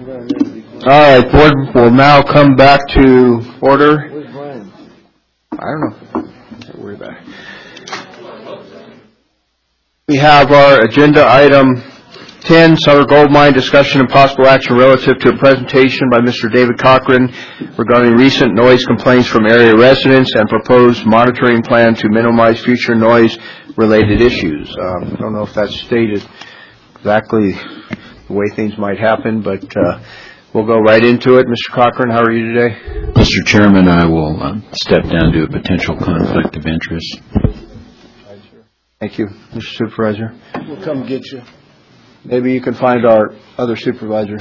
All right, board will now come back to order. Where's Brian? I don't know. Don't worry about it. We have our agenda item 10, Sutter Gold Mine, discussion and possible action relative to a presentation by Mr. David Cochran regarding recent noise complaints from area residents and proposed monitoring plan to minimize future noise-related issues. I don't know if that's stated exactly the way things might happen, but we'll go right into it. Mr. Cochran, how are you today? Mr. Chairman, I will step down to a potential conflict of interest. Thank you. Mr. Supervisor? We'll come get you. Maybe you can find our other supervisor.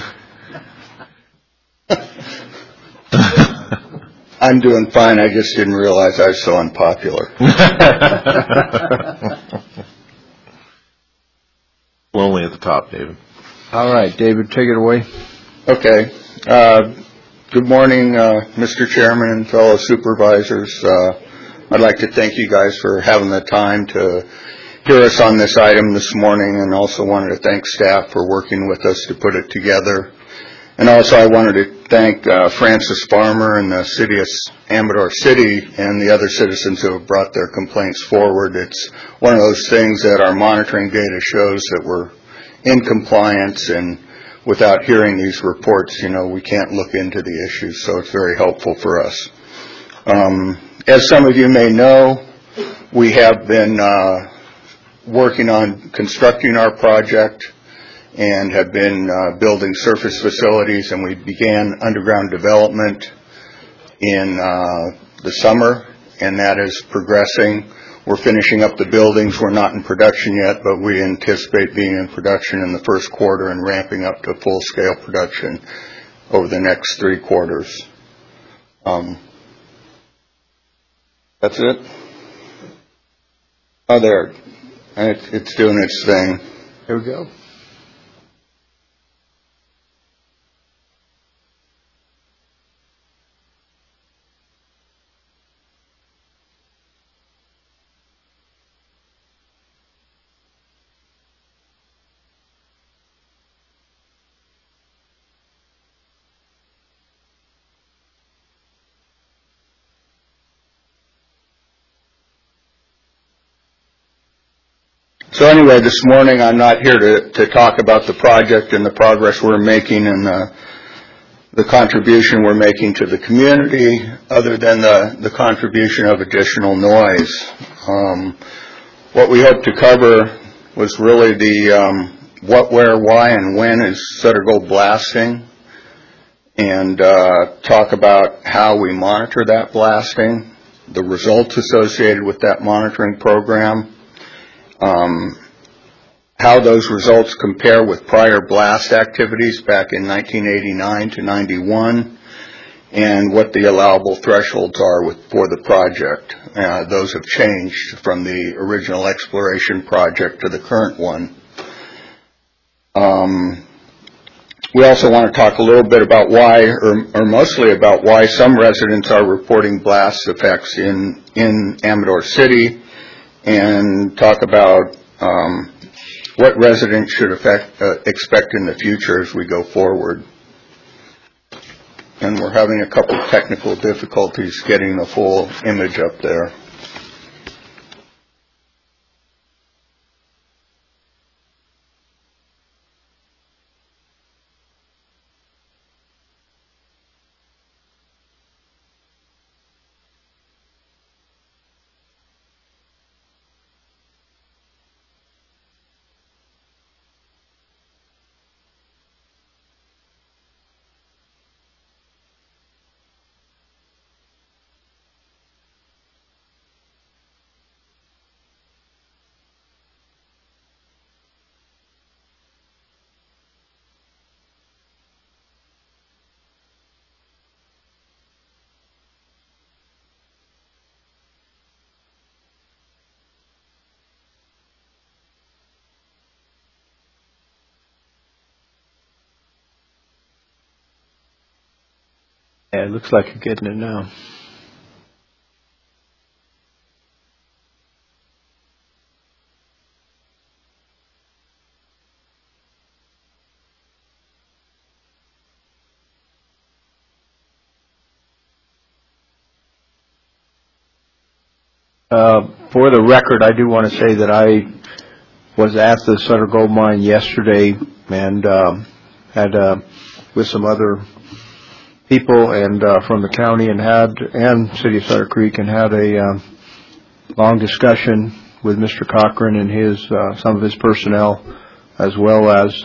I'm doing fine. I just didn't realize I was so unpopular. Lonely at the top, David. All right, David, take it away. Okay. Good morning, Mr. Chairman and fellow supervisors. I'd like to thank you guys for having the time to hear us on this item this morning, and also wanted to thank staff for working with us to put it together. And also I wanted to thank Francis Farmer and the city of Amador City and the other citizens who have brought their complaints forward. It's one of those things that our monitoring data shows that we're in compliance, and without hearing these reports, we can't look into the issues, so it's very helpful for us. As some of you may know, we have been working on constructing our project and have been building surface facilities, and we began underground development in the summer, and that is progressing. We're finishing up the buildings. We're not in production yet, but we anticipate being in production in the first quarter and ramping up to full-scale production over the next 3 quarters. That's it? Oh, there. It's doing its thing. Here we go. So anyway, this morning I'm not here to talk about the project and the progress we're making and the contribution we're making to the community, other than the contribution of additional noise. What we hope to cover was really the what, where, why, and when is Sutter Gold blasting, and talk about how we monitor that blasting, the results associated with that monitoring program, how those results compare with prior blast activities back in 1989 to 91, and what the allowable thresholds are for the project. Those have changed from the original exploration project to the current one. We also want to talk a little bit about why, or mostly about why some residents are reporting blast effects in Amador City, and talk about what residents should expect in the future as we go forward. And we're having a couple of technical difficulties getting the full image up there. Yeah, it looks like you're getting it now. For the record, I do want to say that I was at the Sutter Gold Mine yesterday and had with some other people and from the county and City of Sutter Creek and had a long discussion with Mr. Cochran and his some of his personnel, as well as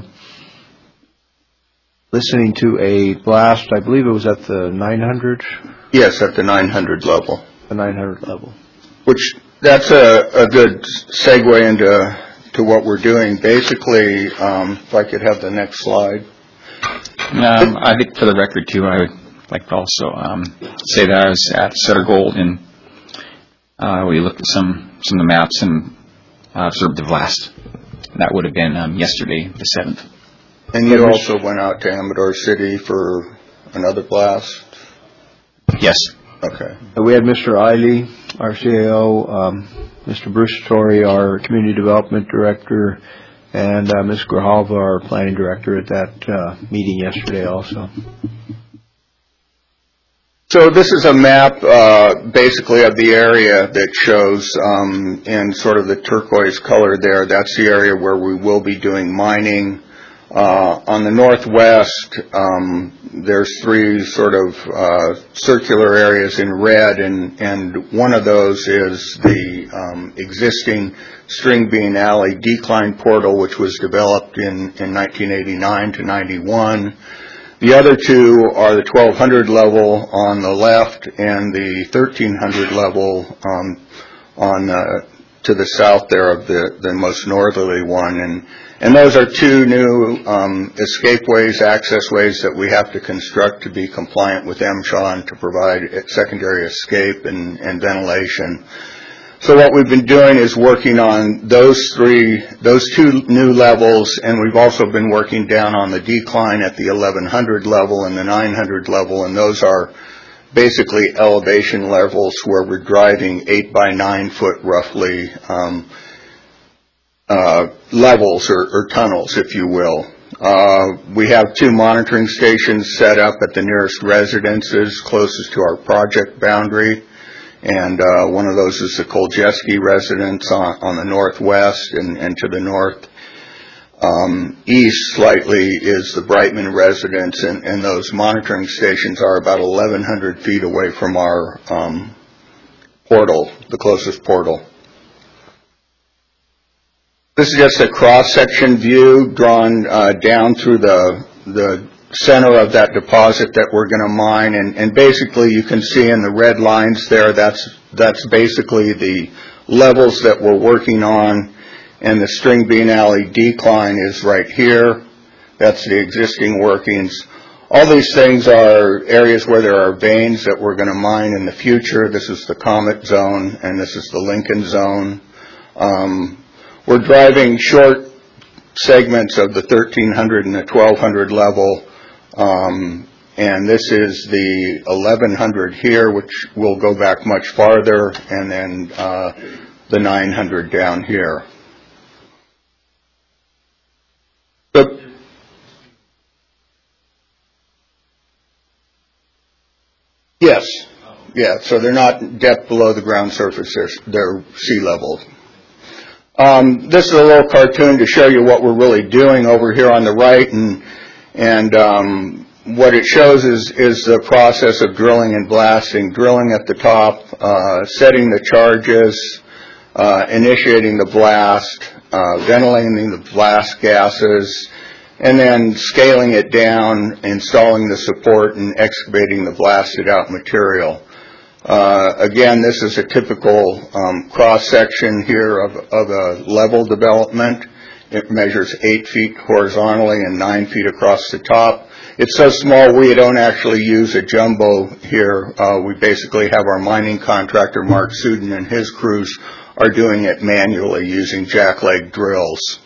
listening to a blast. I believe it was at the 900. Yes, at the 900 level. The 900 level. Which that's a good segue into what we're doing. Basically, if I could have the next slide. I think for the record, too, I would like to also say that I was at Sutter Gold, and we looked at some of the maps and observed the blast. That would have been yesterday, the 7th. And you also went out to Amador City for another blast? Yes. Okay. We had Mr. Eiley, our CAO, Mr. Bruce Torrey, our Community Development Director, and Ms. Grijalva, our Planning Director, at that meeting yesterday also. So this is a map basically of the area that shows in sort of the turquoise color there. That's the area where we will be doing mining. On the northwest, there's three sort of circular areas in red, and one of those is the existing String Bean Alley decline portal, which was developed in 1989 to 91. The other two are the 1200 level on the left and the 1300 level to the south there of the most northerly one. And those are two new escape ways, access ways that we have to construct to be compliant with MSHA and to provide secondary escape and ventilation. So what we've been doing is working on those two new levels, and we've also been working down on the decline at the 1100 level and the 900 level, and those are basically elevation levels where we're driving 8 by 9 foot roughly levels or tunnels, if you will. We have two monitoring stations set up at the nearest residences closest to our project boundary, and one of those is the Koljeski residence on the northwest, and to the north east slightly is the Brightman residence, and those monitoring stations are about 1,100 feet away from our portal, the closest portal. This is just a cross-section view drawn down through the center of that deposit that we're going to mine, and basically you can see in the red lines there, that's basically the levels that we're working on, and the String Bean Alley decline is right here. That's the existing workings. All these things are areas where there are veins that we're going to mine in the future. This is the Comet Zone, and this is the Lincoln Zone. We're driving short segments of the 1300 and the 1200 level, and this is the 1100 here, which will go back much farther, and then the 900 down here. Yes, yeah, so they're not depth below the ground surface, they're sea level. This is a little cartoon to show you what we're really doing over here on the right, and what it shows is the process of drilling and blasting. Drilling at the top, setting the charges, initiating the blast, ventilating the blast gases, and then scaling it down, installing the support, and excavating the blasted out material. Again, this is a typical cross-section here of a level development. It measures 8 feet horizontally and 9 feet across the top. It's so small we don't actually use a jumbo here. We basically have our mining contractor, Mark Suden, and his crews are doing it manually using jackleg drills.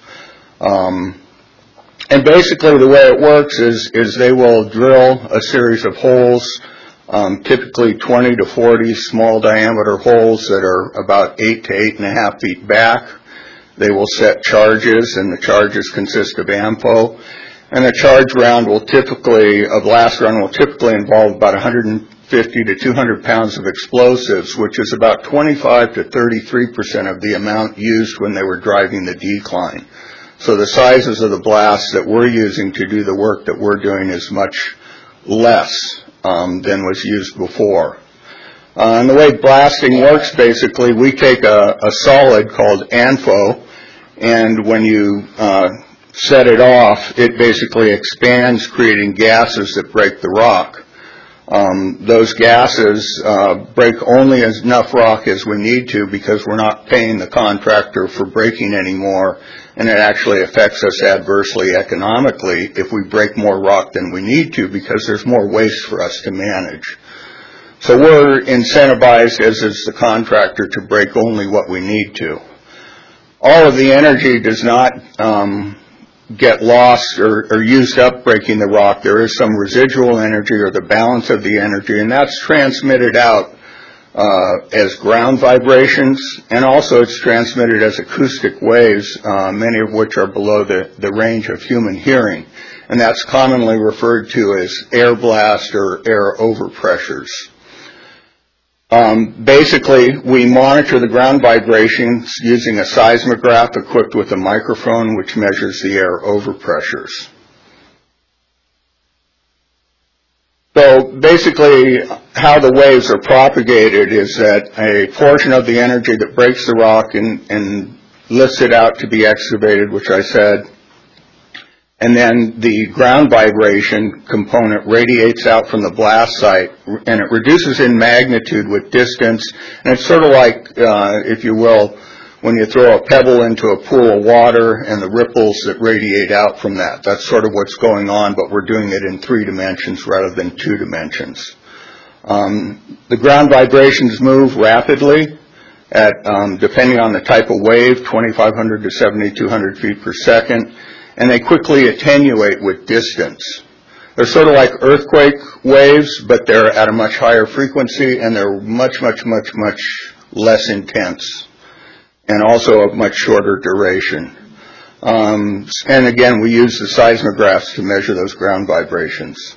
And basically the way it works is they will drill a series of holes, typically 20 to 40 small diameter holes that are about 8 to 8.5 feet back. They will set charges, and the charges consist of AMFO. And a charge round will typically, a blast run will typically involve about 150 150 to 200 pounds of explosives, which is about 25 to 33% of the amount used when they were driving the decline. So the sizes of the blasts that we're using to do the work that we're doing is much less than was used before. And the way blasting works, basically, we take a solid called ANFO, and when you set it off, it basically expands, creating gases that break the rock. Those gases break only enough rock as we need to, because we're not paying the contractor for breaking anymore, and it actually affects us adversely economically if we break more rock than we need to, because there's more waste for us to manage. So we're incentivized, as is the contractor, to break only what we need to. All of the energy does not get lost or used up breaking the rock. There is some residual energy, or the balance of the energy, and that's transmitted out as ground vibrations, and also it's transmitted as acoustic waves, many of which are below the range of human hearing, and that's commonly referred to as air blast or air overpressures. Basically, we monitor the ground vibrations using a seismograph equipped with a microphone, which measures the air overpressures. So basically, how the waves are propagated is that a portion of the energy that breaks the rock and lifts it out to be excavated, which I said, and then the ground vibration component radiates out from the blast site, and it reduces in magnitude with distance, and it's sort of like, if you will, when you throw a pebble into a pool of water and the ripples that radiate out from that. That's sort of what's going on, but we're doing it in 3 dimensions rather than 2 dimensions. The ground vibrations move rapidly at, depending on the type of wave, 2,500 to 7,200 feet per second, and they quickly attenuate with distance. They're sort of like earthquake waves, but they're at a much higher frequency, and they're much, much, much, much less intense, and also of much shorter duration. And again, we use the seismographs to measure those ground vibrations.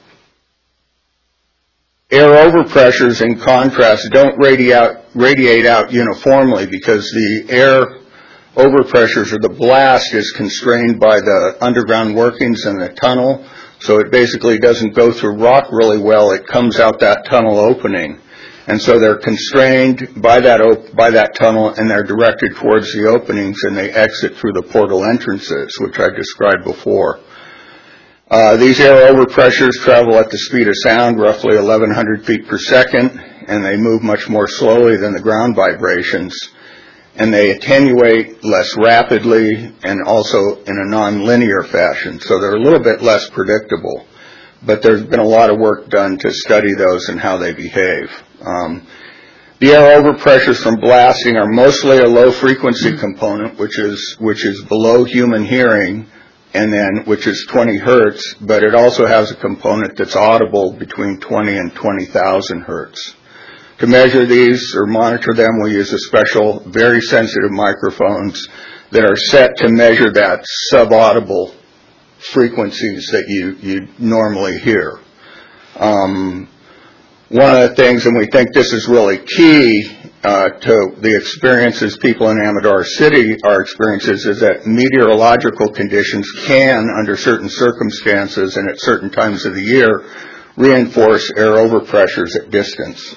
Air overpressures, in contrast, don't radiate out uniformly, because the air overpressures, or the blast, is constrained by the underground workings in the tunnel, so it basically doesn't go through rock really well. It comes out that tunnel opening, and so they're constrained by that tunnel, and they're directed towards the openings, and they exit through the portal entrances, which I described before. These air overpressures travel at the speed of sound, roughly 1,100 feet per second, and they move much more slowly than the ground vibrations, and they attenuate less rapidly and also in a non-linear fashion, so they're a little bit less predictable. But there's been a lot of work done to study those and how they behave. The air overpressures from blasting are mostly a low-frequency component, which is below human hearing, and then which is 20 hertz, but it also has a component that's audible between 20 and 20,000 hertz. To measure these or monitor them, we use a special, very sensitive microphones that are set to measure that subaudible frequencies that you normally hear. One of the things, and we think this is really key to the experiences people in Amador City are experiences, is that meteorological conditions can, under certain circumstances and at certain times of the year, reinforce air overpressures at distance.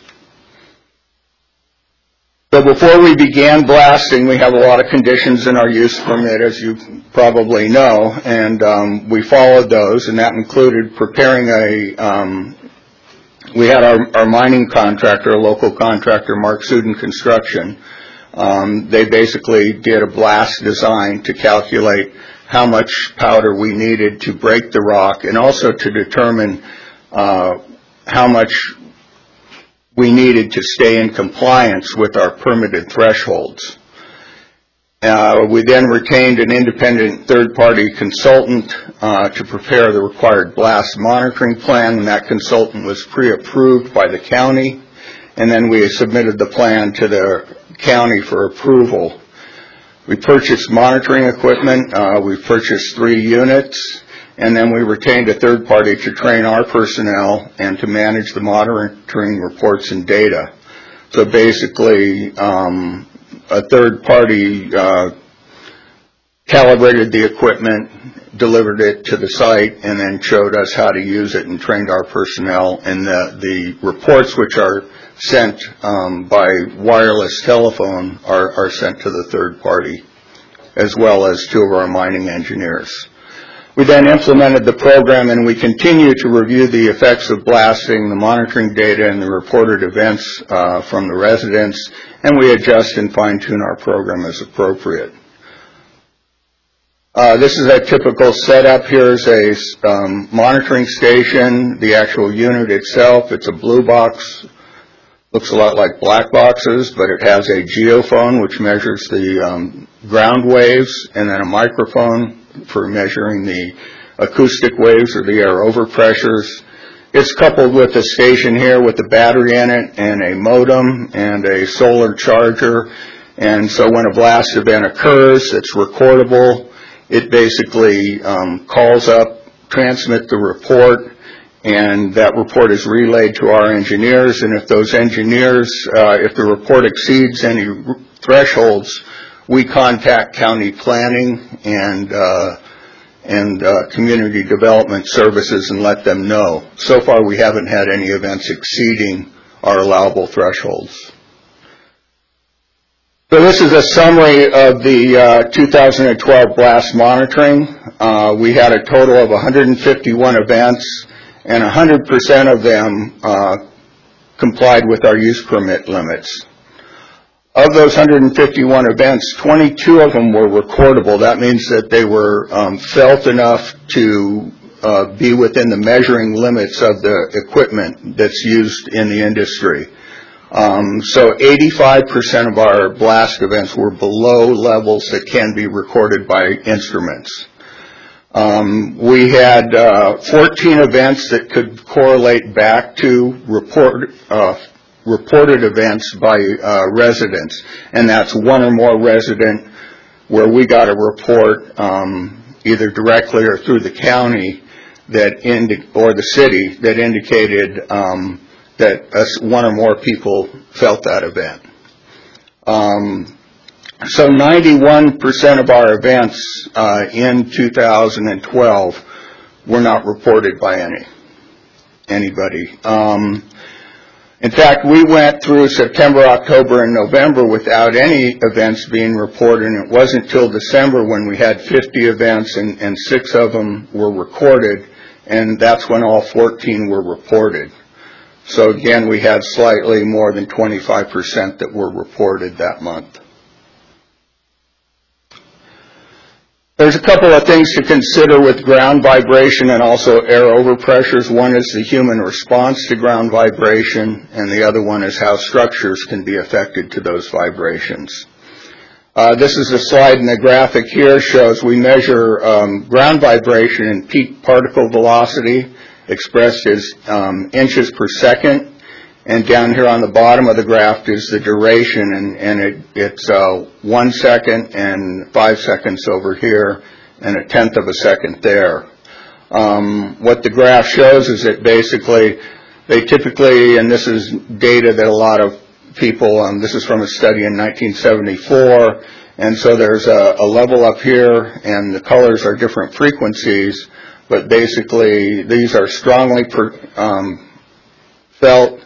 So before we began blasting, we have a lot of conditions in our use permit, as you probably know, and we followed those, and that included preparing we had our mining contractor, a local contractor, Mark Suden Construction. They basically did a blast design to calculate how much powder we needed to break the rock, and also to determine how much we needed to stay in compliance with our permitted thresholds. We then retained an independent third-party consultant to prepare the required blast monitoring plan, and that consultant was pre-approved by the county, and then we submitted the plan to the county for approval. We purchased monitoring equipment. We purchased 3 units, and then we retained a third party to train our personnel and to manage the monitoring reports and data. So basically, a third party calibrated the equipment, delivered it to the site, and then showed us how to use it and trained our personnel. And the reports, which are sent by wireless telephone, are sent to the third party, as well as 2 of our mining engineers. We then implemented the program, and we continue to review the effects of blasting, the monitoring data, and the reported events from the residents, and we adjust and fine-tune our program as appropriate. This is a typical setup. Here's a monitoring station, the actual unit itself. It's a blue box. Looks a lot like black boxes, but it has a geophone, which measures the ground waves, and then a microphone for measuring the acoustic waves or the air overpressures. It's coupled with a station here with a battery in it and a modem and a solar charger. And so when a blast event occurs, it's recordable. It basically calls up, transmits the report, and that report is relayed to our engineers. And if those engineers, if the report exceeds any thresholds, we contact county planning and community development services and let them know. So far, we haven't had any events exceeding our allowable thresholds. So this is a summary of the 2012 blast monitoring. We had a total of 151 events, and 100% of them complied with our use permit limits. Of those 151 events, 22 of them were recordable. That means that they were felt enough to be within the measuring limits of the equipment that's used in the industry. So 85% of our blast events were below levels that can be recorded by instruments. We had 14 events that could correlate back to reported events by residents, and that's one or more resident where we got a report either directly or through the county or the city that indicated that one or more people felt that event. So 91% of our events in 2012 were not reported by anybody. In fact, we went through September, October, and November without any events being reported, and it wasn't until December when we had 50 events and 6 of them were recorded, and that's when all 14 were reported. So again, we had slightly more than 25% that were reported that month. There's a couple of things to consider with ground vibration and also air overpressures. One is the human response to ground vibration, and the other one is how structures can be affected to those vibrations. This is a slide, and the graphic here shows we measure ground vibration in peak particle velocity, expressed as inches per second. And down here on the bottom of the graph is the duration, and it's 1 second and 5 seconds over here, and 1/10 of a second there. What the graph shows is that basically they typically, and this is data that a lot of people, this is from a study in 1974, and so there's a level up here, and the colors are different frequencies, but basically these are strongly felt,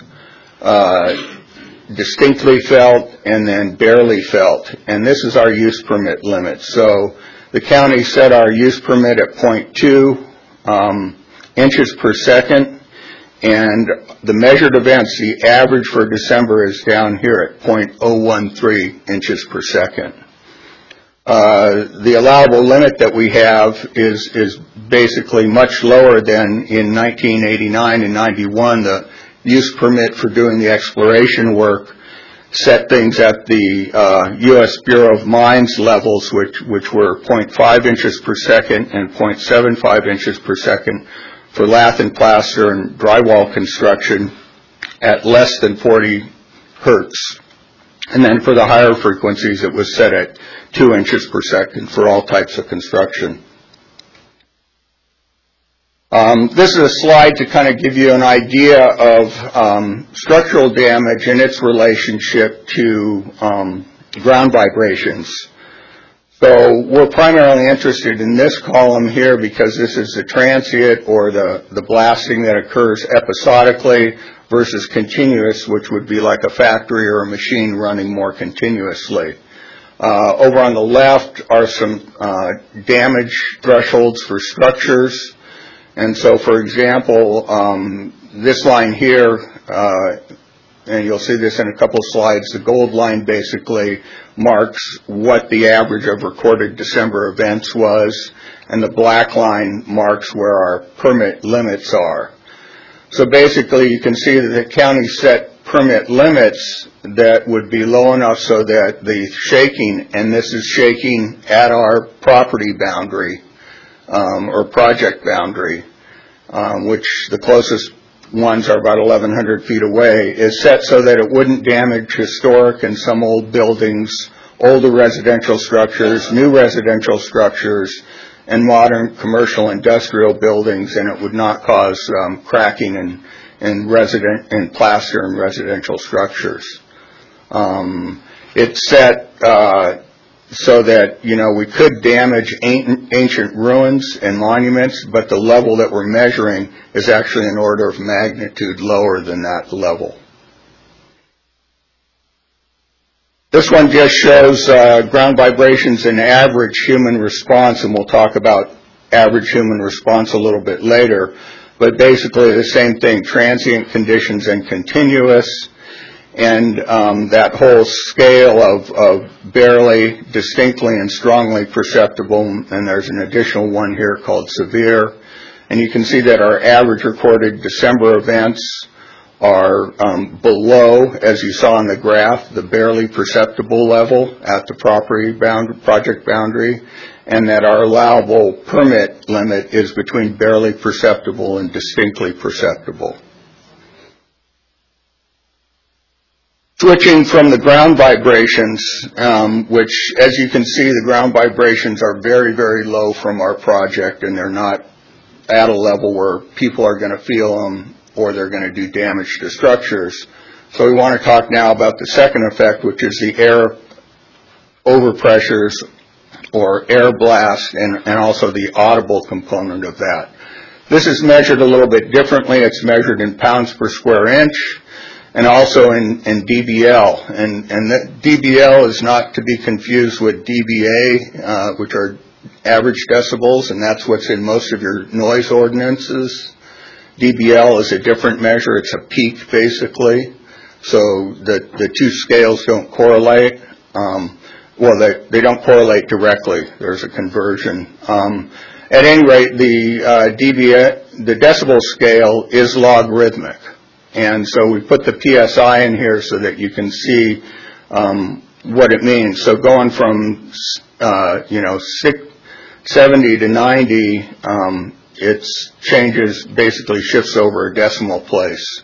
distinctly felt, and then barely felt. And this is our use permit limit. So the county set our use permit at 0.2 inches per second, and the measured events, the average for December is down here at 0.013 inches per second. The allowable limit that we have is basically much lower than in 1989 and 91. The use permit for doing the exploration work set things at the U.S. Bureau of Mines levels, which were 0.5 inches per second and 0.75 inches per second for lath and plaster and drywall construction at less than 40 hertz. And then for the higher frequencies, it was set at 2 inches per second for all types of construction. This is a slide to kind of give you an idea of structural damage and its relationship to ground vibrations. So we're primarily interested in this column here because this is the transient or the blasting that occurs episodically versus continuous, which would be like a factory or a machine running more continuously. Over on the left are some damage thresholds for structures. And so, for example, this line here, and you'll see this in a couple of slides, the gold line basically marks what the average of recorded December events was, and the black line marks where our permit limits are. So basically, you can see that the county set permit limits that would be low enough so that the shaking, and this is shaking at our property boundary, or project boundary, which the closest ones are about 1,100 feet away, is set so that it wouldn't damage historic and some old buildings, older residential structures, new residential structures, and modern commercial industrial buildings, and it would not cause cracking in plaster and residential structures. It's set so that, we could damage ancient ruins and monuments, but the level that we're measuring is actually an order of magnitude lower than that level. This one just shows ground vibrations and average human response, and we'll talk about average human response a little bit later, but basically the same thing, transient conditions and continuous. And that whole scale of barely, distinctly, and strongly perceptible, and there's an additional one here called severe. And you can see that our average recorded December events are below, as you saw on the graph, the barely perceptible level at the project boundary, and that our allowable permit limit is between barely perceptible and distinctly perceptible. Switching from the ground vibrations, which, as you can see, the ground vibrations are very, very low from our project, and they're not at a level where people are going to feel them or they're going to do damage to structures. So we want to talk now about the second effect, which is the air overpressures or air blast, and also the audible component of that. This is measured a little bit differently. It's measured in pounds per square inch, and also in dBL. And that dBL is not to be confused with dBA, which are average decibels, and that's what's in most of your noise ordinances. dBL is a different measure. It's a peak, basically. So the two scales don't correlate. Well, they don't correlate directly. There's a conversion. At any rate, the decibel scale is logarithmic. And so we put the PSI in here so that you can see what it means. So going from 70 to 90, it changes, basically shifts over a decimal place.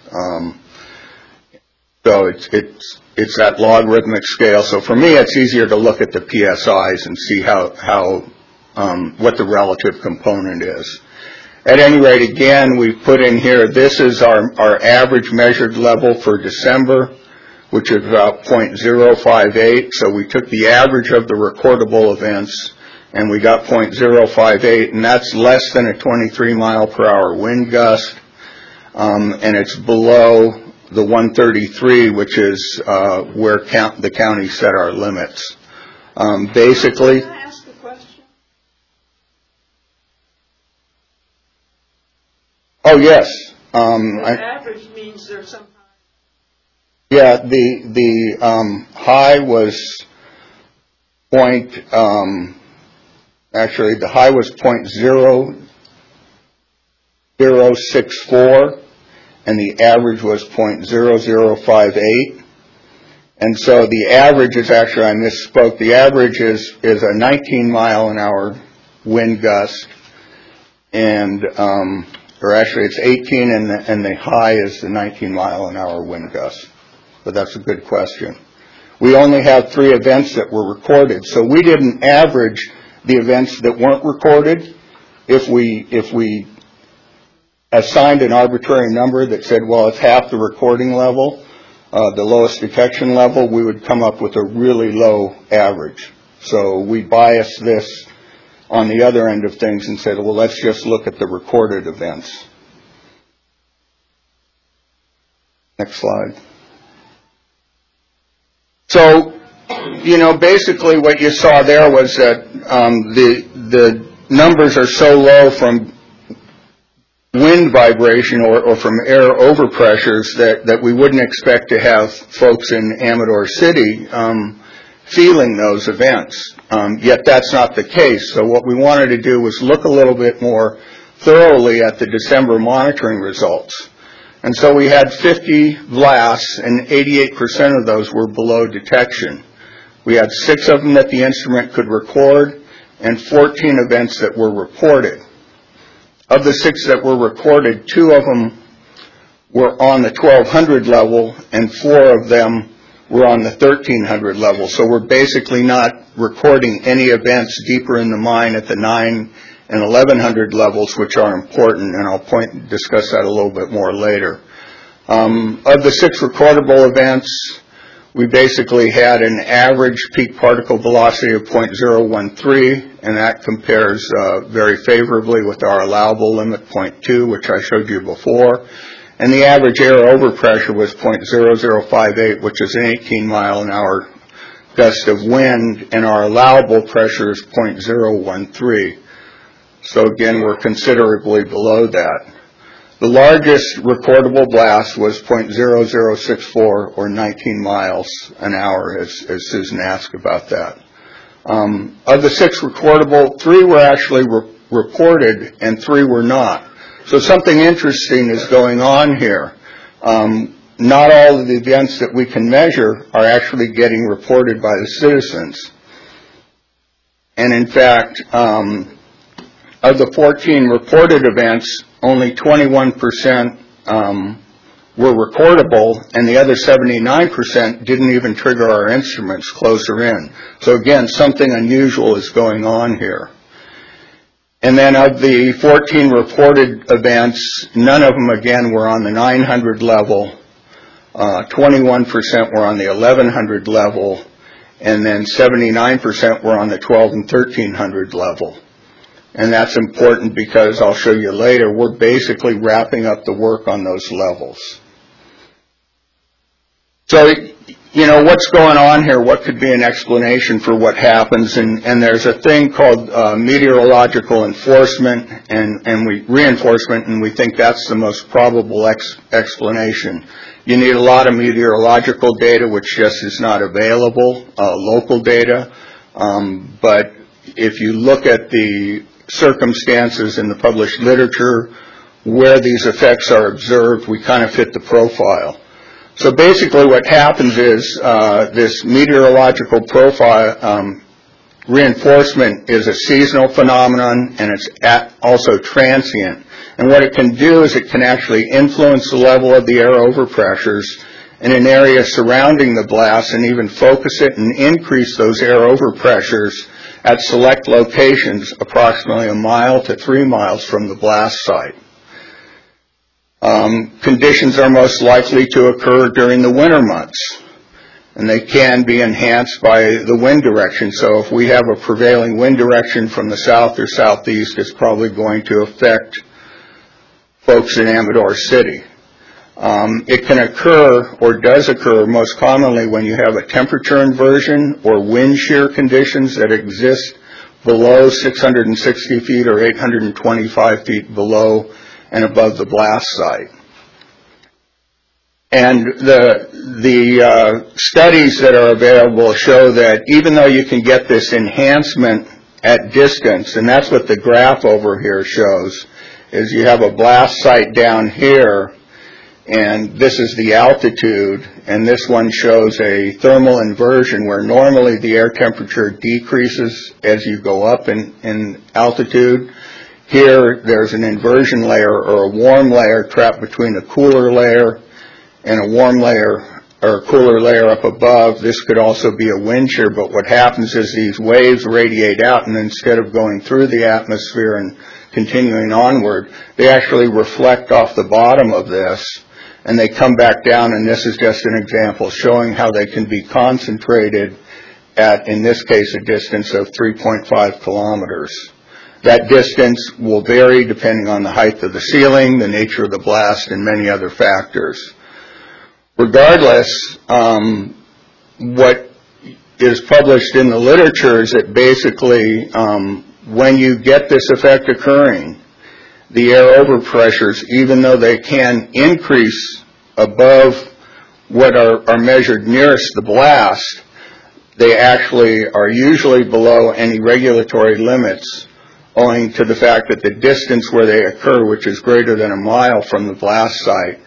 So it's that logarithmic scale. So for me, it's easier to look at the PSIs and see what the relative component is. At any rate, again, we've put in here, this is our average measured level for December, which is about 0.058. So we took the average of the recordable events, and we got 0.058, and that's less than a 23 mile per hour wind gust, and it's below the 133, which is where the county set our limits. Basically, oh, yes. The average means there's some. Yeah, the high was actually the high was 0.0064, and the average was 0.0058. And so the average is actually, I misspoke, the average is a 19 mile an hour wind gust, and or actually it's 18, and the high is the 19 mile an hour wind gust. But that's a good question. We only have 3 events that were recorded, so we didn't average the events that weren't recorded. If we assigned an arbitrary number that said, well, it's half the recording level, the lowest detection level, we would come up with a really low average. So we biased this on the other end of things and said, well, let's just look at the recorded events. Next slide. So, basically what you saw there was that the numbers are so low from wind vibration or from air overpressures that we wouldn't expect to have folks in Amador City feeling those events. Yet that's not the case. So what we wanted to do was look a little bit more thoroughly at the December monitoring results. And so we had 50 blasts, and 88% of those were below detection. We had 6 of them that the instrument could record and 14 events that were reported. Of the 6 that were recorded, 2 of them were on the 1200 level and 4 of them were on the 1300 level. So we're basically not recording any events deeper in the mine at the 9 and 1100 levels, which are important, and I'll discuss that a little bit more later. Of the 6 recordable events, we basically had an average peak particle velocity of 0.013, and that compares very favorably with our allowable limit 0.2, which I showed you before. And the average air overpressure was 0.0058, which is an 18-mile-an-hour gust of wind, and our allowable pressure is 0.013. So again, we're considerably below that. The largest recordable blast was 0.0064, or 19 miles an hour, as Susan asked about that. Of the 6 recordable, 3 were actually reported and 3 were not. So something interesting is going on here. Not all of the events that we can measure are actually getting reported by the citizens. And in fact, of the 14 reported events, only 21% were recordable, and the other 79% didn't even trigger our instruments closer in. So again, something unusual is going on here. And then of the 14 reported events, none of them, again, were on the 900 level. 21% were on the 1100 level, and then 79% were on the 12 and 1300 level. And that's important because I'll show you later, we're basically wrapping up the work on those levels. So, what's going on here? What could be an explanation for what happens? And there's a thing called meteorological enforcement and reinforcement, and we think that's the most probable explanation. You need a lot of meteorological data, which just is not available, local data. But if you look at the circumstances in the published literature where these effects are observed, we kind of fit the profile. So basically what happens is this meteorological profile reinforcement is a seasonal phenomenon, and it's also transient. And what it can do is it can actually influence the level of the air overpressures in an area surrounding the blast and even focus it and increase those air overpressures at select locations approximately 1 mile to 3 miles from the blast site. Conditions are most likely to occur during the winter months, and they can be enhanced by the wind direction. So if we have a prevailing wind direction from the south or southeast, it's probably going to affect folks in Amador City. It can occur, or does occur, most commonly when you have a temperature inversion or wind shear conditions that exist below 660 feet or 825 feet below and above the blast site. And the studies that are available show that even though you can get this enhancement at distance, and that's what the graph over here shows, is you have a blast site down here, and this is the altitude, and this one shows a thermal inversion where normally the air temperature decreases as you go up in altitude. Here there's an inversion layer or a warm layer trapped between a cooler layer and a warm layer or a cooler layer up above. This could also be a wind shear, but what happens is these waves radiate out, and instead of going through the atmosphere and continuing onward, they actually reflect off the bottom of this, and they come back down, and this is just an example showing how they can be concentrated at, in this case, a distance of 3.5 kilometers. That distance will vary depending on the height of the ceiling, the nature of the blast, and many other factors. Regardless, what is published in the literature is that basically when you get this effect occurring, the air overpressures, even though they can increase above what are measured nearest the blast, they actually are usually below any regulatory limits, owing to the fact that the distance where they occur, which is greater than a mile from the blast site,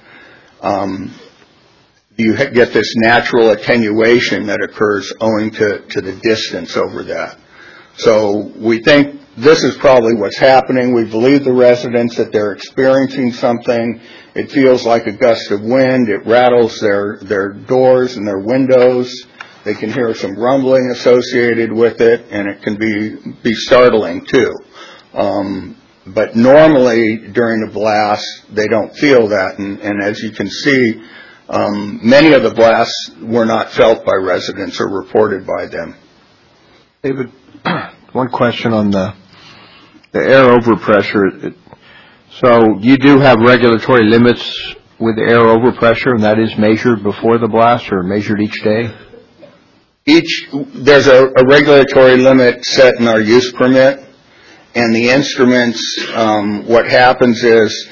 you get this natural attenuation that occurs owing to the distance over that. So we think this is probably what's happening. We believe the residents that they're experiencing something. It feels like a gust of wind. It rattles their doors and their windows. They can hear some rumbling associated with it, and it can be startling too. But normally during a blast, they don't feel that, and as you can see, many of the blasts were not felt by residents or reported by them. David, one question on the air overpressure. So you do have regulatory limits with the air overpressure, and that is measured before the blast or measured each day? There's a regulatory limit set in our use permit, and the instruments, what happens is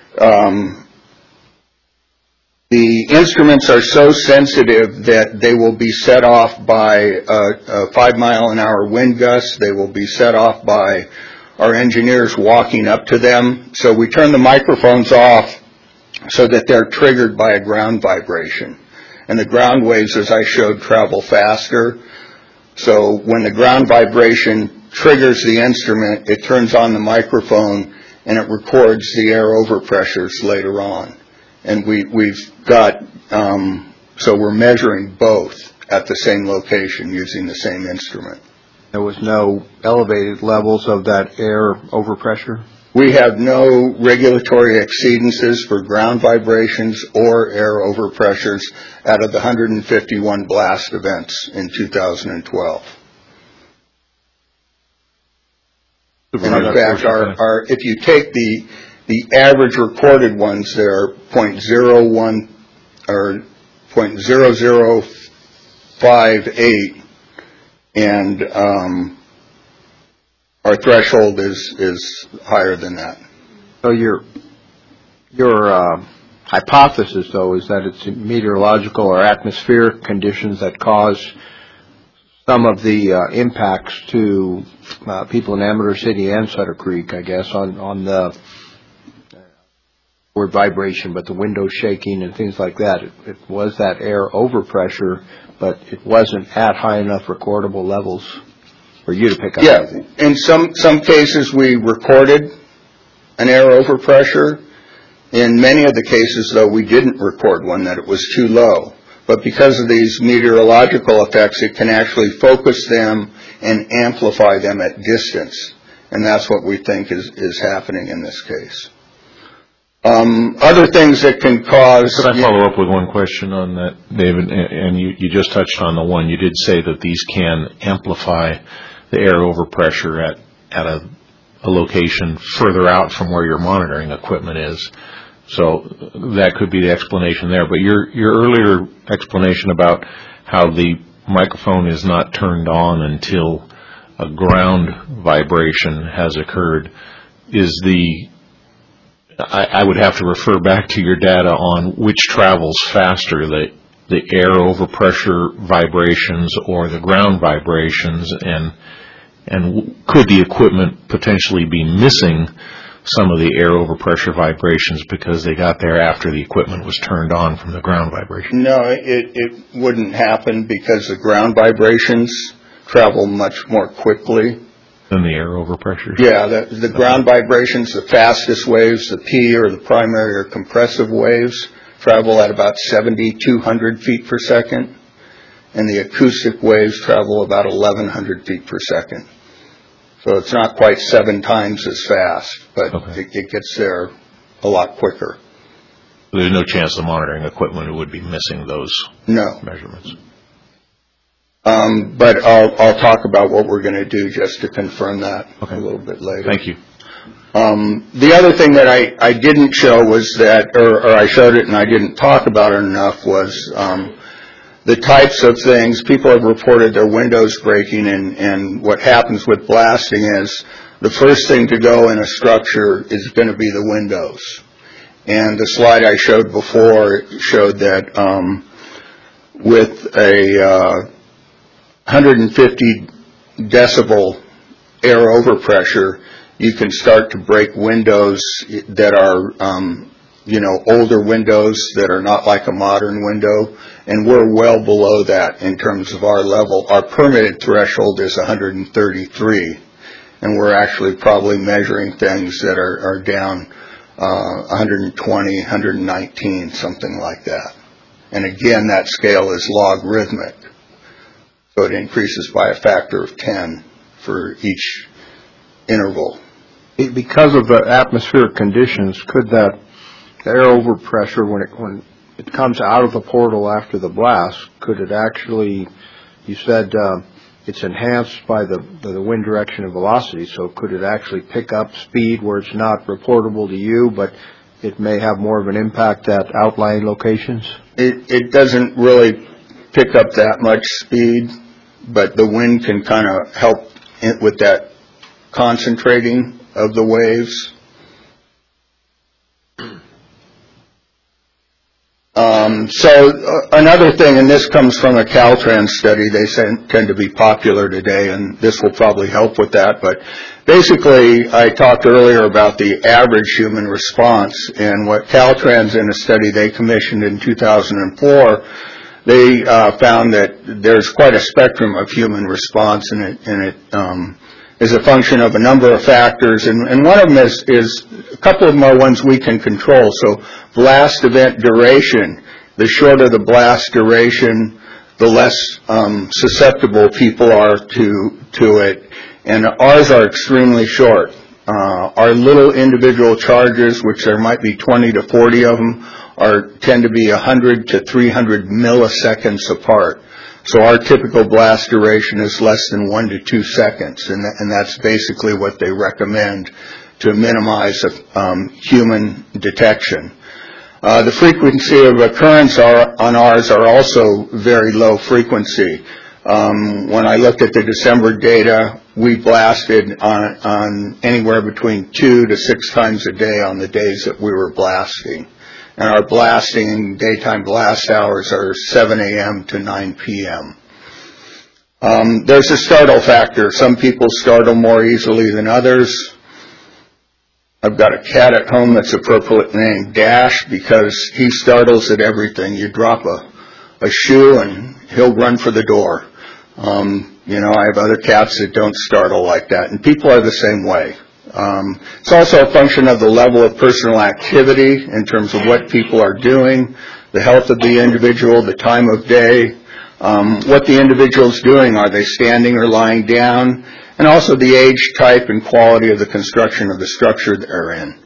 the instruments are so sensitive that they will be set off by a 5-mile-an-hour wind gust. They will be set off by our engineers walking up to them. So we turn the microphones off so that they're triggered by a ground vibration. And the ground waves, as I showed, travel faster. So when the ground vibration triggers the instrument, it turns on the microphone and it records the air overpressures later on. And we've got, so we're measuring both at the same location using the same instrument. There was no elevated levels of that air overpressure? We have no regulatory exceedances for ground vibrations or air overpressures out of the 151 blast events in 2012. And in fact, if you take the average recorded ones, they're 0.01 or 0.0058, and our threshold is higher than that. So your hypothesis, though, is that it's meteorological or atmospheric conditions that cause some of the impacts to people in Amador City and Sutter Creek, I guess, on the word vibration, but the window shaking and things like that. It was that air overpressure, but it wasn't at high enough recordable levels for you to pick up. Yeah, in some cases we recorded an air overpressure. In many of the cases, though, we didn't record one, that it was too low. But because of these meteorological effects, it can actually focus them and amplify them at distance. And that's what we think is happening in this case. Other things that can cause... Could I follow up with one question on that, David? And you just touched on the one. You did say that these can amplify the air overpressure at a location further out from where your monitoring equipment is. So that could be the explanation there. But your earlier explanation about how the microphone is not turned on until a ground vibration has occurred is I would have to refer back to your data on which travels faster, the air overpressure vibrations or the ground vibrations, and could the equipment potentially be missing some of the air overpressure vibrations because they got there after the equipment was turned on from the ground vibration? No, it wouldn't happen because the ground vibrations travel much more quickly than the air overpressure? Yeah, the ground vibrations, the fastest waves, the P or the primary or compressive waves, travel at about 7,200 feet per second, and the acoustic waves travel about 1,100 feet per second. So it's not quite 7 times as fast, but Okay. it gets there a lot quicker. There's no chance the monitoring equipment would be missing those No. measurements. But I'll talk about what we're going to do just to confirm that Okay. a little bit later. Thank you. The other thing that I didn't show was that, or I showed it and I didn't talk about it enough, was the types of things. People have reported their windows breaking, and what happens with blasting is the first thing to go in a structure is going to be the windows. And the slide I showed before showed that with a 150 decibel air overpressure, you can start to break windows that are, older windows that are not like a modern window, and we're well below that in terms of our level. Our permitted threshold is 133, and we're actually probably measuring things that are down 120, 119, something like that. And again, that scale is logarithmic, so it increases by a factor of 10 for each interval. Because of the atmospheric conditions, could that air overpressure, when it comes out of the portal after the blast, could it actually, you said it's enhanced by the wind direction and velocity, so could it actually pick up speed where it's not reportable to you, but it may have more of an impact at outlying locations? It doesn't really pick up that much speed, but the wind can kind of help with that concentrating of the waves. So another thing, and this comes from a Caltrans study, they tend to be popular today, and this will probably help with that, but basically I talked earlier about the average human response, and what Caltrans in a study they commissioned in 2004, they found that there's quite a spectrum of human response, and it is a function of a number of factors, and one of them is a couple of them are ones we can control. So blast event duration, the shorter the blast duration, the less susceptible people are to it, and ours are extremely short. Our little individual charges, which there might be 20 to 40 of them, tend to be 100 to 300 milliseconds apart. So our typical blast duration is less than 1 to 2 seconds, and that's basically what they recommend to minimize human detection. The frequency of occurrence on ours are also very low frequency. When I looked at the December data, we blasted on anywhere between 2 to 6 times a day on the days that we were blasting. And our blasting, daytime blast hours are 7 a.m. to 9 p.m. There's a startle factor. Some people startle more easily than others. I've got a cat at home that's appropriately named Dash because he startles at everything. You drop a shoe and he'll run for the door. I have other cats that don't startle like that, and people are the same way. It's also a function of the level of personal activity in terms of what people are doing, the health of the individual, the time of day, what the individual's doing. Are they standing or lying down? And also the age, type, and quality of the construction of the structure they're in.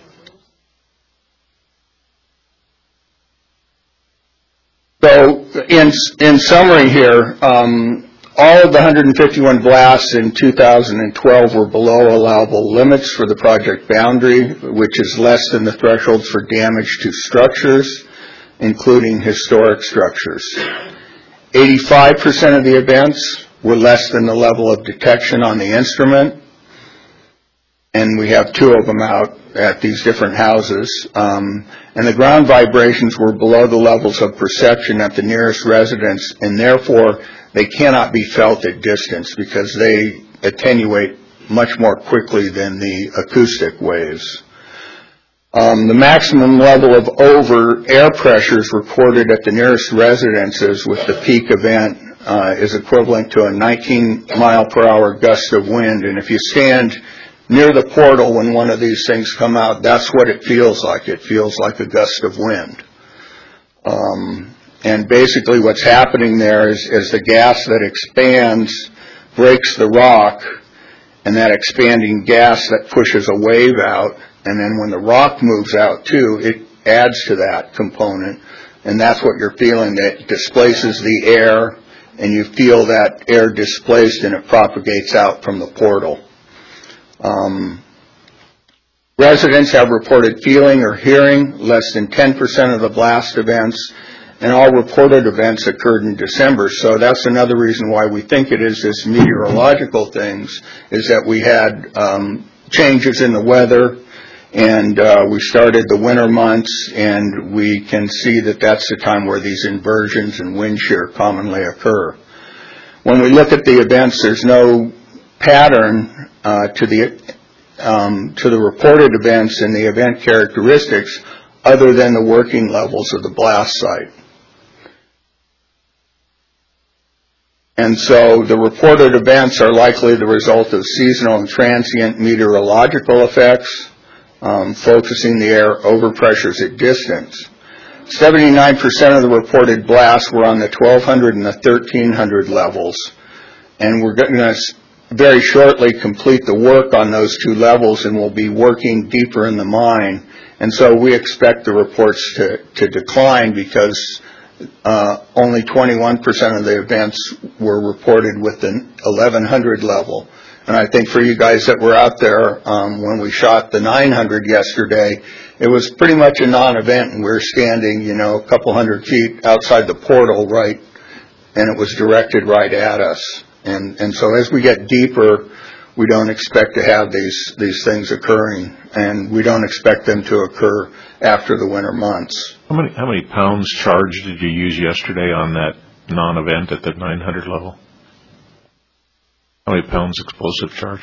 So in summary here, all of the 151 blasts in 2012 were below allowable limits for the project boundary, which is less than the thresholds for damage to structures, including historic structures. 85% of the events were less than the level of detection on the instrument, and we have 2 of them out at these different houses. And the ground vibrations were below the levels of perception at the nearest residence, and therefore they cannot be felt at distance because they attenuate much more quickly than the acoustic waves. The maximum level of air pressures recorded at the nearest residences with the peak event is equivalent to a 19-mile-per-hour gust of wind. And if you stand near the portal when one of these things come out, that's what it feels like. It feels like a gust of wind. And basically what's happening there is the gas that expands breaks the rock, and that expanding gas that pushes a wave out, and then when the rock moves out too, it adds to that component, and that's what you're feeling, that displaces the air, and you feel that air displaced and it propagates out from the portal. Residents have reported feeling or hearing less than 10% of the blast events, and all reported events occurred in December. So that's another reason why we think it is this meteorological things, is that we had changes in the weather, and we started the winter months, and we can see that that's the time where these inversions and wind shear commonly occur. When we look at the events, there's no pattern to the reported events and the event characteristics other than the working levels of the blast site. And so the reported events are likely the result of seasonal and transient meteorological effects, focusing the air overpressures at distance. 79% of the reported blasts were on the 1200 and the 1300 levels, and we're going to very shortly complete the work on those two levels, and we'll be working deeper in the mine. And so we expect the reports to decline because only 21% of the events were reported with the 1100 level. And I think for you guys that were out there when we shot the 900 yesterday, it was pretty much a non-event, and we were standing, a couple hundred feet outside the portal, right, and it was directed right at us. And so as we get deeper, we don't expect to have these things occurring, and we don't expect them to occur after the winter months. How many pounds charge did you use yesterday on that non-event at the 900 level? How many pounds explosive charge?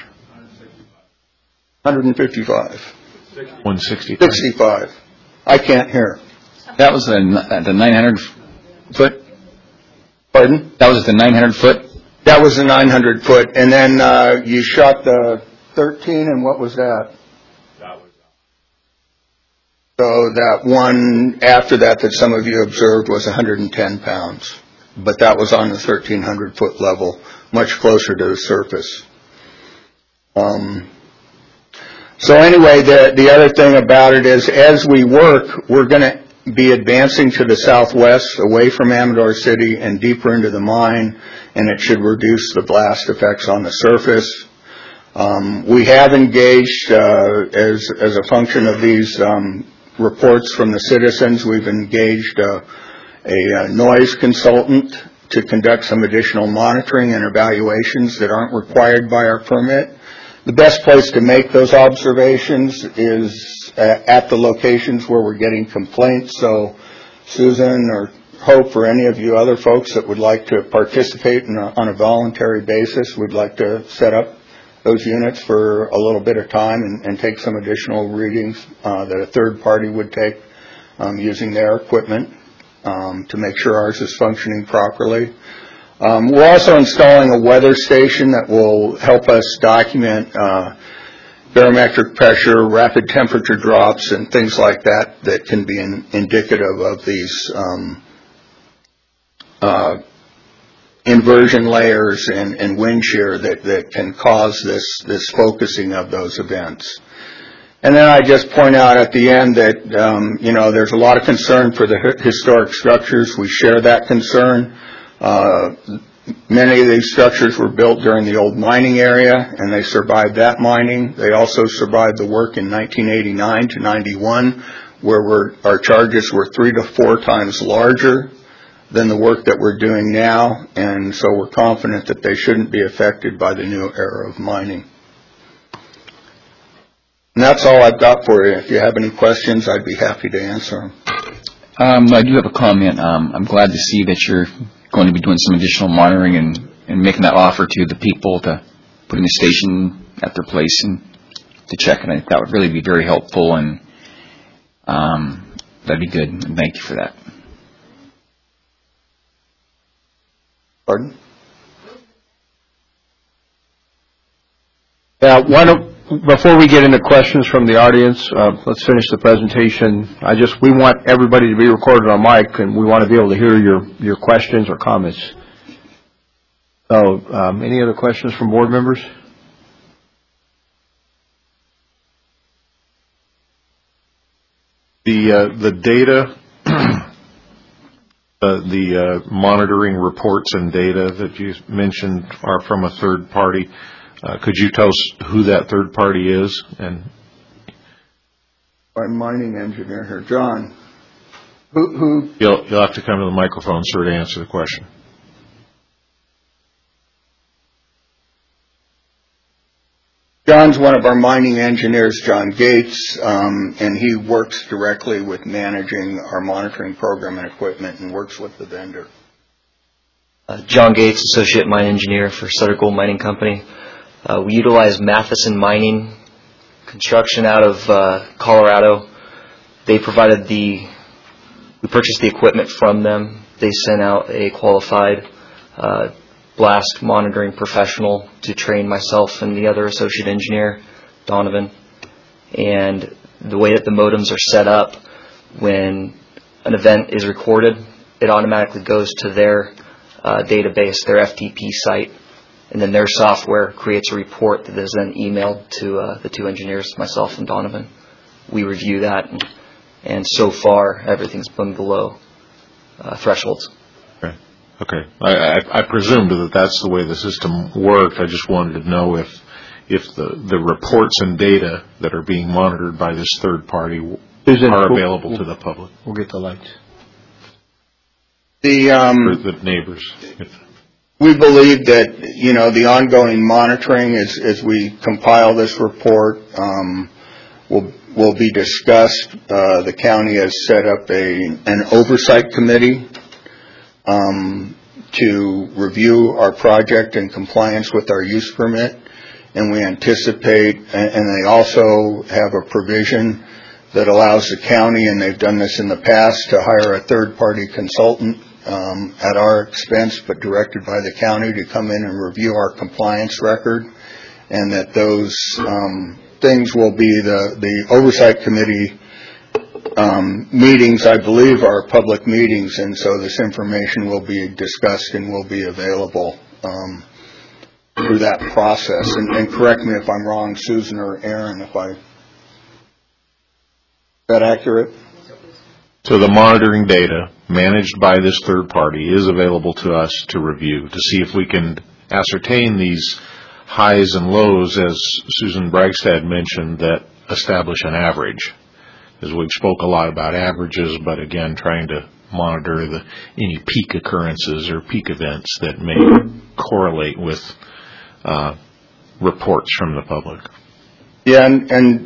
155. 165. 65. I can't hear. That was the 900 foot? Pardon? That was the 900 foot? That was the 900 foot. And then you shot the 13, and what was that? So that one after that some of you observed was 110 pounds. But that was on the 1,300 foot level, much closer to the surface. So anyway, the other thing about it is, as we work, we're going to be advancing to the southwest, away from Amador City and deeper into the mine, and it should reduce the blast effects on the surface. We have engaged, as a function of these reports from the citizens, we've engaged a noise consultant to conduct some additional monitoring and evaluations that aren't required by our permit. The best place to make those observations is at the locations where we're getting complaints. So Susan or Hope or any of you other folks that would like to participate on a voluntary basis, we'd like to set up those units for a little bit of time and take some additional readings that a third party would take using their equipment to make sure ours is functioning properly. We're also installing a weather station that will help us document barometric pressure, rapid temperature drops, and things like that that can be indicative of these inversion layers and wind shear that can cause this focusing of those events. And then I just point out at the end that, there's a lot of concern for the historic structures. We share that concern. Many of these structures were built during the old mining area, and they survived that mining. They also survived the work in 1989 to 91, where our charges were 3 to 4 times larger than the work that we're doing now, and so we're confident that they shouldn't be affected by the new era of mining. And that's all I've got for you. If you have any questions, I'd be happy to answer them. I do have a comment. I'm glad to see that you're going to be doing some additional monitoring and making that offer to the people to put in the station at their place and to check. And I think that would really be very helpful, and that'd be good. And thank you for that. Pardon? Before we get into questions from the audience, let's finish the presentation. We want everybody to be recorded on mic, and we want to be able to hear your questions or comments. So, any other questions from board members? The data, the monitoring reports and data that you mentioned are from a third party. Could you tell us who that third party is? And Our mining engineer here, John. Who? you'll have to come to the microphone, sir, to answer the question. John's one of our mining engineers, John Gates, and he works directly with managing our monitoring program and equipment and works with the vendor. John Gates, Associate Mine Engineer for Sutter Gold Mining Company. We utilize Matheson Mining Construction out of Colorado. They provided we purchased the equipment from them. They sent out a qualified blast monitoring professional to train myself and the other associate engineer, Donovan. And the way that the modems are set up, when an event is recorded, it automatically goes to their database, their FTP site, and then their software creates a report that is then emailed to the two engineers, myself and Donovan. We review that, and so far everything's been below thresholds. Okay. I presumed that that's the way the system worked. I just wanted to know if the reports and data that are being monitored by this third party are available to the public. We'll get the lights. For the neighbors. We believe that, the ongoing monitoring as we compile this report will be discussed. The county has set up an oversight committee to review our project in compliance with our use permit, and we anticipate, and they also have a provision that allows the county, and they've done this in the past, to hire a third-party consultant at our expense, but directed by the county, to come in and review our compliance record, and that those things will be the oversight committee meetings, I believe, are public meetings, and so this information will be discussed and will be available through that process. And correct me if I'm wrong, Susan or Aaron, is that accurate? So the monitoring data managed by this third party is available to us to review, to see if we can ascertain these highs and lows, as Susan Bragstad mentioned, that establish an average. Because we've spoke a lot about averages, but again, trying to monitor any peak occurrences or peak events that may correlate with reports from the public. Yeah, and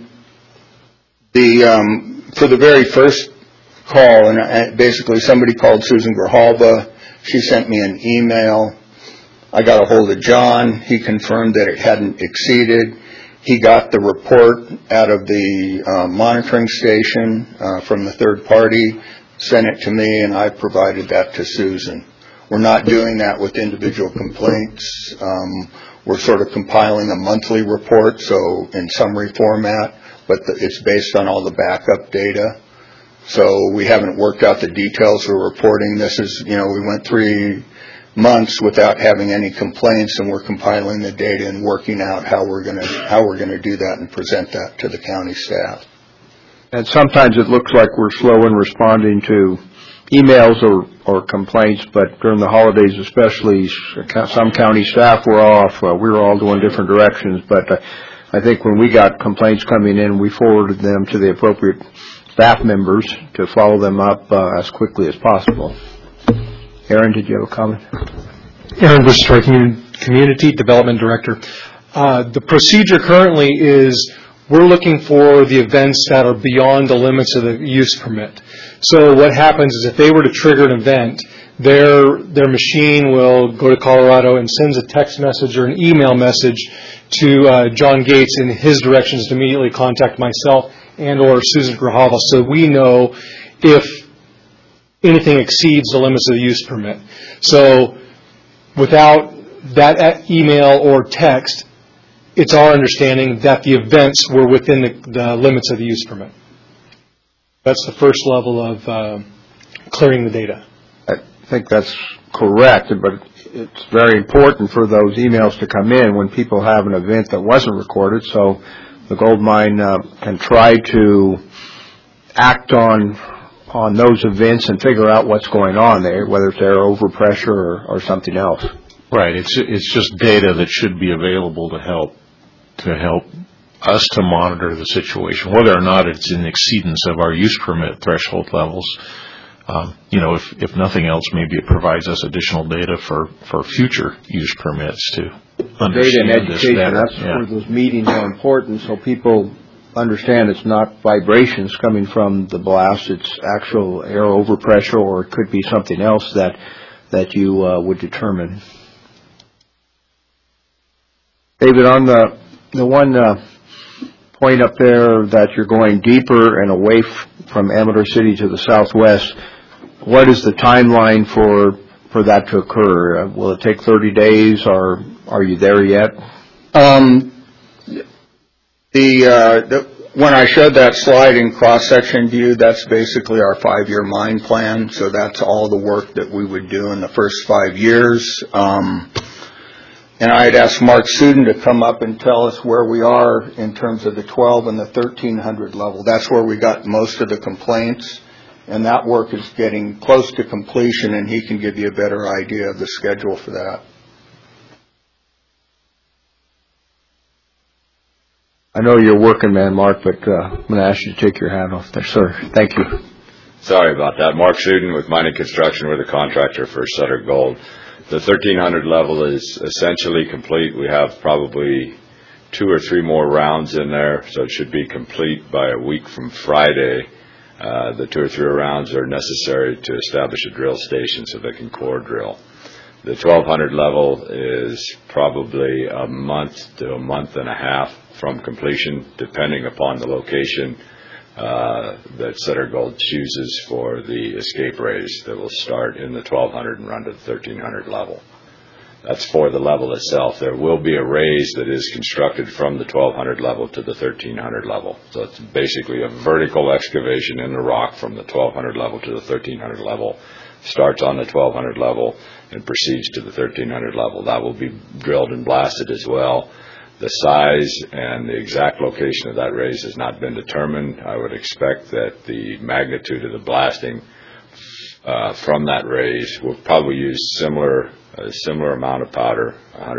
for the very first call, and basically somebody called Susan Grijalba. She sent me an email. I got a hold of John. He confirmed that it hadn't exceeded. He got the report out of the monitoring station from the third party, sent it to me, and I provided that to Susan. We're not doing that with individual complaints. We're sort of compiling a monthly report, so in summary format, but it's based on all the backup data. So we haven't worked out the details of reporting. This is, we went 3 months without having any complaints, and we're compiling the data and working out how we're going to do that and present that to the county staff. And sometimes it looks like we're slow in responding to emails or complaints, but during the holidays especially, some county staff were off. We were all going different directions, but I think when we got complaints coming in, we forwarded them to the appropriate staff members to follow them up as quickly as possible. Aaron, did you have a comment? Aaron Bush, Community Development Director. The procedure currently is we're looking for the events that are beyond the limits of the use permit. So what happens is if they were to trigger an event, their machine will go to Colorado and sends a text message or an email message to John Gates in his directions to immediately contact myself and or Susan Grijalva, so we know if anything exceeds the limits of the use permit. So without that email or text, it's our understanding that the events were within the limits of the use permit. That's the first level of clearing the data. I think that's correct, but it's very important for those emails to come in when people have an event that wasn't recorded, so the gold mine can try to act on those events and figure out what's going on there, whether it's air overpressure or something else. Right. It's just data that should be available to help us to monitor the situation, whether or not it's in exceedance of our use permit threshold levels. If nothing else, maybe it provides us additional data for future use permits to understand data and this education, better. that's where those meetings are important, so people understand it's not vibrations coming from the blast, it's actual air overpressure, or it could be something else that you would determine. David, on the one point up there that you're going deeper and away from Amador City to the southwest, what is the timeline for that to occur? Will it take 30 days, or are you there yet? When I showed that slide in cross-section view, that's basically our 5-year mine plan, so that's all the work that we would do in the first 5 years. And I had asked Mark Suden to come up and tell us where we are in terms of the 12 and the 1300 level. That's where we got most of the complaints, and that work is getting close to completion, and he can give you a better idea of the schedule for that. I know you're a working man, Mark, but I'm going to ask you to take your hat off there, sir. Thank you. Sorry about that. Mark Suden with Mining Construction. We're the contractor for Sutter Gold. The 1300 level is essentially complete. We have probably 2 or 3 more rounds in there, so it should be complete by a week from Friday. The 2 or 3 rounds are necessary to establish a drill station so they can core drill. The 1200 level is probably a month to a month and a half from completion, depending upon the location that Sutter Gold chooses for the escape raise that will start in the 1200 and run to the 1300 level. That's for the level itself. There will be a raise that is constructed from the 1200 level to the 1300 level. So it's basically a vertical excavation in the rock from the 1200 level to the 1300 level. Starts on the 1200 level and proceeds to the 1300 level. That will be drilled and blasted as well. The size and the exact location of that raise has not been determined. I would expect that the magnitude of the blasting from that raise will probably use a similar amount of powder,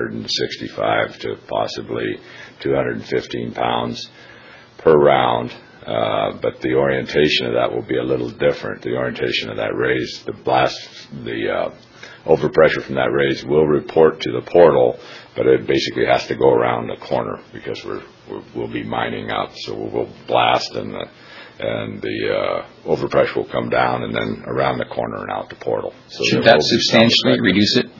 165 to possibly 215 pounds per round. But the orientation of that will be a little different. The orientation of that raise, the overpressure from that raise will report to the portal, but it basically has to go around the corner because we'll be mining up. So we'll blast and the overpressure will come down and then around the corner and out the portal. So should that substantially reduce it?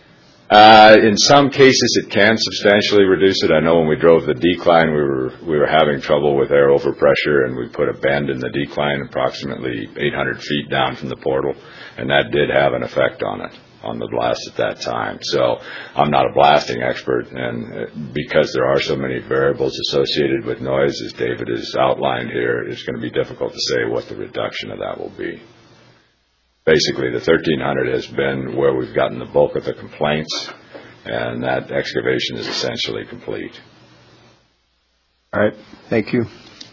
In some cases, it can substantially reduce it. I know when we drove the decline, we were having trouble with air overpressure, and we put a bend in the decline approximately 800 feet down from the portal, and that did have an effect on it, on the blast at that time. So I'm not a blasting expert, and because there are so many variables associated with noise, as David has outlined here, it's going to be difficult to say what the reduction of that will be. Basically, the 1300 has been where we've gotten the bulk of the complaints, and that excavation is essentially complete. All right. Thank you.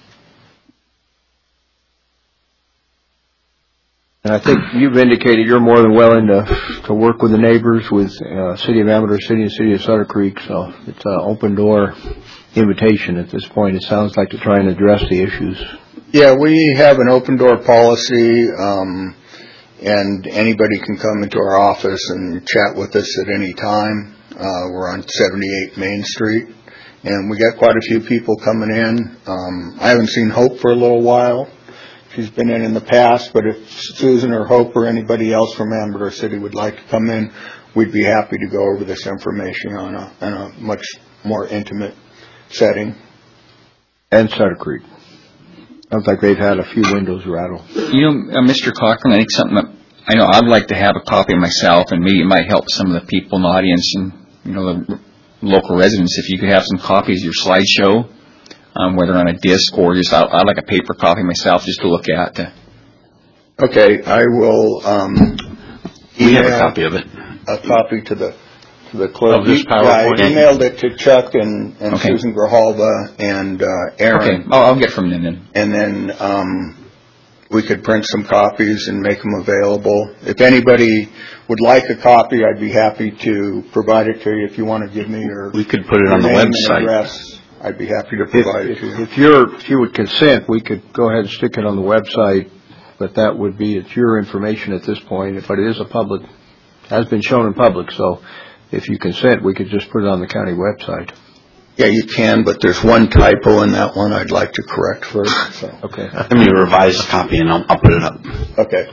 And I think you've indicated you're more than willing to work with the neighbors, with City of Amador City and City of Sutter Creek, so it's an open door invitation at this point. It sounds like to try and address the issues. Yeah, we have an open door policy. And anybody can come into our office and chat with us at any time. We're on 78 Main Street, and we got quite a few people coming in. I haven't seen Hope for a little while. She's been in the past, but if Susan or Hope or anybody else from Amador City would like to come in, we'd be happy to go over this information on a much more intimate setting. And Sutter Creek. Sounds like they've had a few windows rattle. Mr. Cochran, I think something that I know I'd like to have a copy myself, and maybe it might help some of the people in the audience and the local residents if you could have some copies of your slideshow, whether on a disc or just I'd like a paper copy myself just to look at. Okay, I will. We have a copy of it. A copy to the clerk. Of this PowerPoint? I emailed it to Chuck and Okay. Susan Grijalva and Aaron. Okay, I'll get from them then. And then we could print some copies and make them available. If anybody would like a copy, I'd be happy to provide it to you. If you want to give me your We could put it on the name and website. address, I'd be happy to provide it to you. If you would consent, we could go ahead and stick it on the website, but that would be, it's your information at this point. But it is has been shown in public, so if you consent, we could just put it on the county website. Yeah, you can, but there's one typo in that one I'd like to correct first. So. Okay. Let me revise the copy and I'll put it up. Okay.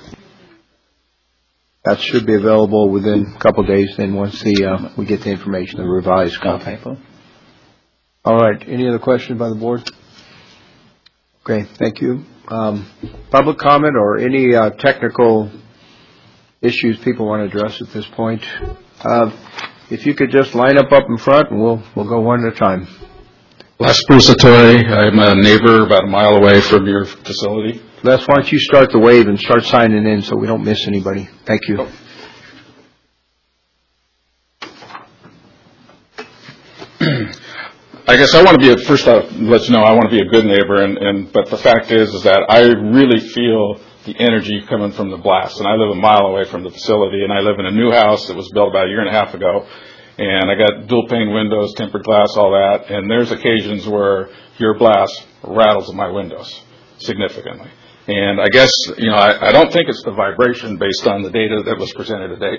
That should be available within a couple of days, then once we get the information, the revised copy. All right. Any other questions by the board? Okay, thank you. Public comment or any technical issues people want to address at this point? If you could just line up in front, and we'll go one at a time. Les Brusatori. I'm a neighbor about a mile away from your facility. Les, why don't you start the wave and start signing in so we don't miss anybody. Thank you. I guess I want to be first off, let you know I want to be a good neighbor, but the fact is that I really feel the energy coming from the blast, and I live a mile away from the facility, and I live in a new house that was built about a year and a half ago, and I got dual pane windows, tempered glass, all that, and there's occasions where your blast rattles my windows significantly. And I guess, I don't think it's the vibration based on the data that was presented today.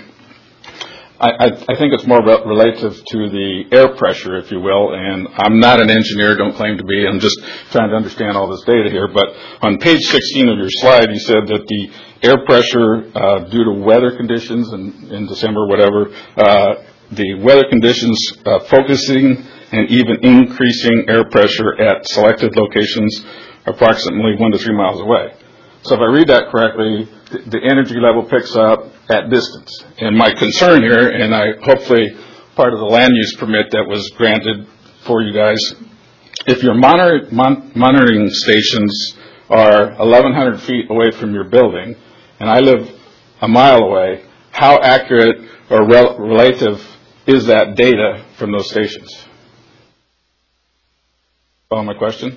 I think it's more relative to the air pressure, if you will, and I'm not an engineer, don't claim to be. I'm just trying to understand all this data here. But on page 16 of your slide, you said that the air pressure, due to weather conditions in December, whatever, the weather conditions focusing and even increasing air pressure at selected locations approximately 1 to 3 miles away. So if I read that correctly, the energy level picks up at distance. And my concern here, and hopefully part of the land use permit that was granted for you guys, if your monitoring stations are 1,100 feet away from your building, and I live a mile away, how accurate or relative is that data from those stations? Follow my question?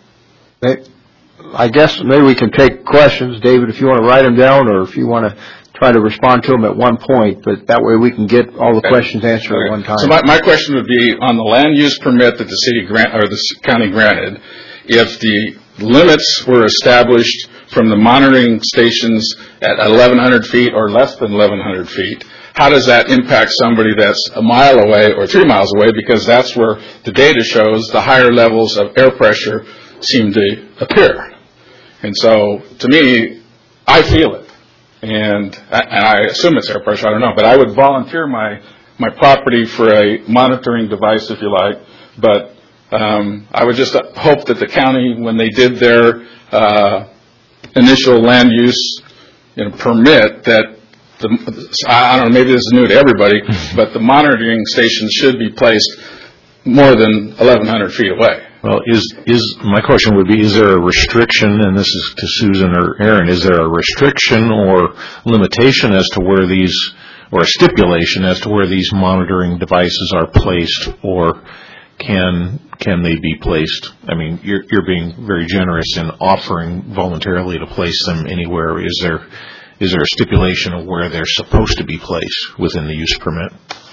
I guess maybe we can take questions, David, if you want to write them down or if you want to try to respond to them at one point, but that way we can get all the questions answered at one time. So my question would be on the land use permit that the city or the county granted, if the limits were established from the monitoring stations at 1,100 feet or less than 1,100 feet, how does that impact somebody that's a mile away or 3 miles away? Because that's where the data shows the higher levels of air pressure seem to appear. And so, to me, I feel it. And I assume it's air pressure, I don't know. But I would volunteer my property for a monitoring device, if you like. But I would just hope that the county, when they did their initial land use permit, that I don't know, maybe this is new to everybody, but the monitoring stations should be placed more than 1,100 feet away. Well, my question would be, is there a restriction, and this is to Susan or Aaron, is there a restriction or limitation as to where these, or a stipulation as to where these monitoring devices are placed, or can they be placed? I mean, you're being very generous in offering voluntarily to place them anywhere. Is there a stipulation of where they're supposed to be placed within the use permit?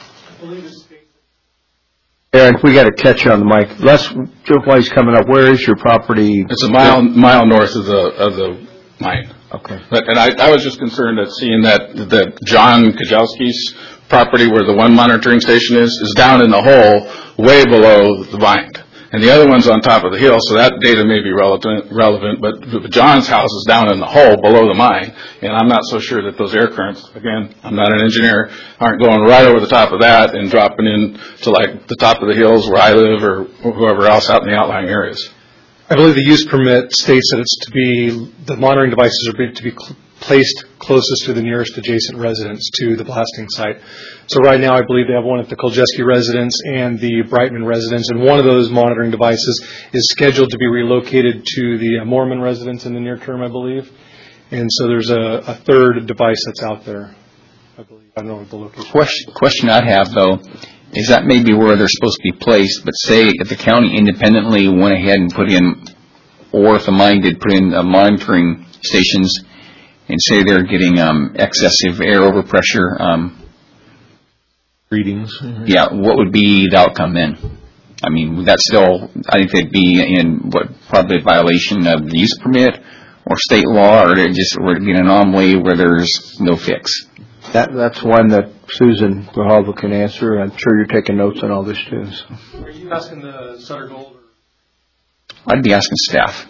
Aaron, we got to catch you on the mic. Les, while he's coming up, where is your property? It's a mile north of the mine. Okay. And I was just concerned at seeing that John Kajowski's property, where the one monitoring station is down in the hole, way below the vine. And the other one's on top of the hill, so that data may be relevant, but John's house is down in the hole below the mine, and I'm not so sure that those air currents, again, I'm not an engineer, aren't going right over the top of that and dropping in to like the top of the hills where I live or whoever else out in the outlying areas. I believe the use permit states that it's to be, the monitoring devices are to be placed closest to the nearest adjacent residence to the blasting site. So right now I believe they have one at the Koljeski residence and the Brightman residence, and one of those monitoring devices is scheduled to be relocated to the Mormon residence in the near term, I believe. And so there's a third device that's out there, I believe. I don't know the location. Question I'd have, though, is that maybe where they're supposed to be placed, but say if the county independently went ahead and put in or if the mine did put in monitoring stations and say they're getting excessive air overpressure readings. Yeah, what would be the outcome then? I mean, that's still, I think they'd be in probably a violation of the use permit or state law, or would it be an anomaly where there's no fix? That's one that Susan Grijalva can answer. I'm sure you're taking notes on all this too. So. Are you asking the Sutter Gold? I'd be asking staff.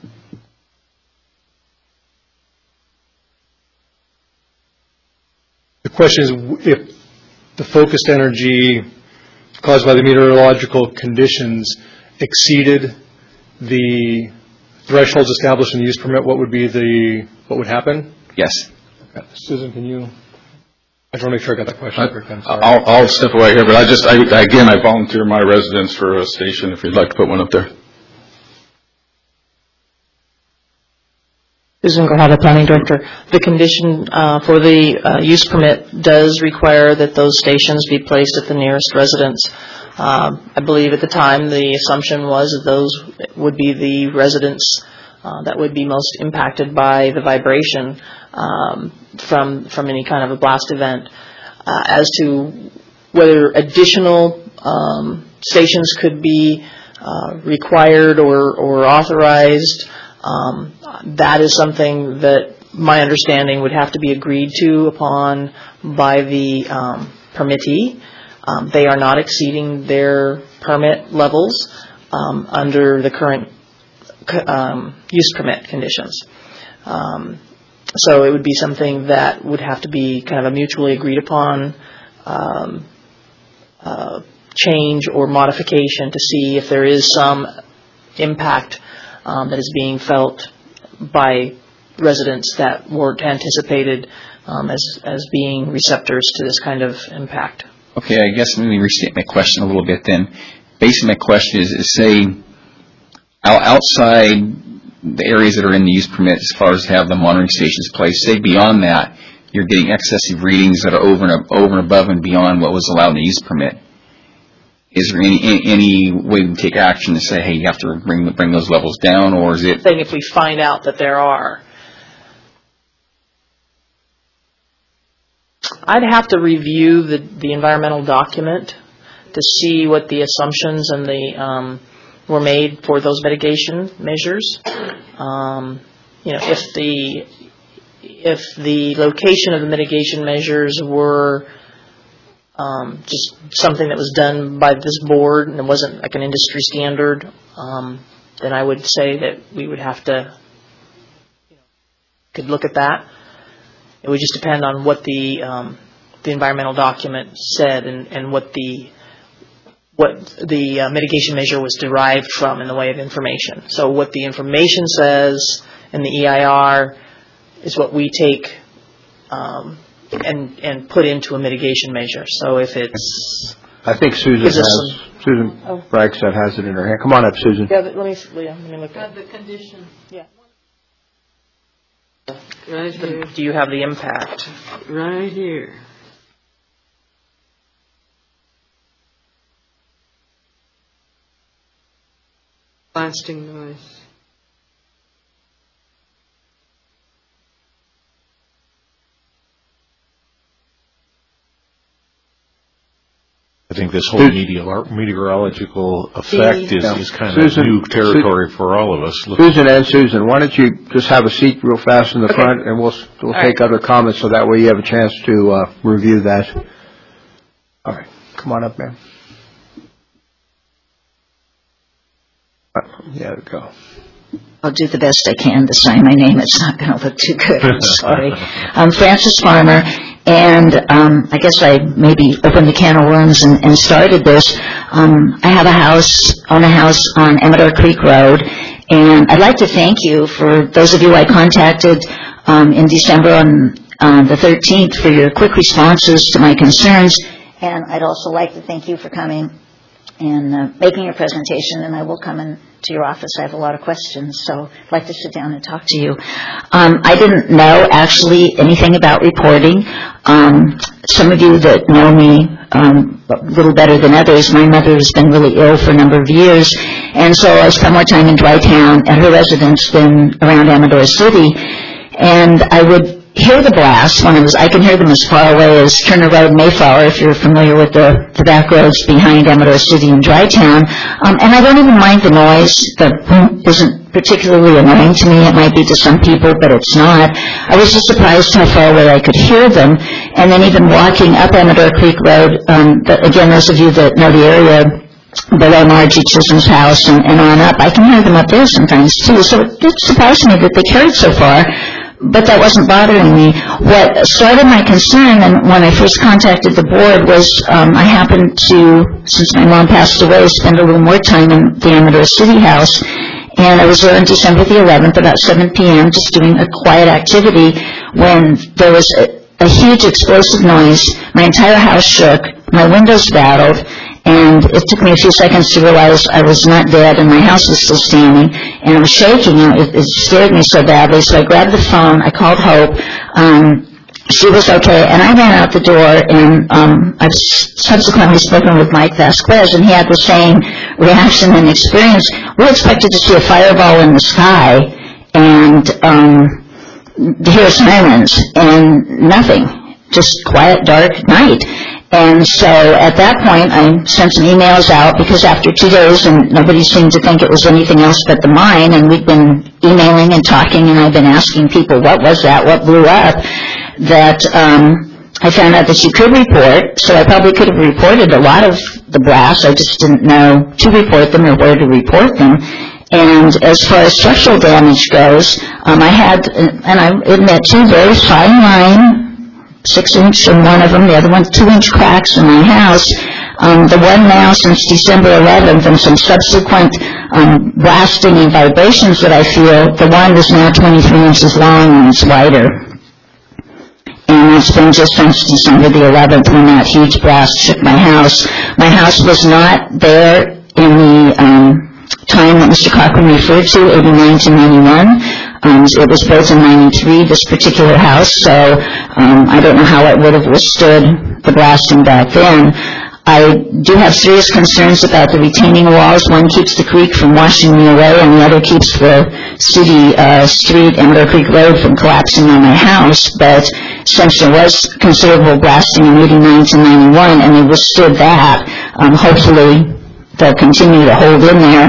The question is if the focused energy caused by the meteorological conditions exceeded the thresholds established in the use permit, what would happen? Yes. Okay. Susan, can you? I just want to make sure I got that question correct. I'm sorry. I'll step away here, but I volunteer my residence for a station if you'd like to put one up there. Susan Grijalva, Planning Director. The condition for the use permit does require that those stations be placed at the nearest residence. I believe at the time the assumption was that those would be the residents that would be most impacted by the vibration from any kind of a blast event. As to whether additional stations could be required or authorized, that is something that my understanding would have to be agreed to upon by the permittee. They are not exceeding their permit levels under the current use permit conditions. So it would be something that would have to be kind of a mutually agreed upon change or modification to see if there is some impact that is being felt by residents that weren't anticipated as being receptors to this kind of impact. Okay, I guess let me restate my question a little bit then. Basically my question is say outside the areas that are in the use permit as far as have the monitoring stations placed, say beyond that you're getting excessive readings that are over and above and beyond what was allowed in the use permit. Is there any way to take action to say, hey, you have to bring those levels down, or is it? Saying if we find out that there are, I'd have to review the environmental document to see what the assumptions and the were made for those mitigation measures. If the location of the mitigation measures were just something that was done by this board and it wasn't like an industry standard, then I would say that we would have to could look at that. It would just depend on what the environmental document said and what the mitigation measure was derived from in the way of information. So what the information says in the EIR is what we take and put into a mitigation measure. So if it's... I think Susan Bragstad has it in her hand. Come on up, Susan. Yeah, let me look at the condition. Yeah. Right here. Do you have the impact? Right here. Blasting noise. I think this whole meteorological effect is kind of new territory for all of us. Susan, why don't you just have a seat real fast in the front, and we'll take other comments so that way you have a chance to review that. All right. Come on up, ma'am. Yeah, go. I'll do the best I can this time. My name is not going to look too good. I'm sorry. I'm Frances Farmer, and I guess I maybe opened the can of worms and started this. I have a house on Amador Creek Road, and I'd like to thank you for those of you I contacted in December on the 13th for your quick responses to my concerns, and I'd also like to thank you for coming and making your presentation, and I will come and to your office. I have a lot of questions, so I'd like to sit down and talk to you. I didn't know actually anything about reporting. Some of you that know me a little better than others, my mother has been really ill for a number of years, and so I spent more time in Dry Town at her residence than around Amador City, and I would hear the blasts when I can hear them as far away as Turner Road, Mayflower, if you're familiar with the back roads behind Amador City and Dry Town. And I don't even mind the noise. The isn't particularly annoying to me. It might be to some people, but it's not. I was just surprised how far away I could hear them. And then even walking up Amador Creek Road, again, those of you that know the area below Margie Chisholm's house and on up, I can hear them up there sometimes too. So it surprised me that they carried so far. But that wasn't bothering me. What started my concern, and when I first contacted the board, was I happened to, since my mom passed away, spend a little more time in the Amador City house. And I was there on December the 11th, about 7 p.m., just doing a quiet activity, when there was a huge explosive noise. My entire house shook. My windows rattled. And it took me a few seconds to realize I was not dead and my house was still standing. And I was shaking. It scared me so badly. So I grabbed the phone. I called Hope. She was okay. And I ran out the door. And I've subsequently spoken with Mike Vasquez, and he had the same reaction and experience. We expected to see a fireball in the sky and to hear sirens, and nothing. Just quiet, dark night. And so at that point, I sent some emails out, because after 2 days, and nobody seemed to think it was anything else but the mine, and we'd been emailing and talking, and I've been asking people, what was that, what blew up, that I found out that you could report, so I probably could have reported a lot of the blasts. I just didn't know to report them or where to report them. And as far as structural damage goes, I had, and I admit, 2 very fine line, 6-inch in one of them, the other one 2-inch cracks in my house. The one now since December 11th, and some subsequent blasting and vibrations that I feel, the one is now 23 inches long and it's wider. And it's been just since December the 11th when that huge blast shook my house. My house was not there in the time that Mr. Cochran referred to, 89 to 91. It was built in 93, this particular house, so I don't know how it would have withstood the blasting back then. I do have serious concerns about the retaining walls. One keeps the creek from washing me away, and the other keeps the city street, Amador Creek Road, from collapsing on my house. But since there was considerable blasting in 89 to 91, and they withstood that, hopefully they'll continue to hold in there,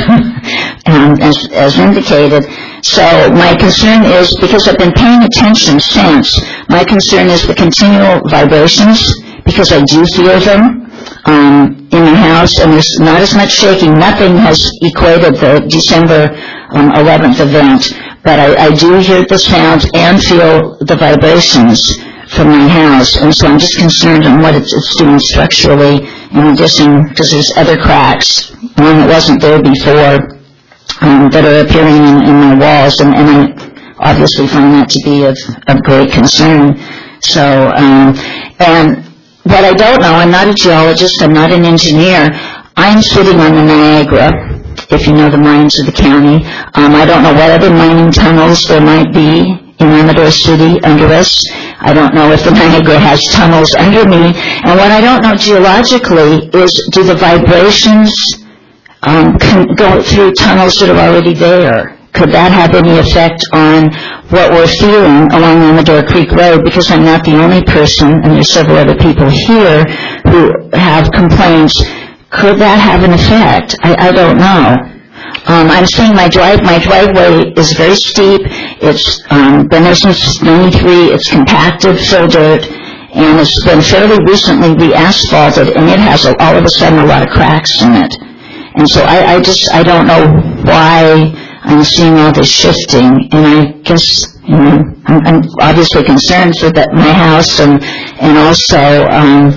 as indicated. So my concern is, because I've been paying attention since, my concern is the continual vibrations, because I do feel them in my house, and there's not as much shaking. Nothing has equated the December 11th event, but I do hear the sounds and feel the vibrations from my house, and so I'm just concerned on what it's doing structurally, in addition, because there's other cracks, one that wasn't there before, that are appearing in my walls, and I obviously find that to be of great concern. So, and what I don't know, I'm not a geologist, I'm not an engineer, I'm sitting on the Niagara, if you know the mines of the county. I don't know what other mining tunnels there might be in Amador City under us. I don't know if the Niagara has tunnels under me. And what I don't know geologically is, do the vibrations go through tunnels that are already there? Could that have any effect on what we're feeling along Amador Creek Road? Because I'm not the only person, and there's several other people here who have complaints. Could that have an effect? I don't know. I'm seeing my driveway is very steep. It's been there since 93. It's compacted, fill dirt, and it's been fairly recently re-asphalted, and it has all of a sudden a lot of cracks in it. And so I don't know why I'm seeing all this shifting, and I guess, I'm obviously concerned for my house, and also,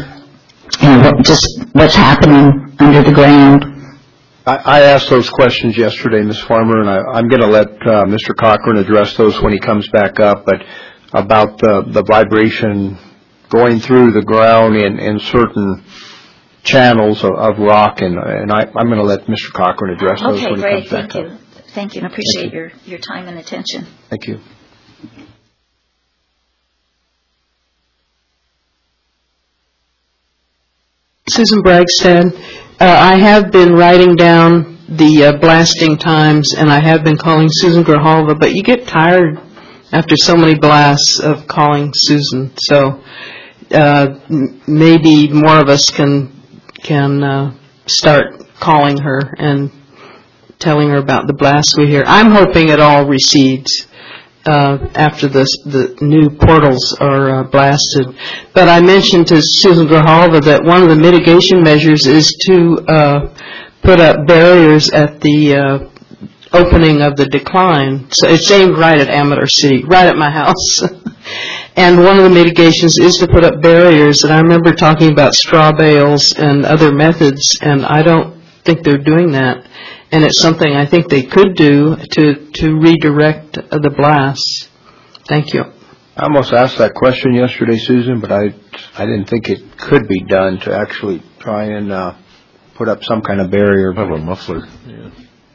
just what's happening under the ground. I asked those questions yesterday, Ms. Farmer, and I'm going to let Mr. Cochran address those when he comes back up, but about the vibration going through the ground in certain channels of rock, and I'm going to let Mr. Cochran address those Okay, when he great. comes back Thank up. you. Thank you, and I appreciate your time and attention. Thank you. Susan Bragstad. I have been writing down the blasting times, and I have been calling Susan Grijalva, but you get tired after so many blasts of calling Susan. So maybe more of us can start calling her and telling her about the blasts we hear. I'm hoping it all recedes after the new portals are blasted. But I mentioned to Susan Grijalva that one of the mitigation measures is to put up barriers at the opening of the decline. So it's aimed right at Amador City, right at my house. And one of the mitigations is to put up barriers. And I remember talking about straw bales and other methods, and I don't think they're doing that. And it's something I think they could do to redirect the blasts. Thank you. I almost asked that question yesterday, Susan, but I didn't think it could be done to actually try and put up some kind of barrier. Have a muffler. Yeah.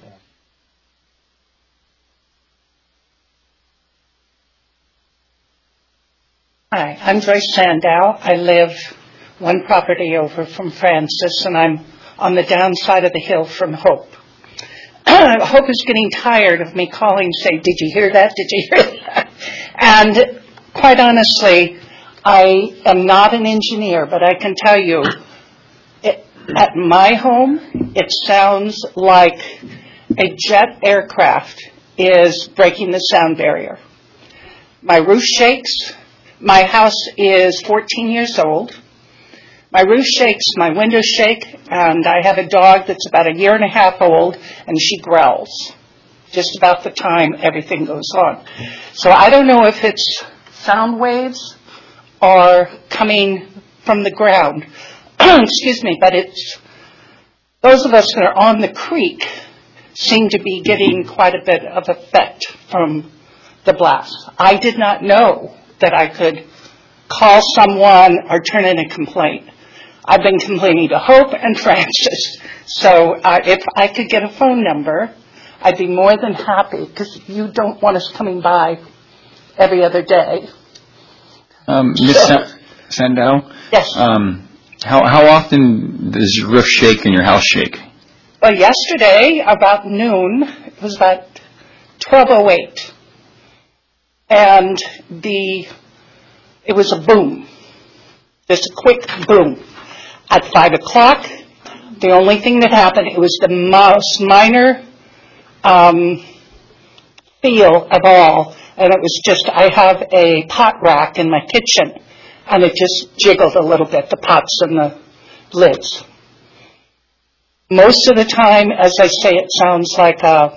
Hi, I'm Joyce Sandow. I live one property over from Francis, and I'm on the downside of the hill from Hope. Hope is getting tired of me calling and say, did you hear that? Did you hear that? And quite honestly, I am not an engineer, but I can tell you, at my home, it sounds like a jet aircraft is breaking the sound barrier. My roof shakes. My house is 14 years old. My roof shakes, my windows shake, and I have a dog that's about a year and a half old, and she growls just about the time everything goes on. So I don't know if it's sound waves or coming from the ground. Excuse me, but it's those of us that are on the creek seem to be getting quite a bit of effect from the blast. I did not know that I could call someone or turn in a complaint. I've been complaining to Hope and Francis. So if I could get a phone number, I'd be more than happy, because you don't want us coming by every other day. Ms. Sandow? Yes. How often does your roof shake and your house shake? Well, yesterday, about noon, it was about 12:08, and it was a boom, just a quick boom. At 5 o'clock, the only thing that happened, it was the most minor feel of all, and it was just, I have a pot rack in my kitchen, and it just jiggled a little bit, the pots and the lids. Most of the time, as I say, it sounds like a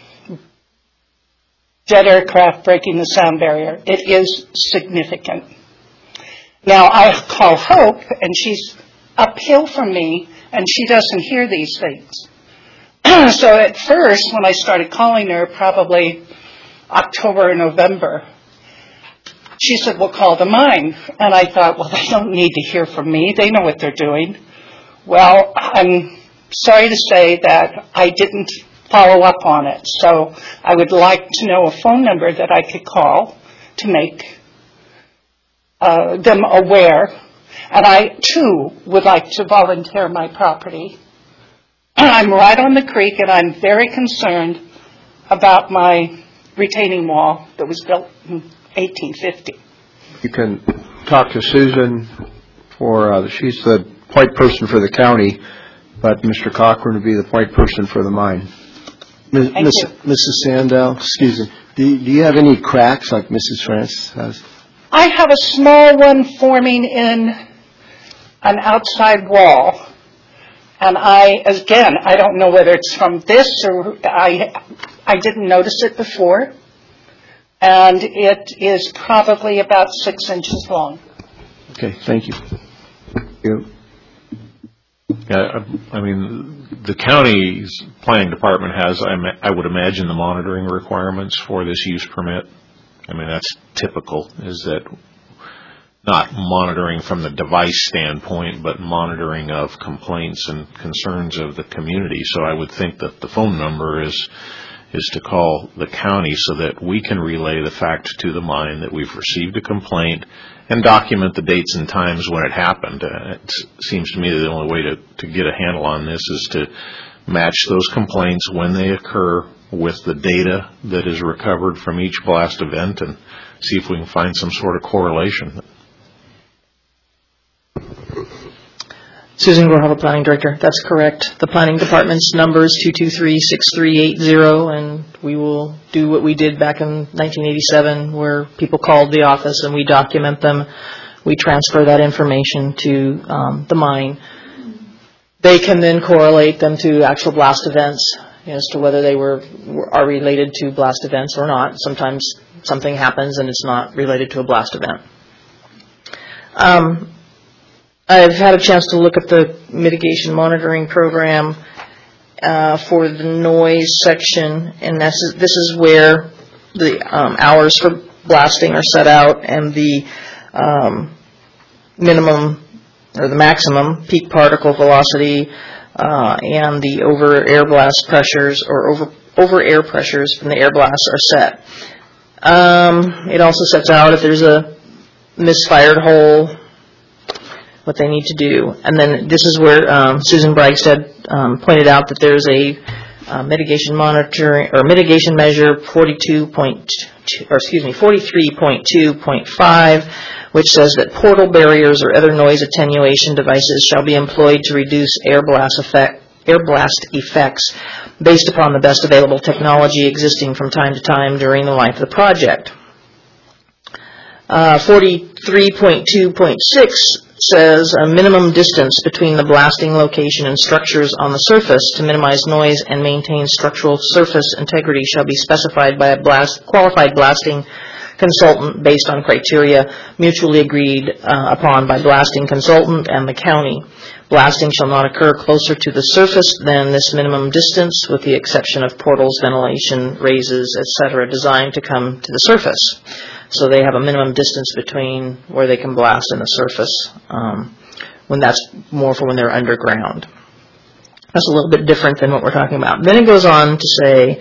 jet aircraft breaking the sound barrier. It is significant. Now, I call Hope, and she's uphill from me, and she doesn't hear these things. So at first, when I started calling her, probably October or November, she said, well, call the mine. And I thought, well, they don't need to hear from me. They know what they're doing. Well, I'm sorry to say that I didn't follow up on it. So I would like to know a phone number that I could call to make them aware. And I, too, would like to volunteer my property. I'm right on the creek, and I'm very concerned about my retaining wall that was built in 1850. You can talk to Susan she's the point person for the county, but Mr. Cochran would be the point person for the mine. Mrs. Sandow, excuse me, do you have any cracks like Mrs. Francis has? I have a small one forming in an outside wall, and I don't know whether it's from this or I didn't notice it before, and it is probably about 6 inches long. Okay, thank you. I mean, the county's planning department has, I would imagine, the monitoring requirements for this use permit. I mean, that's typical, is that not monitoring from the device standpoint, but monitoring of complaints and concerns of the community. So I would think that the phone number is to call the county so that we can relay the fact to the mine that we've received a complaint and document the dates and times when it happened. It seems to me that the only way to get a handle on this is to match those complaints when they occur with the data that is recovered from each blast event and see if we can find some sort of correlation. Susan Grijalva, Planning Director. That's correct. The Planning Department's number is 223-6380, and we will do what we did back in 1987 where people called the office and we document them. We transfer that information to the mine. They can then correlate them to actual blast events as to whether they are related to blast events or not. Sometimes something happens and it's not related to a blast event. I've had a chance to look at the mitigation monitoring program for the noise section, and this is where the hours for blasting are set out and the minimum or the maximum peak particle velocity and the over air blast pressures or over air pressures from the air blasts are set. It also sets out if there's a misfired hole, what they need to do. And then this is where Susan Bragstead pointed out that there's a mitigation measure 43.2.5, which says that portal barriers or other noise attenuation devices shall be employed to reduce air blast effects based upon the best available technology existing from time to time during the life of the project. 43.2.6 says a minimum distance between the blasting location and structures on the surface to minimize noise and maintain structural surface integrity shall be specified by a qualified blasting consultant based on criteria mutually agreed upon by blasting consultant and the county. Blasting shall not occur closer to the surface than this minimum distance, with the exception of portals, ventilation, raises, etc., designed to come to the surface. So they have a minimum distance between where they can blast and the surface, when that's more for when they're underground. That's a little bit different than what we're talking about. Then it goes on to say,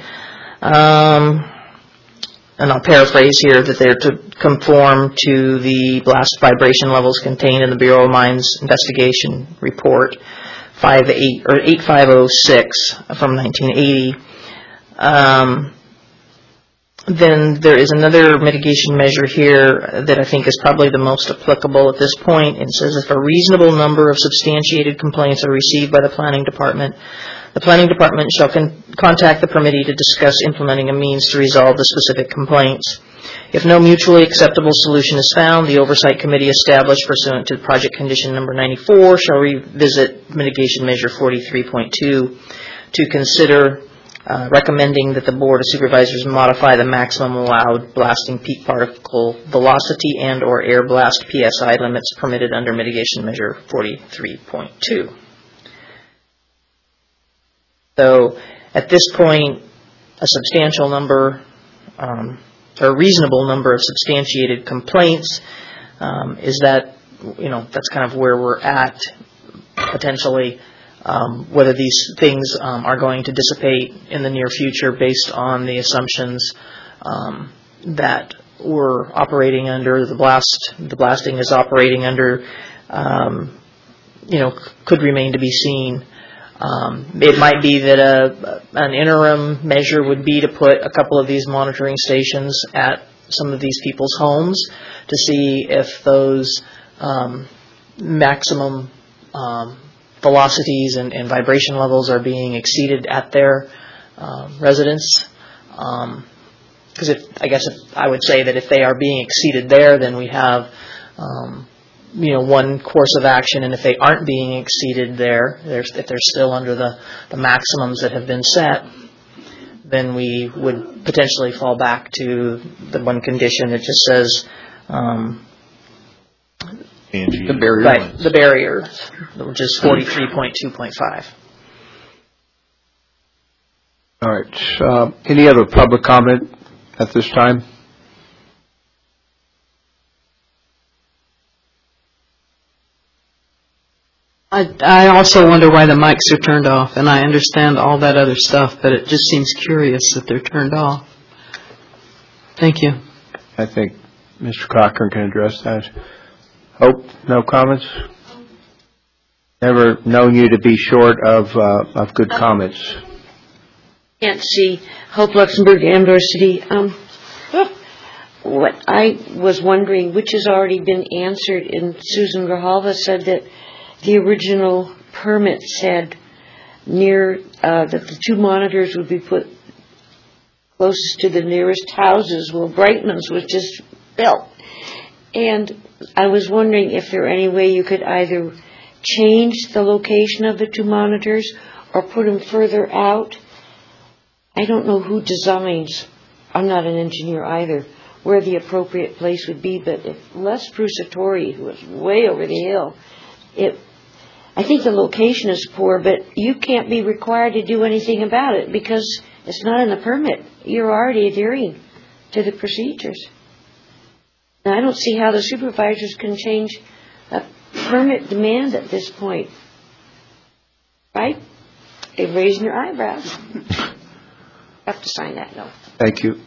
and I'll paraphrase here, that they're to conform to the blast vibration levels contained in the Bureau of Mines investigation report 8506 from 1980. Then there is another mitigation measure here that I think is probably the most applicable at this point. It says if a reasonable number of substantiated complaints are received by the Planning Department, the Planning Department shall contact the permittee to discuss implementing a means to resolve the specific complaints. If no mutually acceptable solution is found, the Oversight Committee established pursuant to Project Condition Number 94 shall revisit Mitigation Measure 43.2 to consider recommending that the Board of Supervisors modify the maximum allowed blasting peak particle velocity and or air blast PSI limits permitted under Mitigation Measure 43.2. So at this point, a substantial number, or a reasonable number of substantiated complaints is that, that's kind of where we're at potentially. Whether these things are going to dissipate in the near future based on the assumptions that we're operating under, the blasting is operating under, could remain to be seen. It might be that an interim measure would be to put a couple of these monitoring stations at some of these people's homes to see if those maximum velocities and vibration levels are being exceeded at their residence. Because I would say that if they are being exceeded there, then we have one course of action, and if they aren't being exceeded there, if they're still under the maximums that have been set, then we would potentially fall back to the one condition that just says the barrier. Right, the barrier, which is 43.2.5. All right. Any other public comment at this time? I also wonder why the mics are turned off, and I understand all that other stuff, but it just seems curious that they're turned off. Thank you. I think Mr. Cochran can address that. Hope, no comments? Never known you to be short of good comments. Can't see. Hope Luxembourg, Amdor City. What I was wondering, which has already been answered, and Susan Grijalva said that the original permit said that the 2 monitors would be put closest to the nearest houses. Well, Brightman's was just built. And I was wondering if there any way you could either change the location of the 2 monitors or put them further out. I don't know who designs, I'm not an engineer either, where the appropriate place would be, but if Les Frusatori, who is way over the hill, I think the location is poor, but you can't be required to do anything about it because it's not in the permit. You're already adhering to the procedures. Now, I don't see how the supervisors can change a permit demand at this point. Right? They're raising your eyebrows. Have to sign that note. Thank you.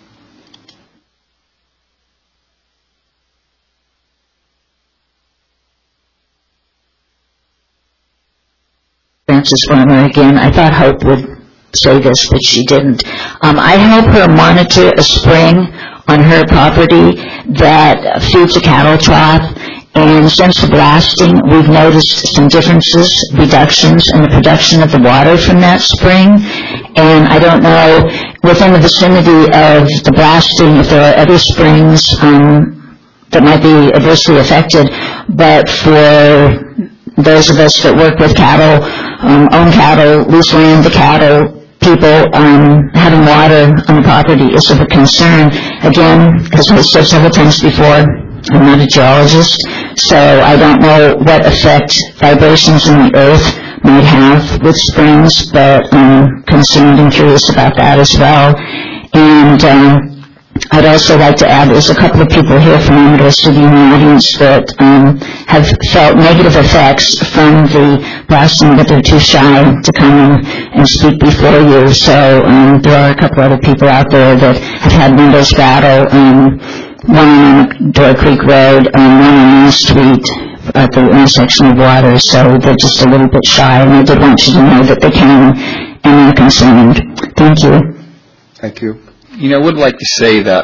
Frances Farmer again. I thought Hope would say this, but she didn't. I help her monitor a spring on her property that feeds a cattle trough, and since the blasting, we've noticed some differences, reductions in the production of the water from that spring, and I don't know, within the vicinity of the blasting, if there are other springs that might be adversely affected, but for those of us that work with cattle, own cattle, lease land to cattle, people having water on the property is of a concern. Again, as I said several times before, I'm not a geologist, so I don't know what effect vibrations in the earth might have with springs, but I'm concerned and curious about that as well. And I'd also like to add, there's a couple of people here from Amador City in the audience that have felt negative effects from the blasting, but they're too shy to come and speak before you. So there are a couple other people out there that have had windows rattle, one on Door Creek Road, one on Main Street at the intersection of water. So they're just a little bit shy, and I did want you to know that they can and are concerned. Thank you. Thank you. I would like to say that,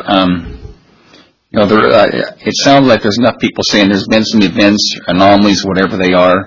it sounds like there's enough people saying there's been some events, anomalies, whatever they are.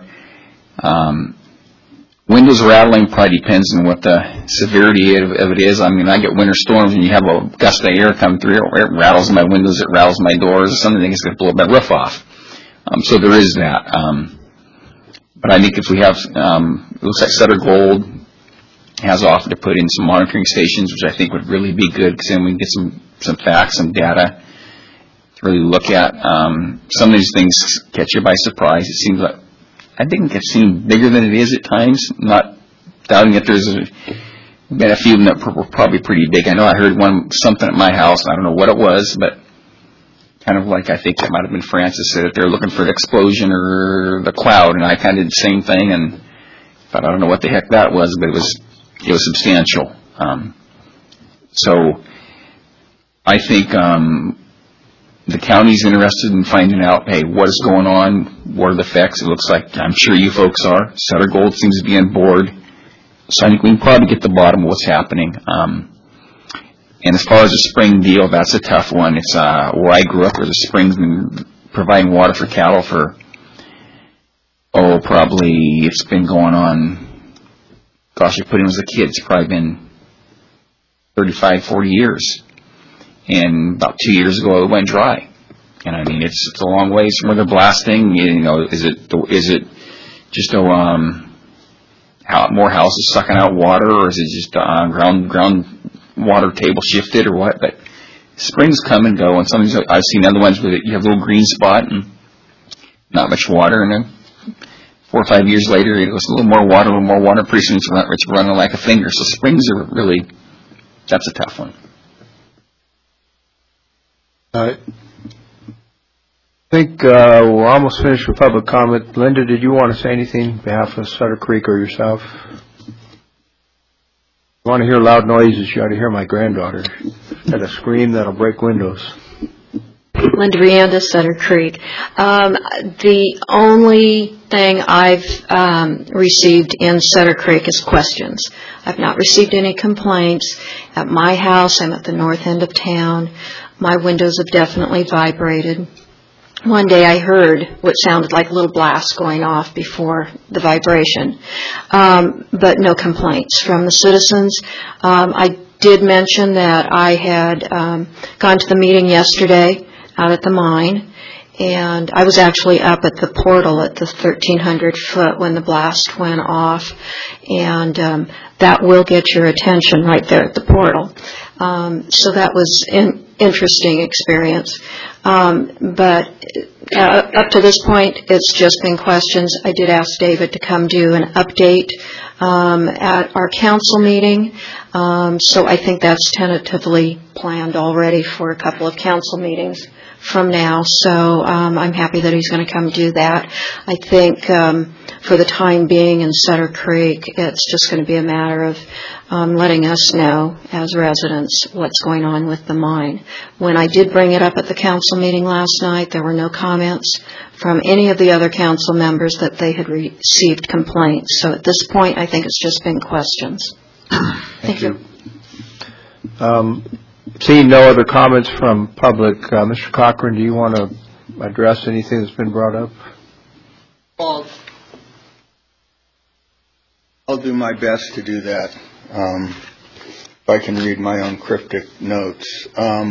Windows rattling probably depends on what the severity of it is. I mean, I get winter storms and you have a gust of air come through, it rattles my windows, it rattles my doors, something is going to blow my roof off. So there is that. But I think if we have, it looks like Sutter Gold has offered to put in some monitoring stations, which I think would really be good, because then we can get some facts, some data to really look at. Some of these things catch you by surprise. It seems like, I think it seemed bigger than it is at times, not doubting that there's been a few of them that were probably pretty big. I know I heard something at my house, I don't know what it was, but kind of like, I think it might have been Francis said that they're looking for the explosion or the cloud, and I kind of did the same thing, and thought, I don't know what the heck that was, but it was substantial. So I think the county's interested in finding out, hey, what is going on? What are the effects? It looks like, I'm sure you folks are. Sutter Gold seems to be on board. So I think we can probably get to the bottom of what's happening. And as far as the spring deal, that's a tough one. It's where I grew up, where the spring's been providing water for cattle for, probably it's been going on. Gosh, I put in as a kid, it's probably been 35, 40 years. And about 2 years ago, it went dry. And I mean, it's a long ways from where they're blasting. Is it just more houses sucking out water, or is it just ground water table shifted, or what? But springs come and go, and sometimes I've seen other ones where you have a little green spot and not much water, and then 4 or 5 years later, it goes a little more water, pretty soon it's running like a finger. So springs are really, that's a tough one. I think we're almost finished with public comment. Linda, did you want to say anything on behalf of Sutter Creek or yourself? You want to hear loud noises, you ought to hear my granddaughter. At a scream that'll break windows. Linda Rianda, Sutter Creek. The only thing I've received in Sutter Creek is questions. I've not received any complaints. At my house, I'm at the north end of town. My windows have definitely vibrated. One day I heard what sounded like a little blast going off before the vibration, but no complaints from the citizens. I did mention that I had gone to the meeting yesterday out at the mine, and I was actually up at the portal at the 1,300 foot when the blast went off, and that will get your attention right there at the portal. So that was an interesting experience. But up to this point, it's just been questions. I did ask David to come do an update at our council meeting. So I think that's tentatively planned already for a couple of council meetings from now. So I'm happy that he's going to come do that. I think for the time being in Sutter Creek, it's just going to be a matter of letting us know as residents what's going on with the mine. When I did bring it up at the council meeting last night, there were no comments from any of the other council members that they had received complaints. So at this point, I think it's just been questions. Thank you. Seeing no other comments from public, Mr. Cochran, do you want to address anything that's been brought up? I'll do my best to do that. If I can read my own cryptic notes.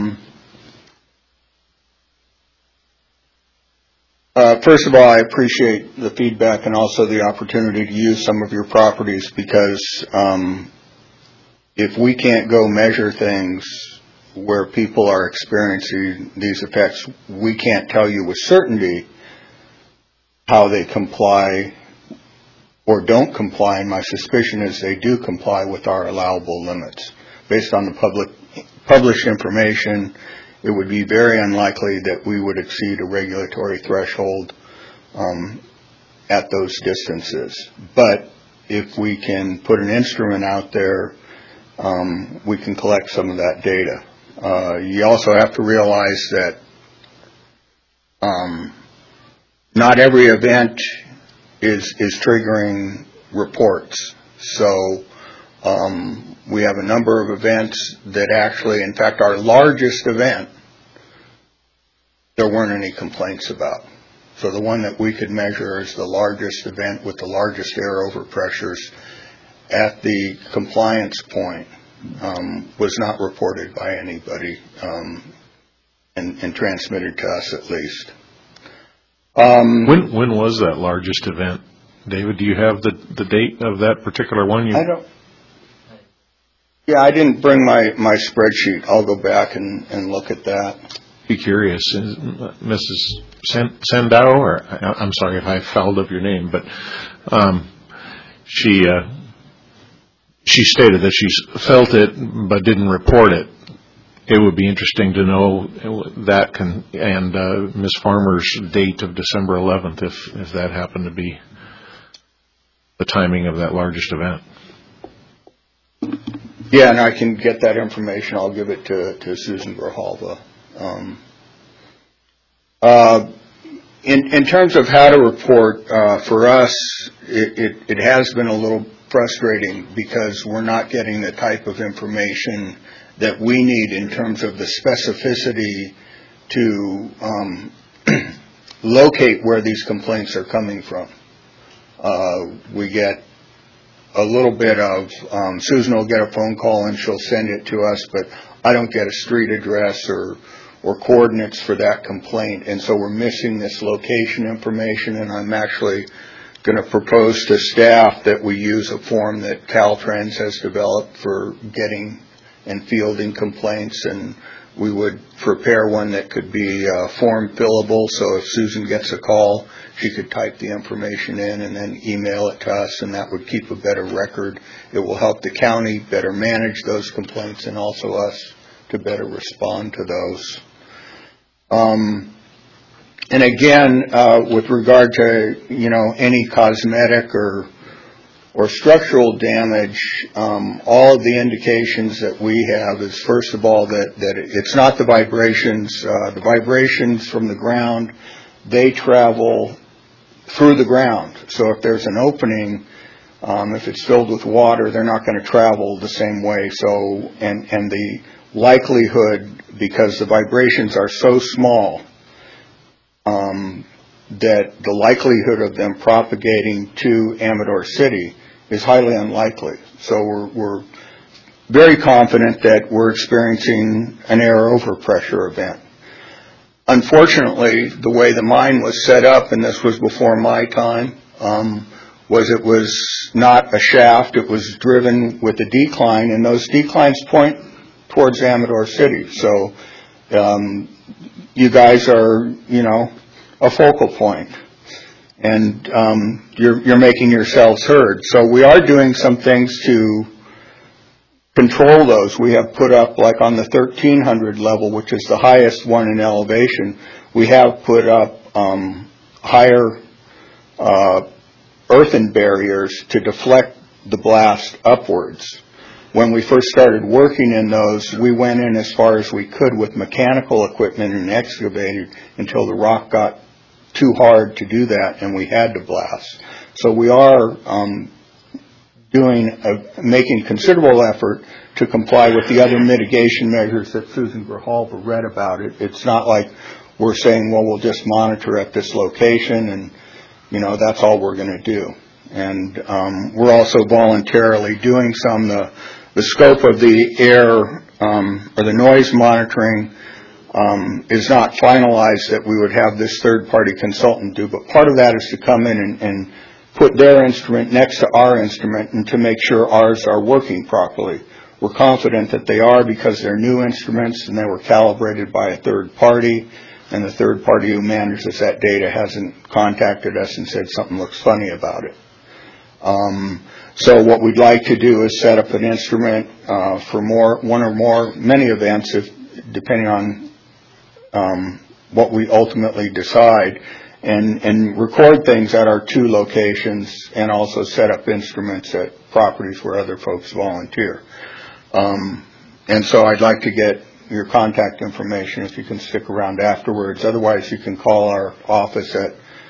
First of all, I appreciate the feedback and also the opportunity to use some of your properties, because if we can't go measure things where people are experiencing these effects, we can't tell you with certainty how they comply or don't comply, and my suspicion is they do comply with our allowable limits. Based on the published information, it would be very unlikely that we would exceed a regulatory threshold at those distances. But if we can put an instrument out there, we can collect some of that data. You also have to realize that not every event is triggering reports. So we have a number of events that actually, in fact, our largest event, there weren't any complaints about. So the one that we could measure as the largest event with the largest air overpressures at the compliance point was not reported by anybody and transmitted to us at least. When was that largest event, David? Do you have the date of that particular one? I don't. Yeah, I didn't bring my spreadsheet. I'll go back and look at that. Be curious, Mrs. Sandow, or I'm sorry if I fouled up your name, but she stated that she felt it but didn't report it. It would be interesting to know that and Ms. Farmer's date of December 11th, if that happened to be the timing of that largest event. Yeah, and I can get that information. I'll give it to Susan Grijalva. In terms of how to report, for us, it has been a little frustrating because we're not getting the type of information that we need in terms of the specificity to locate where these complaints are coming from. We get a little bit of, Susan will get a phone call and she'll send it to us, but I don't get a street address or coordinates for that complaint, and so we're missing this location information, and I'm actually going to propose to staff that we use a form that Caltrans has developed for getting and fielding complaints, and we would prepare one that could be form fillable, so if Susan gets a call, she could type the information in and then email it to us, and that would keep a better record. It will help the county better manage those complaints and also us to better respond to those. And again, with regard to, any cosmetic or structural damage, all of the indications that we have is, first of all, that it's not the vibrations. The vibrations from the ground, they travel through the ground. So if there's an opening, if it's filled with water, they're not going to travel the same way. So, and the likelihood, because the vibrations are so small, that the likelihood of them propagating to Amador City is highly unlikely. So we're very confident that we're experiencing an air overpressure event. Unfortunately, the way the mine was set up, and this was before my time, was it was not a shaft. It was driven with a decline, and those declines point towards Amador City. So you guys are, a focal point, and you're making yourselves heard. So we are doing some things to control those. We have put up, like on the 1300 level, which is the highest one in elevation, we have put up higher earthen barriers to deflect the blast upwards. When we first started working in those, we went in as far as we could with mechanical equipment and excavated until the rock got too hard to do that, and we had to blast. So we are making considerable effort to comply with the other mitigation measures that Susan Grijalva read about. It's not like we're saying, well, we'll just monitor at this location and, that's all we're going to do. And we're also voluntarily doing the scope of the air or the noise monitoring is not finalized that we would have this third-party consultant do, but part of that is to come in and put their instrument next to our instrument and to make sure ours are working properly. We're confident that they are because they're new instruments and they were calibrated by a third party, and the third party who manages that data hasn't contacted us and said something looks funny about it. So what we'd like to do is set up an instrument for many events, depending on what we ultimately decide, and record things at our two locations, and also set up instruments at properties where other folks volunteer. And so I'd like to get your contact information if you can stick around afterwards. Otherwise, you can call our office at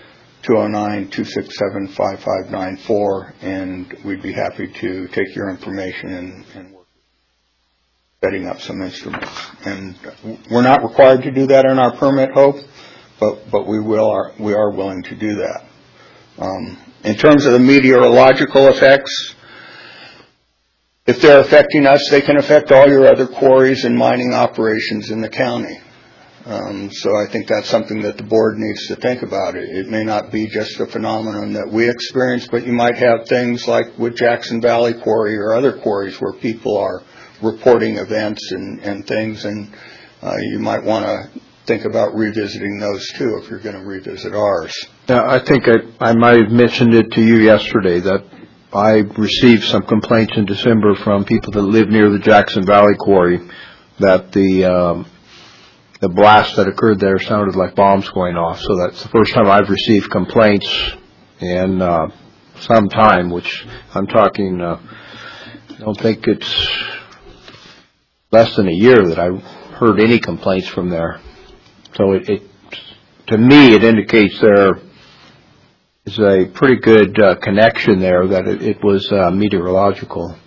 209-267-5594, and we'd be happy to take your information and work setting up some instruments. And we're not required to do that in our permit, Hope, but we are willing to do that. In terms of the meteorological effects, if they're affecting us, they can affect all your other quarries and mining operations in the county. So I think that's something that the board needs to think about. It may not be just a phenomenon that we experience, but you might have things like with Jackson Valley Quarry or other quarries where people are reporting events and things, and you might want to think about revisiting those too if you're going to revisit ours. Now, I think I might have mentioned it to you yesterday that I received some complaints in December from people that live near the Jackson Valley Quarry that the blast that occurred there sounded like bombs going off. So that's the first time I've received complaints in some time, which I'm talking, I don't think it's less than a year that I've heard any complaints from there. So to me, it indicates there is a pretty good connection there that it was meteorological.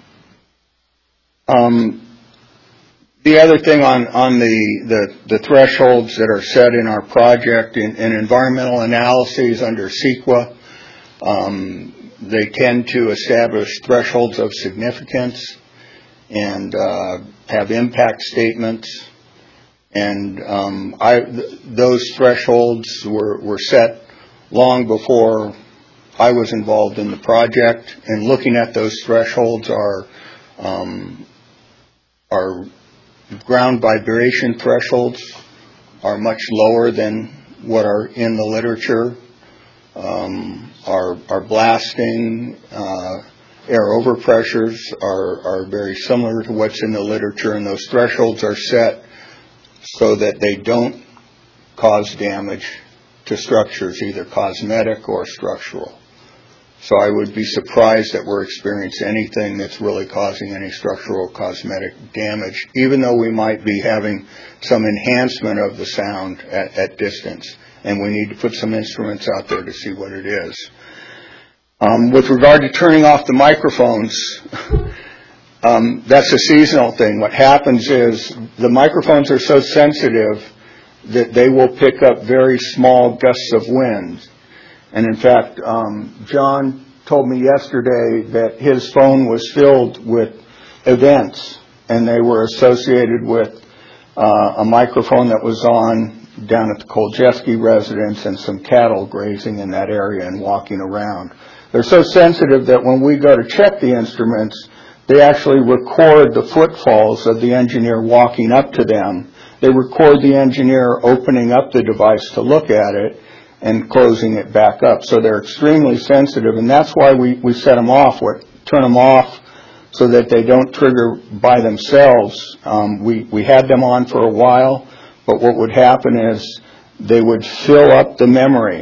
The other thing on the thresholds that are set in our project in environmental analyses under CEQA, they tend to establish thresholds of significance and have impact statements. And those thresholds were set long before I was involved in the project. And looking at those thresholds, our ground vibration thresholds are much lower than what are in the literature. Our blasting, air overpressures are very similar to what's in the literature, and those thresholds are set so that they don't cause damage to structures, either cosmetic or structural. So I would be surprised that we're experiencing anything that's really causing any structural or cosmetic damage, even though we might be having some enhancement of the sound at distance. And we need to put some instruments out there to see what it is. With regard to turning off the microphones, that's a seasonal thing. What happens is the microphones are so sensitive that they will pick up very small gusts of wind. And in fact, John told me yesterday that his phone was filled with events, and they were associated with a microphone that was on down at the Koljeski residence and some cattle grazing in that area and walking around. They're so sensitive that when we go to check the instruments, they actually record the footfalls of the engineer walking up to them. They record the engineer opening up the device to look at it and closing it back up. So they're extremely sensitive, and that's why we set them off, turn them off so that they don't trigger by themselves. We had them on for a while, but what would happen is they would fill up the memory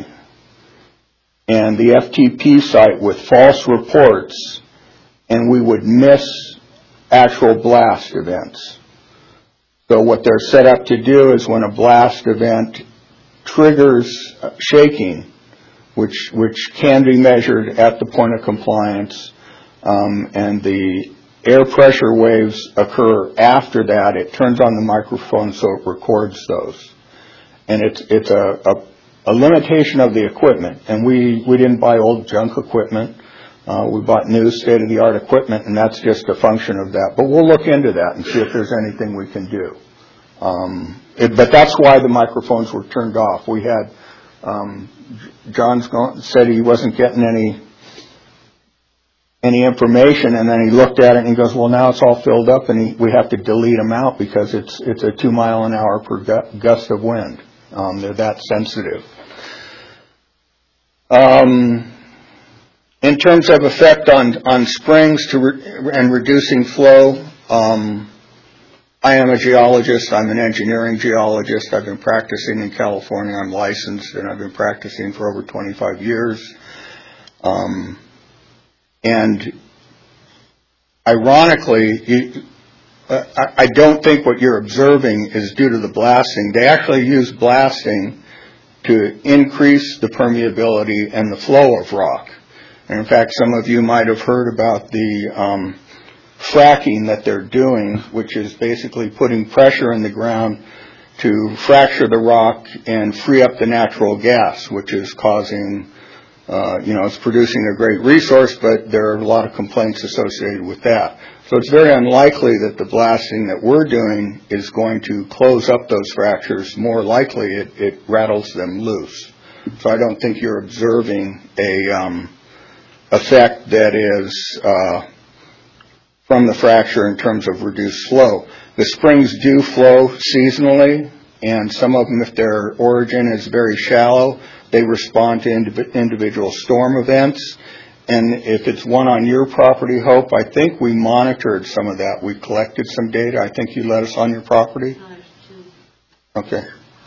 and the FTP site with false reports, and we would miss actual blast events. So what they're set up to do is when a blast event triggers shaking, which can be measured at the point of compliance, and the air pressure waves occur after that, it turns on the microphone so it records those. And it's a limitation of the equipment. And we didn't buy old junk equipment. We bought new state-of-the-art equipment, and that's just a function of that. But we'll look into that and see if there's anything we can do. But that's why the microphones were turned off. We had, John said he wasn't getting any information, and then he looked at it and he goes, well, now it's all filled up, and we have to delete them out because it's a 2 mile an hour per gust of wind. They're that sensitive. In terms of effect on springs and reducing flow, I am a geologist. I'm an engineering geologist. I've been practicing in California. I'm licensed, and I've been practicing for over 25 years. And ironically, I don't think what you're observing is due to the blasting. They actually use blasting to increase the permeability and the flow of rock. And in fact, some of you might have heard about the fracking that they're doing, which is basically putting pressure in the ground to fracture the rock and free up the natural gas, which is causing, it's producing a great resource, but there are a lot of complaints associated with that. So it's very unlikely that the blasting that we're doing is going to close up those fractures. More likely, it rattles them loose. So I don't think you're observing a effect that is from the fracture in terms of reduced flow. The springs do flow seasonally, and some of them, if their origin is very shallow, they respond to individual storm events. And if it's one on your property, Hope, I think we monitored some of that. We collected some data. I think you let us on your property? Okay.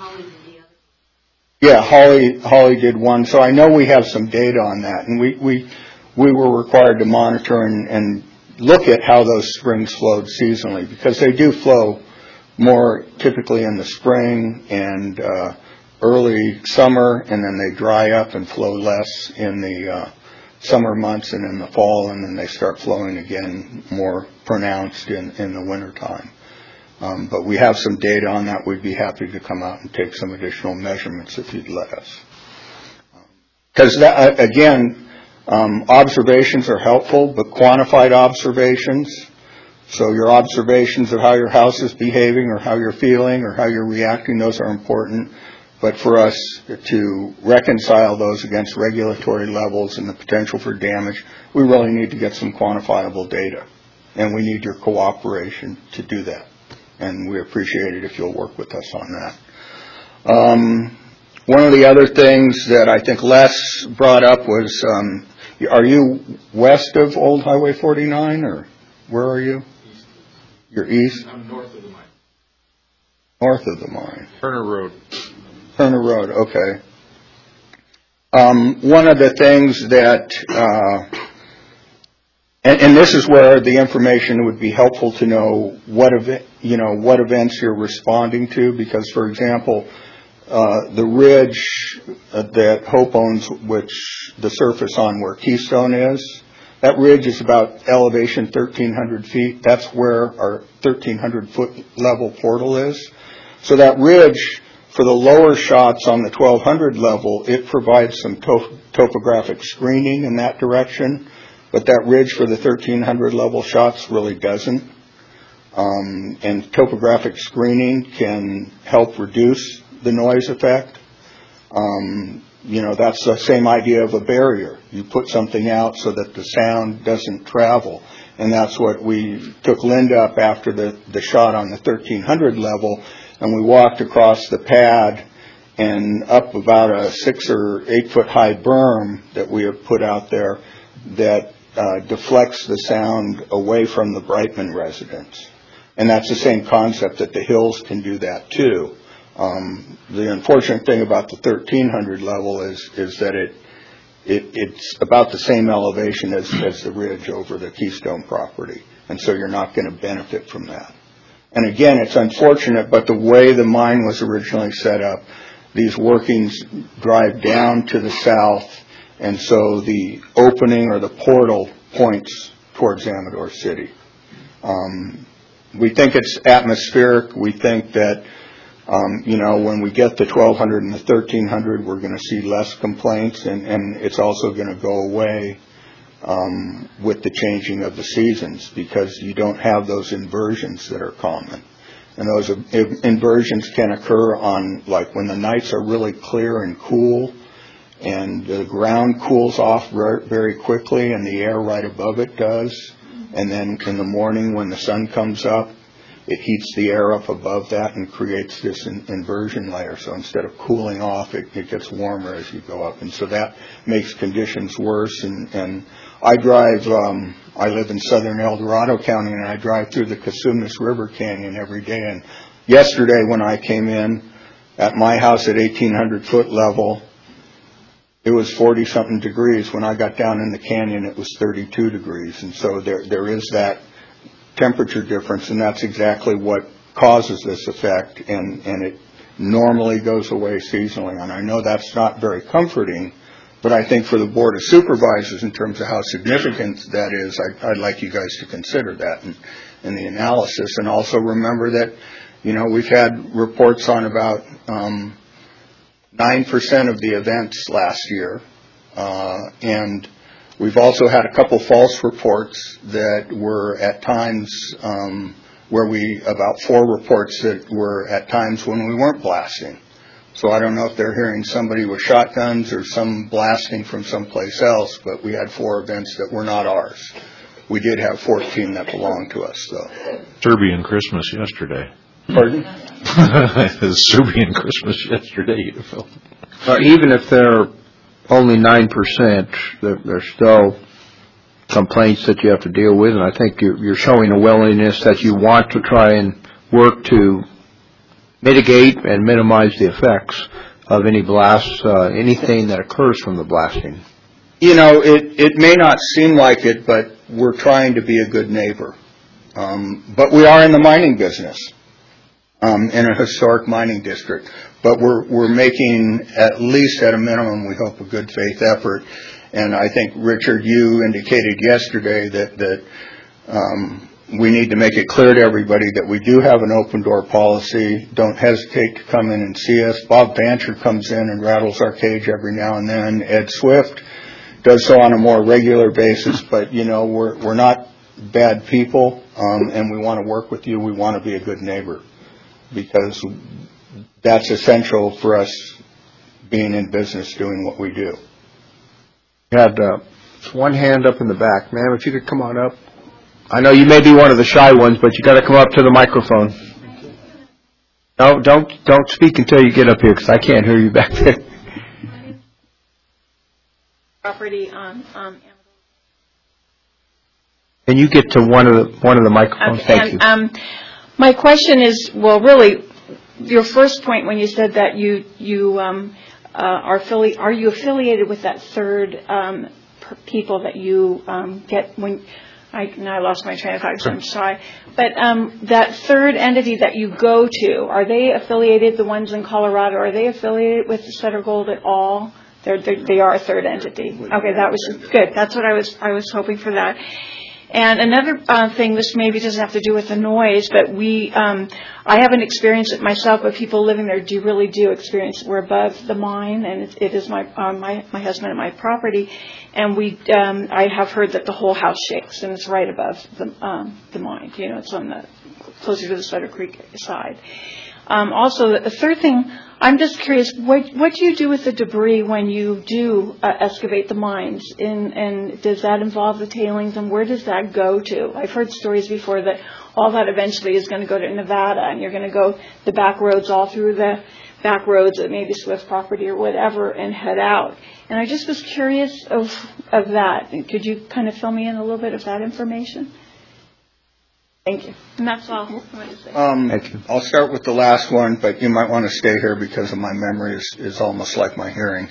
Yeah, Holly did one. So I know we have some data on that. And we were required to monitor and look at how those springs flowed seasonally, because they do flow more typically in the spring and early summer, and then they dry up and flow less in the summer months and in the fall, and then they start flowing again more pronounced in the wintertime. But we have some data on that. We'd be happy to come out and take some additional measurements if you'd let us. Because, again, observations are helpful, but quantified observations, so your observations of how your house is behaving or how you're feeling or how you're reacting, those are important. But for us to reconcile those against regulatory levels and the potential for damage, we really need to get some quantifiable data. And we need your cooperation to do that. And we appreciate it if you'll work with us on that. One of the other things that I think Les brought up was, are you west of Old Highway 49, or where are you? East. You're east? I'm north of the mine. North of the mine. Turner Road. Turner Road, okay. One of the things that, and this is where the information would be helpful to know what events you're responding to, because, for example, the ridge that Hope owns, which the surface on where Keystone is, that ridge is about elevation 1,300 feet. That's where our 1,300-foot level portal is. So that ridge, for the lower shots on the 1,200 level, it provides some topographic screening in that direction, but that ridge for the 1,300 level shots really doesn't. And topographic screening can help reduce the noise effect. That's the same idea of a barrier. You put something out so that the sound doesn't travel. And that's what we took Linda up after the shot on the 1,300 level, and we walked across the pad and up about a 6 or 8 foot high berm that we have put out there that deflects the sound away from the Brightman residence. And that's the same concept that the hills can do that too. The unfortunate thing about the 1,300 level is that it's about the same elevation as the ridge over the Keystone property, and so you're not going to benefit from that. And again, it's unfortunate, but the way the mine was originally set up, these workings drive down to the south, and so the opening or the portal points towards Amador City. We think it's atmospheric. We think that when we get the 1,200 and the 1,300, we're going to see less complaints, and it's also going to go away with the changing of the seasons, because you don't have those inversions that are common. And those inversions can occur on, like, when the nights are really clear and cool, and the ground cools off very quickly, and the air right above it does. And then in the morning when the sun comes up, it heats the air up above that and creates this inversion layer. So instead of cooling off, it gets warmer as you go up. And so that makes conditions worse. And I live in southern El Dorado County, and I drive through the Cosumnes River Canyon every day. And yesterday when I came in at my house at 1,800 foot level, it was 40-something degrees. When I got down in the canyon, it was 32 degrees. And so there is that temperature difference, and that's exactly what causes this effect, and it normally goes away seasonally. And I know that's not very comforting, but I think for the Board of Supervisors, in terms of how significant that is, I'd like you guys to consider that in the analysis. And also remember that, we've had reports on about 9% of the events last year, and we've also had a couple false reports that were at times about 4 reports that were at times when we weren't blasting. So I don't know if they're hearing somebody with shotguns or some blasting from someplace else, but we had 4 events that were not ours. We did have 14 that belonged to us, though. Serbian Christmas yesterday. Pardon? Serbian Christmas yesterday, Phil. Even if they're only 9%, there's still complaints that you have to deal with, and I think you're showing a willingness that you want to try and work to mitigate and minimize the effects of any blasts, anything that occurs from the blasting. It may not seem like it, but we're trying to be a good neighbor. But we are in the mining business, in a historic mining district. But we're making, at least at a minimum, we hope, a good faith effort. And I think, Richard, you indicated yesterday that we need to make it clear to everybody that we do have an open door policy. Don't hesitate to come in and see us. Bob Fancher comes in and rattles our cage every now and then. Ed Swift does so on a more regular basis. But, we're not bad people, and we want to work with you. We want to be a good neighbor, because that's essential for us being in business, doing what we do. You had one hand up in the back. Ma'am, if you could come on up. I know you may be one of the shy ones, but you got to come up to the microphone. No, don't speak until you get up here, because I can't hear you back there. Property on Can you get to one of the microphones? Okay. Thank you. My question is, well, really, your first point when you said that you are you affiliated with that third people that you get when I lost my train of thought, so I'm sorry. But that third entity that you go to, are they affiliated, the ones in Colorado, are they affiliated with Sutter Gold at all? They are a third entity. Okay, that was good. That's what I was hoping for that. And another thing, this maybe doesn't have to do with the noise, but I haven't experienced it myself, but people living there really do experience it. We're above the mine, and it is my husband and my property, and I have heard that the whole house shakes, and it's right above the mine. You know, it's closer to the Sutter Creek side. Also, the third thing, I'm just curious, what do you do with the debris when you do excavate the mines? And does that involve the tailings, and where does that go to? I've heard stories before that all that eventually is going to go to Nevada, and you're going to go the back roads, all through the back roads at maybe Swift property or whatever, and head out. And I just was curious of that. Could you kind of fill me in a little bit of that information? Thank you. And that's all I wanted to say. Thank you. I'll start with the last one, but you might want to stay here because of my memory is almost like my hearing.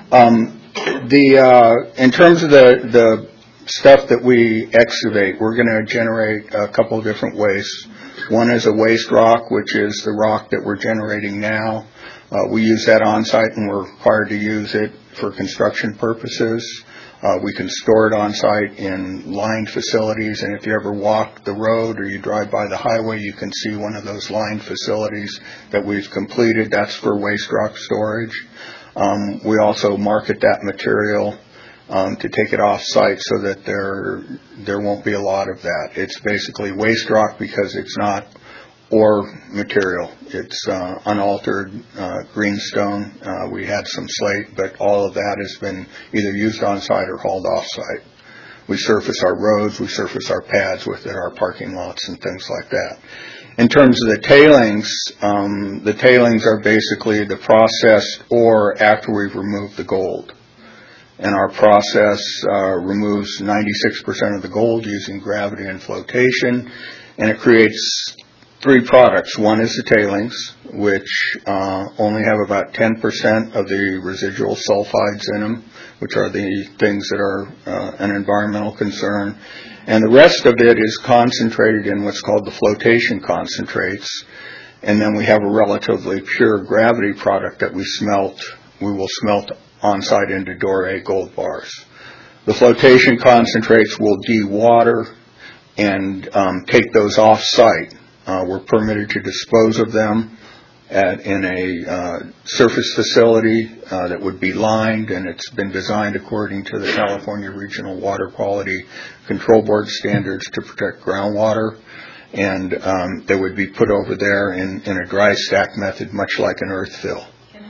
In terms of the stuff that we excavate, we're going to generate a couple of different wastes. One is a waste rock, which is the rock that we're generating now. We use that on site, and we're required to use it for construction purposes. We can store it on site in lined facilities, and if you ever walk the road or you drive by the highway, you can see one of those lined facilities that we've completed. That's for waste rock storage. We also market that material to take it off site so that there won't be a lot of that. It's basically waste rock because it's not ore material. It's unaltered greenstone. We had some slate, but all of that has been either used on site or hauled off site. We surface our roads, we surface our pads with it, our parking lots and things like that. In terms of the tailings are basically the processed ore after we've removed the gold. And our process removes 96% of the gold using gravity and flotation, and it creates three products. One is the tailings, which only have about 10% of the residual sulfides in them, which are the things that are an environmental concern. And the rest of it is concentrated in what's called the flotation concentrates. And then we have a relatively pure gravity product that we will smelt on-site into Doré gold bars. The flotation concentrates will de-water and take those off-site. We're permitted to dispose of them in a surface facility that would be lined, and it's been designed according to the California Regional Water Quality Control Board standards to protect groundwater. And they would be put over there in a dry stack method, much like an earth fill.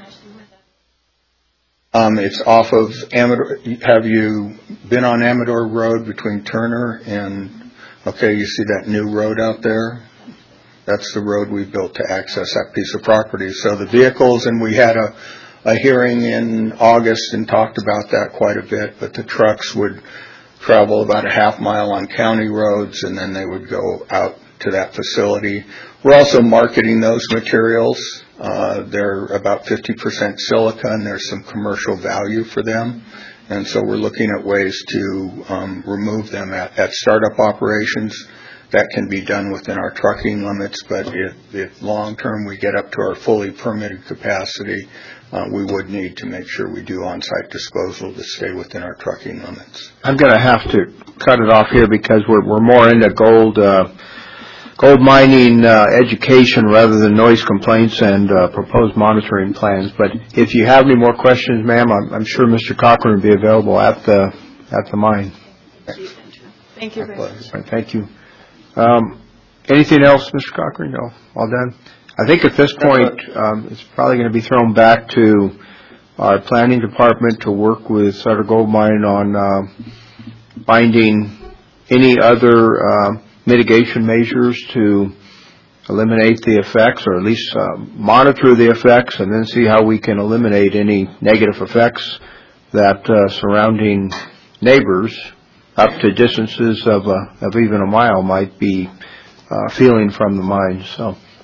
It's off of Amador. Have you been on Amador Road between Turner and, you see that new road out there? That's the road we built to access that piece of property. So the vehicles, and we had a hearing in August and talked about that quite a bit, but the trucks would travel about a half mile on county roads, and then they would go out to that facility. We're also marketing those materials. They're about 50% silica, and there's some commercial value for them. And so we're looking at ways to remove them at startup operations. That can be done within our trucking limits, but if long-term we get up to our fully permitted capacity, we would need to make sure we do on-site disposal to stay within our trucking limits. I'm going to have to cut it off here because we're more into gold mining education rather than noise complaints and proposed monitoring plans. But if you have any more questions, ma'am, I'm sure Mr. Cochran will be available at the mine. Thank you very much. Thank you. Anything else, Mr. Cochran? No, all done. I think at this point it's probably going to be thrown back to our planning department to work with Sutter Gold Mine on finding any other mitigation measures to eliminate the effects, or at least monitor the effects, and then see how we can eliminate any negative effects that surrounding neighbors up to distances of even a mile might be feeling from the mine. So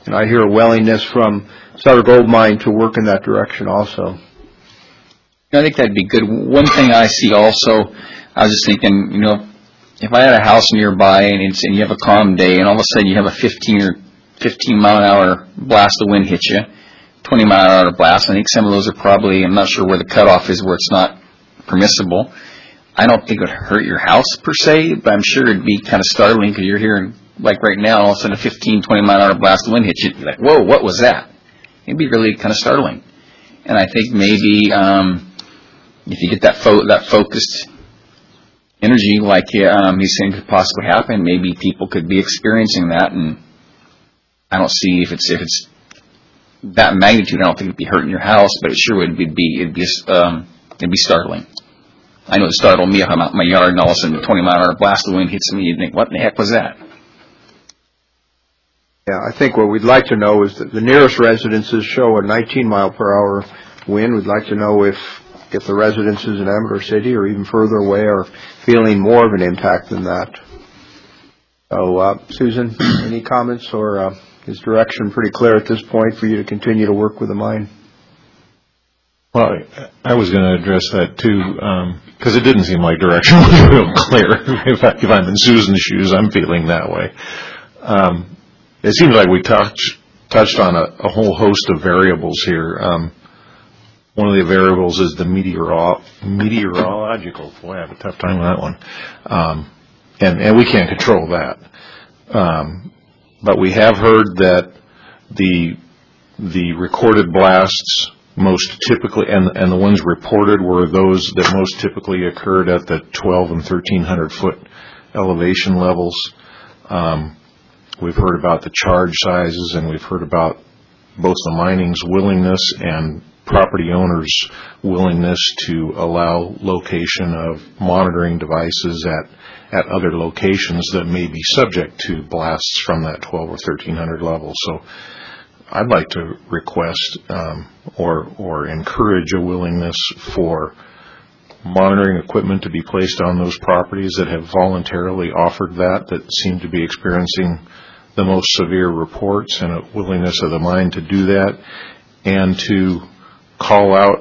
And I hear a willingness from Sutter Gold Mine to work in that direction also. I think that'd be good. One thing I see also, I was just thinking, you know, if I had a house nearby and you have a calm day and all of a sudden you have a 15 mile an hour blast of wind hit you, 20 mile an hour blast, I think some of those are probably, I'm not sure where the cutoff is where it's not permissible. I don't think it would hurt your house per se, but I'm sure it'd be kind of startling because you're hearing, like right now, all of a sudden a 15, 20 mile an hour blast of wind hits you. You'd be like, whoa, what was that? It'd be really kind of startling. And I think maybe if you get that focused energy like he's saying could possibly happen, maybe people could be experiencing that. And I don't see if it's that magnitude, I don't think it'd be hurting your house, but it sure would be startling. I know it startled me if I'm out in my yard and all of a sudden a 20 mile an hour blast of wind hits me. You'd think, what in the heck was that? Yeah, I think what we'd like to know is that the nearest residences show a 19 mile per hour wind. We'd like to know if the residences in Amador City or even further away are feeling more of an impact than that. So, Susan, any comments, or is direction pretty clear at this point for you to continue to work with the mine? Well, I was going to address that too, because it didn't seem like direction was real clear. If I'm in Susan's shoes, I'm feeling that way. It seems like we touched on a whole host of variables here. One of the variables is the meteorological. Boy, I have a tough time with that one. And we can't control that. But we have heard that the recorded blasts most typically, and the ones reported were those that most typically occurred at the 12 and 1,300 foot elevation levels. We've heard about the charge sizes, and we've heard about both the mining's willingness and property owners' willingness to allow location of monitoring devices at other locations that may be subject to blasts from that 12 or 1,300 level. So I'd like to request or encourage a willingness for monitoring equipment to be placed on those properties that have voluntarily offered that seem to be experiencing the most severe reports, and a willingness of the mine to do that, and to call out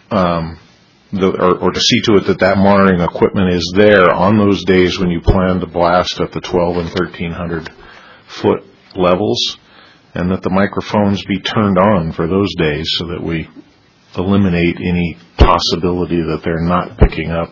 or to see to it that monitoring equipment is there on those days when you plan to blast at the 12 and 1,300 foot levels, and that the microphones be turned on for those days so that we eliminate any possibility that they're not picking up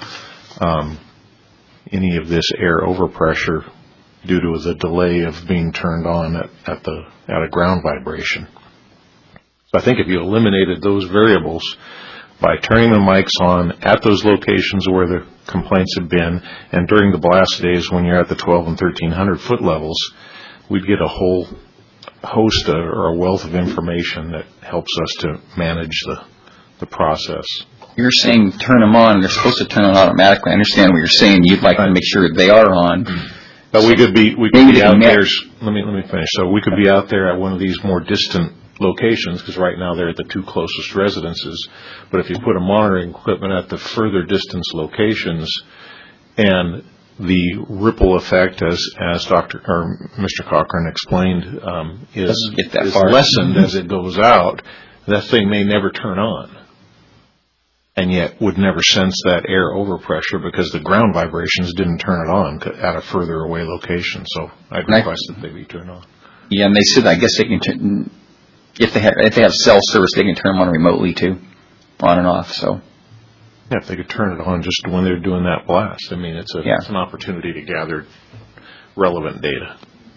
any of this air overpressure due to the delay of being turned on at a ground vibration. So I think if you eliminated those variables by turning the mics on at those locations where the complaints have been, and during the blast days when you're at the 12 and 1,300 foot levels, we'd get a whole host or a wealth of information that helps us to manage the process. You're saying turn them on. They're supposed to turn on automatically. I understand what you're saying. You'd like to make sure they are on. But we could be out there. Let me finish. So we could be out there at one of these more distant locations, because right now they're at the two closest residences. But if you put a monitoring equipment at the further distance locations, and the ripple effect, as Mr. Cochran explained, is lessened as it goes out, that thing may never turn on, and yet would never sense that air overpressure because the ground vibrations didn't turn it on at a further away location. So I'd request that they be turned on. Yeah, and they said I guess they can if they have cell service, they can turn them on remotely too, on and off. So yeah, if they could turn it on just when they're doing that blast. I mean, it's an opportunity to gather relevant data.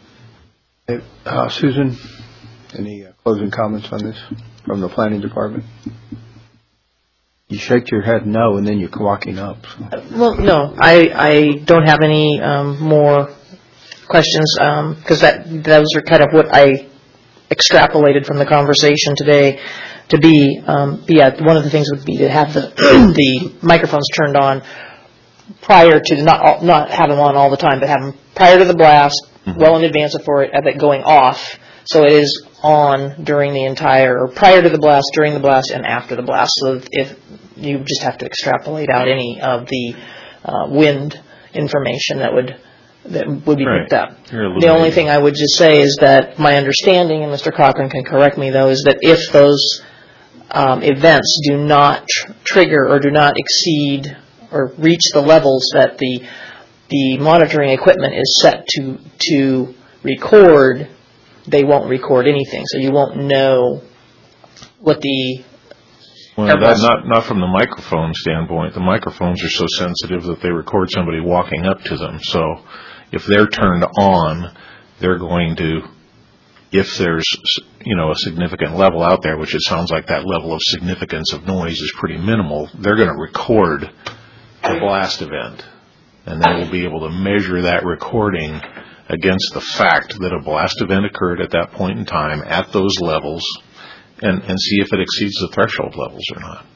Susan, any closing comments on this from the planning department? You shake your head no, and then you're walking up. Well, no, I don't have any more questions, because those are kind of what I extrapolated from the conversation today to be. One of the things would be to have the microphones turned on prior to, not have them on all the time, but have them prior to the blast, well in advance of it going off. So it is on during the entire, or prior to the blast, during the blast, and after the blast. So if you just have to extrapolate out any of the wind information that would that would be picked up. You're The only thing I would just say is that my understanding, and Mr. Cochran can correct me though, is that if those events do not trigger or do not exceed or reach the levels that the monitoring equipment is set to record, they won't record anything. So you won't know what the... Well, that's not from the microphone standpoint. The microphones are so sensitive that they record somebody walking up to them. So if they're turned on, they're going to, if there's, a significant level out there, which it sounds like that level of significance of noise is pretty minimal, they're going to record the blast event. And then we'll be able to measure that recording against the fact that a blast event occurred at that point in time at those levels and see if it exceeds the threshold levels or not.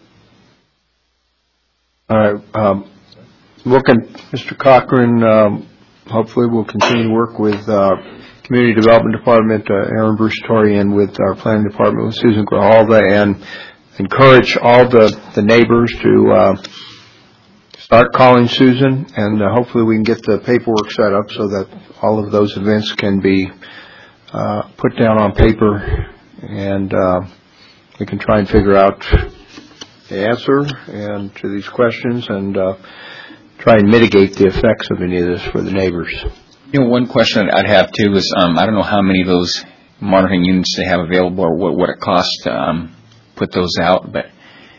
All right. Mr. Cochran, hopefully we'll continue to work with Community Development Department, Aaron Brusatori, and with our Planning Department with Susan Grijalva, and encourage all the neighbors to start calling Susan, and hopefully we can get the paperwork set up so that all of those events can be put down on paper, and we can try and figure out the answer and to these questions and try and mitigate the effects of any of this for the neighbors. One question I'd have too is I don't know how many of those monitoring units they have available or what it costs to put those out, but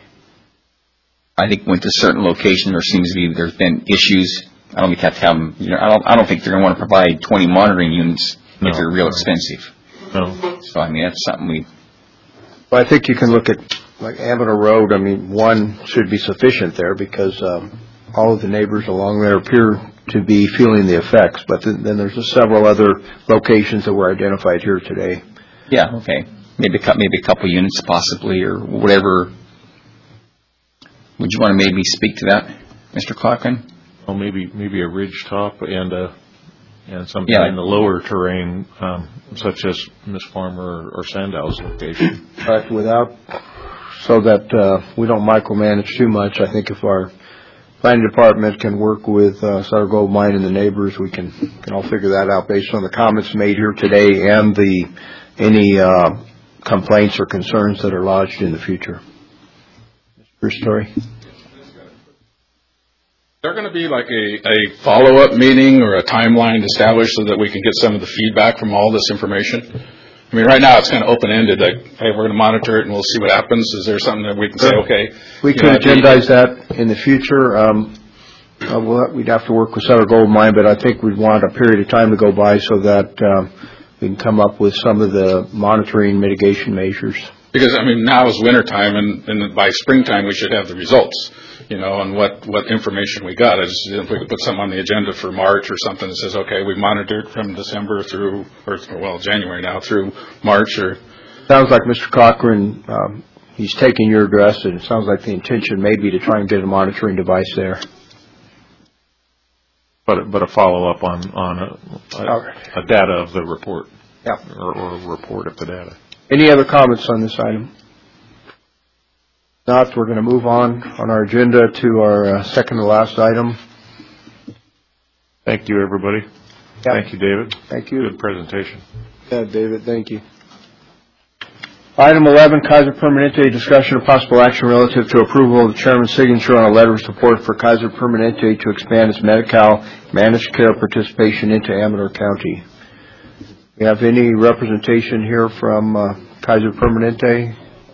I think went to certain locations there's been issues. I don't think have to have them. I don't think they're going to want to provide 20 monitoring units if they're real expensive. No. So that's something Well, I think you can look at like Amador Road. One should be sufficient there because all of the neighbors along there appear to be feeling the effects. But then there's several other locations that were identified here today. Yeah. Okay. Maybe a couple units possibly or whatever. Would you want to maybe speak to that, Mr. Cochran? Well, maybe a ridge top and something in the lower terrain, such as Ms. Farmer or Sandow's location. But so that we don't micromanage too much, I think if our planning department can work with Sutter Gold Mine and the neighbors, we can all figure that out based on the comments made here today and any complaints or concerns that are lodged in the future. Mr. Story. Is there going to be like a follow-up meeting or a timeline established so that we can get some of the feedback from all this information? Right now it's kind of open-ended, like, hey, we're going to monitor it and we'll see what happens. Is there something that we can say, okay? We could agendize that in the future. We'd have to work with Sutter Gold Mine, but I think we'd want a period of time to go by so that we can come up with some of the monitoring mitigation measures. Because, now is wintertime, and by springtime we should have the results, and what information we got. If we could put something on the agenda for March or something that says, okay, we monitored from December through, January now through March. Sounds like Mr. Cochran, he's taking your address, and it sounds like the intention may be to try and get a monitoring device there. But a follow-up on a data of the report. Yeah. Or a report of the data. Any other comments on this item? If not, we're going to move on our agenda to our second to last item. Thank you, everybody. Yeah. Thank you, David. Thank you. Good presentation. Yeah, David, thank you. Item 11, Kaiser Permanente, discussion of possible action relative to approval of the chairman's signature on a letter of support for Kaiser Permanente to expand its Medi-Cal managed care participation into Amador County. We have any representation here from Kaiser Permanente?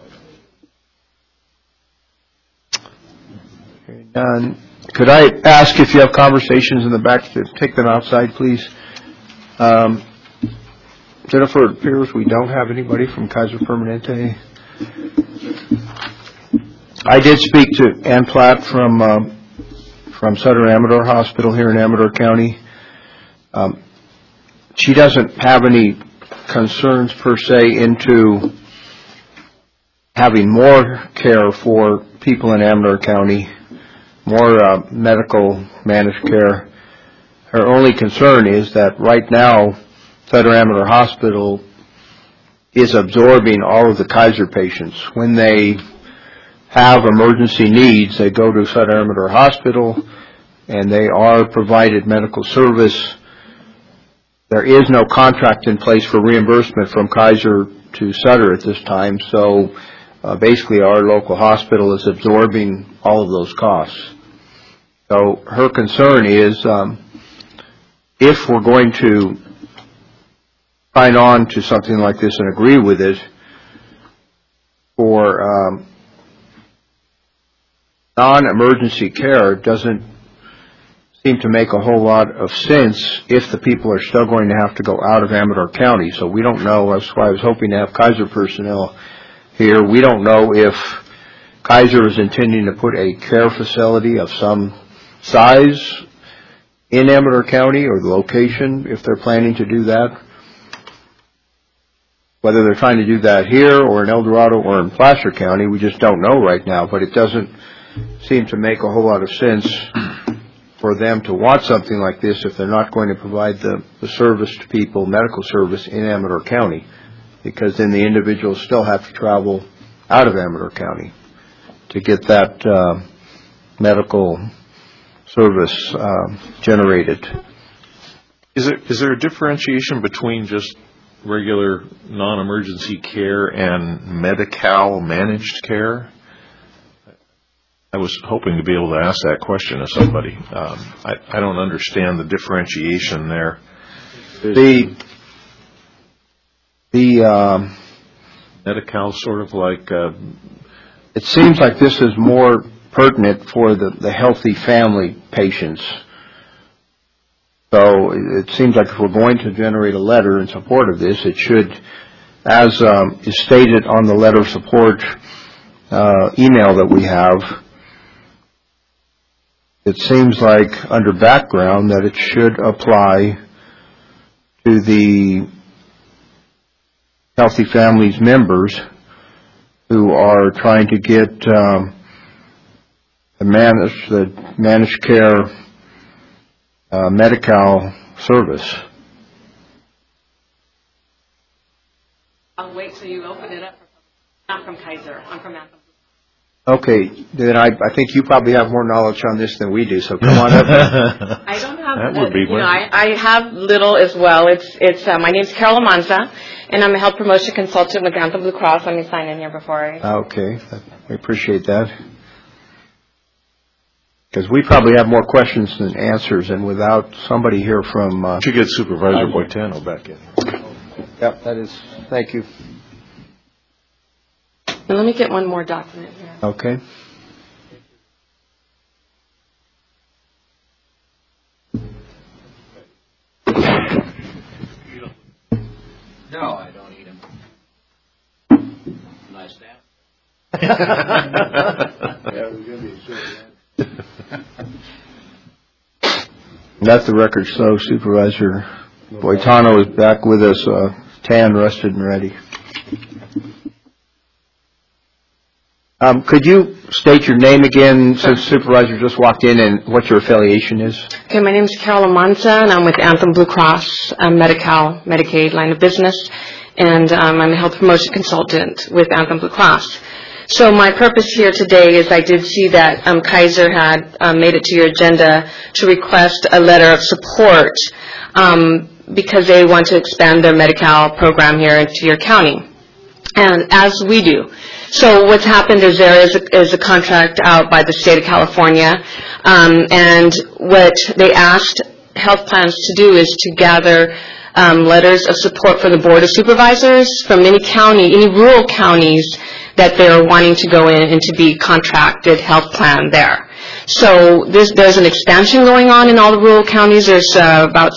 None. Could I ask if you have conversations in the back to take them outside, please? Jennifer, it appears we don't have anybody from Kaiser Permanente. I did speak to Ann Platt from Sutter Amador Hospital here in Amador County. She doesn't have any concerns per se into having more care for people in Amador County, more medical managed care. Her only concern is that right now Sutter Amador Hospital is absorbing all of the Kaiser patients. When they have emergency needs, they go to Sutter Amador Hospital and they are provided medical service. there is no contract in place for reimbursement from Kaiser to Sutter at this time, so basically our local hospital is absorbing all of those costs. So her concern is if we're going to sign on to something like this and agree with it for non-emergency care, doesn't seem to make a whole lot of sense if the people are still going to have to go out of Amador County. So we don't know. That's why I was hoping to have Kaiser personnel here. We don't know if Kaiser is intending to put a care facility of some size in Amador County, or the location, if they're planning to do that. Whether they're trying to do that here or in El Dorado or in Placer County, we just don't know right now, but it doesn't seem to make a whole lot of sense for them to want something like this if they're not going to provide the service to people, medical service in Amador County, because then the individuals still have to travel out of Amador County to get that medical service generated. Is there a differentiation between just regular non-emergency care and Medi-Cal managed care? I was hoping to be able to ask that question to somebody. I don't understand the differentiation there. The Medi-Cal sort of like... it seems like this is more pertinent for the healthy family patients. So it seems like if we're going to generate a letter in support of this, it should, as is stated on the letter of support email that we have, it seems like under background that it should apply to the Healthy Families members who are trying to get the managed care Medi-Cal service. I'll wait till you open it up. I'm from Kaiser. I'm from Anthem. Okay, then I think you probably have more knowledge on this than we do, so come on up. I don't have, I have little as well. It's my name's Carol Amanza, and I'm a health promotion consultant with Anthem Blue Cross. Let me sign in here before I... Okay, I appreciate that. Because we probably have more questions than answers, and without somebody here from... should get Supervisor Boitano back in. Yep, that is, thank you. And let me get one more document here. Okay. No, I don't eat them. Nice nap. Let the record show Supervisor Boitano is back with us, tan, rested, and ready. Could you state your name again, since Supervisor just walked in, and what your affiliation is? Okay, my name is Carol Amanza, and I'm with Anthem Blue Cross, Medi-Cal, Medicaid line of business, and I'm a health promotion consultant with Anthem Blue Cross. So my purpose here today is I did see that Kaiser had made it to your agenda to request a letter of support because they want to expand their Medi-Cal program here into your county, and as we do. So what's happened is there is a contract out by the state of California, and what they asked health plans to do is to gather letters of support for the Board of Supervisors from any rural counties that they're wanting to go in and to be contracted health plan there. So there's an expansion going on in all the rural counties. There's about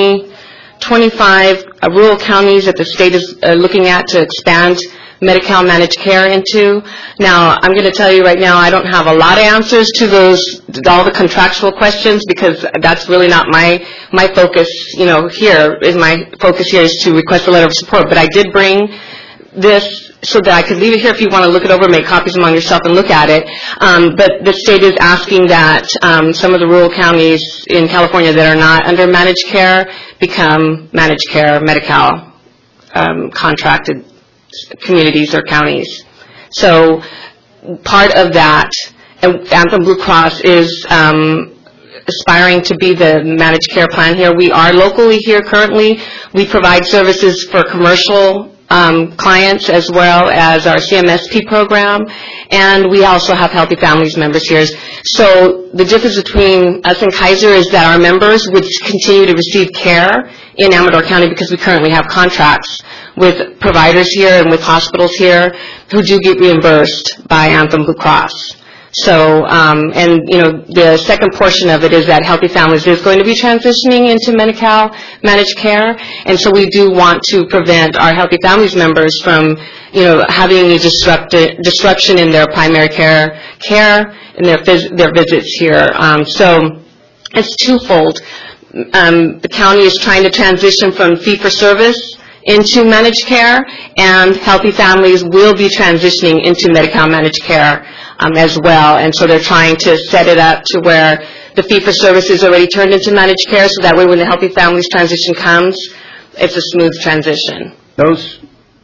25 rural counties that the state is looking at to expand Medi-Cal managed care into. Now, I'm going to tell you right now, I don't have a lot of answers to all the contractual questions, because that's really not my focus, my focus here is to request a letter of support. But I did bring this so that I could leave it here if you want to look it over, make copies among yourself and look at it. But the state is asking that some of the rural counties in California that are not under managed care become managed care Medi-Cal contracted communities or counties. So part of that, Anthem Blue Cross is aspiring to be the managed care plan here. We are locally here currently. We provide services for commercial clients as well as our CMSP program, and we also have Healthy Families members here. So the difference between us and Kaiser is that our members would continue to receive care in Amador County because we currently have contracts with providers here and with hospitals here who do get reimbursed by Anthem Blue Cross. So, and you know, the second portion of it is that Healthy Families is going to be transitioning into Medi-Cal managed care, and so we do want to prevent our Healthy Families members from, you know, having any disruption in their primary care and their visits here. So it's twofold. The county is trying to transition from fee-for-service into managed care, and Healthy Families will be transitioning into Medi-Cal managed care as well. And so they're trying to set it up to where the fee-for-service is already turned into managed care, so that way when the Healthy Families transition comes, it's a smooth transition. Those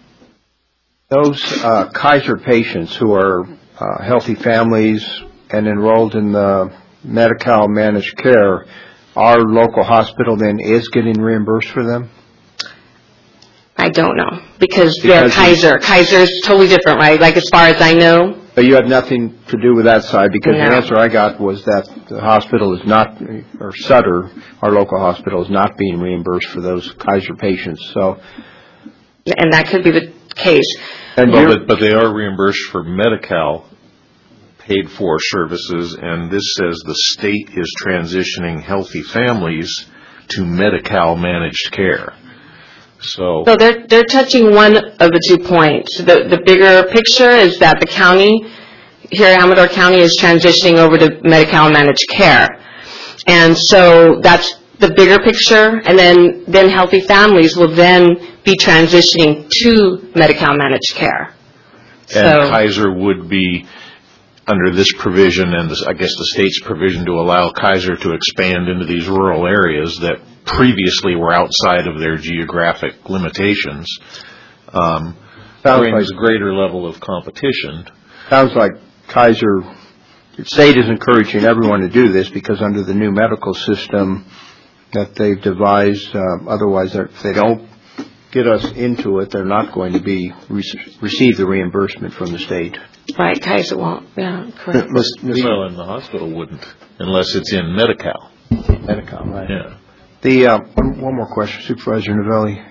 Kaiser patients who are Healthy Families and enrolled in the Medi-Cal managed care, our local hospital then is getting reimbursed for them? I don't know, because they're Kaiser. Kaiser is totally different, right? Like, as far as I know. But you have nothing to do with that side, because the answer I got was that the hospital is not, or Sutter, our local hospital, is not being reimbursed for those Kaiser patients. So, and that could be the case. But they are reimbursed for Medi-Cal paid for services, and this says the state is transitioning Healthy Families to Medi-Cal managed care. So they're touching one of the 2 points. The bigger picture is that the county, here Amador County, is transitioning over to Medi-Cal managed care. And so that's the bigger picture, and then Healthy Families will then be transitioning to Medi-Cal managed care. And Kaiser would be under this provision, and I guess the state's provision to allow Kaiser to expand into these rural areas that previously were outside of their geographic limitations, brings a greater level of competition. Sounds like Kaiser, the state is encouraging everyone to do this because under the new medical system that they've devised, otherwise if they don't get us into it, they're not going to be receive the reimbursement from the state. Right, Kaiser won't. Yeah, correct. Well, and the hospital wouldn't, unless it's in Medi-Cal. Medi-Cal, right. Yeah. One more question, Supervisor Novelli.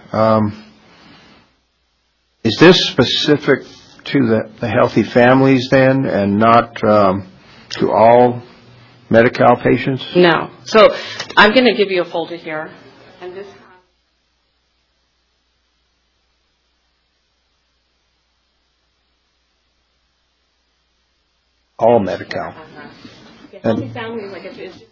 Is this specific to the Healthy Families then, and not to all Medi-Cal patients? No. So I'm going to give you a folder here, and this. All Medi-Cal. Healthy Families, like it's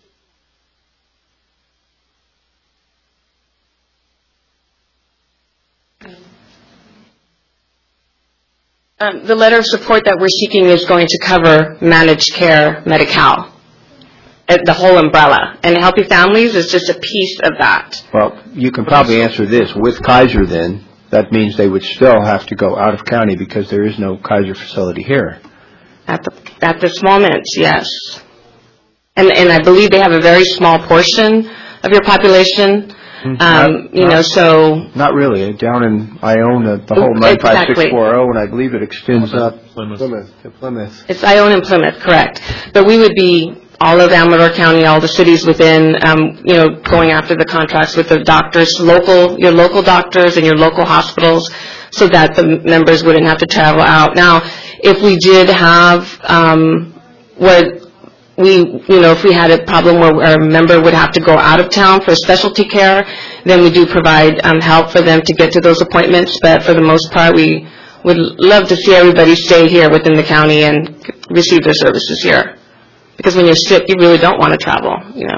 the letter of support that we're seeking is going to cover managed care Medi-Cal, the whole umbrella, and Healthy Families is just a piece of that. Well, you can probably answer this. With Kaiser then, that means they would still have to go out of county because there is no Kaiser facility here. At this moment, yes. And I believe they have a very small portion of your population. So not really. Down in Ione, the whole 95640, and I believe it extends up to Plymouth. It's Ione and Plymouth, correct. But we would be all of Amador County, all the cities within, going after the contracts with the doctors, your local doctors and your local hospitals, so that the members wouldn't have to travel out. Now, if we did have if we had a problem where a member would have to go out of town for specialty care, then we do provide help for them to get to those appointments. But for the most part, we would love to see everybody stay here within the county and receive their services here. Because when you're sick, you really don't want to travel,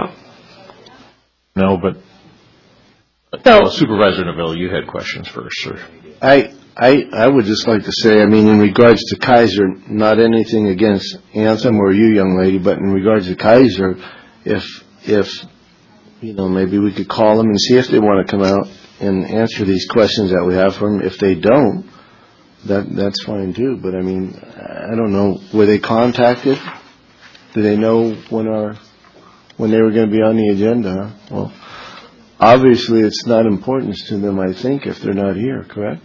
No, but Supervisor Novelli, you had questions first, sir. I would just like to say, in regards to Kaiser, not anything against Anthem or you, young lady, but in regards to Kaiser, if maybe we could call them and see if they want to come out and answer these questions that we have for them. If they don't, that's fine too. But I don't know. Were they contacted? Do they know when our when they were going to be on the agenda. Well, obviously it's not importance to them, I think, if they're not here, correct?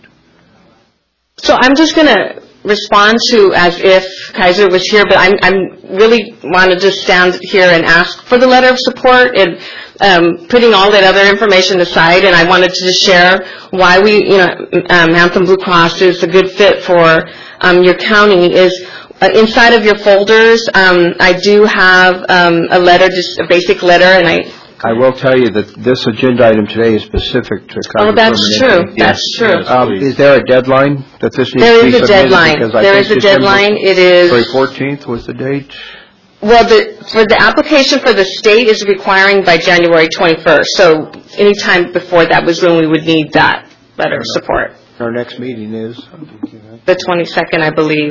So I'm just going to respond to as if Kaiser was here, but I'm really want to just stand here and ask for the letter of support and putting all that other information aside, and I wanted to just share why we, Anthem Blue Cross is a good fit for your county is inside of your folders, I do have a letter, just a basic letter, and I will tell you that this agenda item today is specific to Kaiser. Oh, that's true. That's true. Is there a deadline that this needs there to be is a submitted? deadline. Because I there think is a deadline. It is... February 14th was the date? Well, for the application for the state is requiring by January 21st. So any time before that was when we would need that letter of support. Our next meeting is? The 22nd, I believe.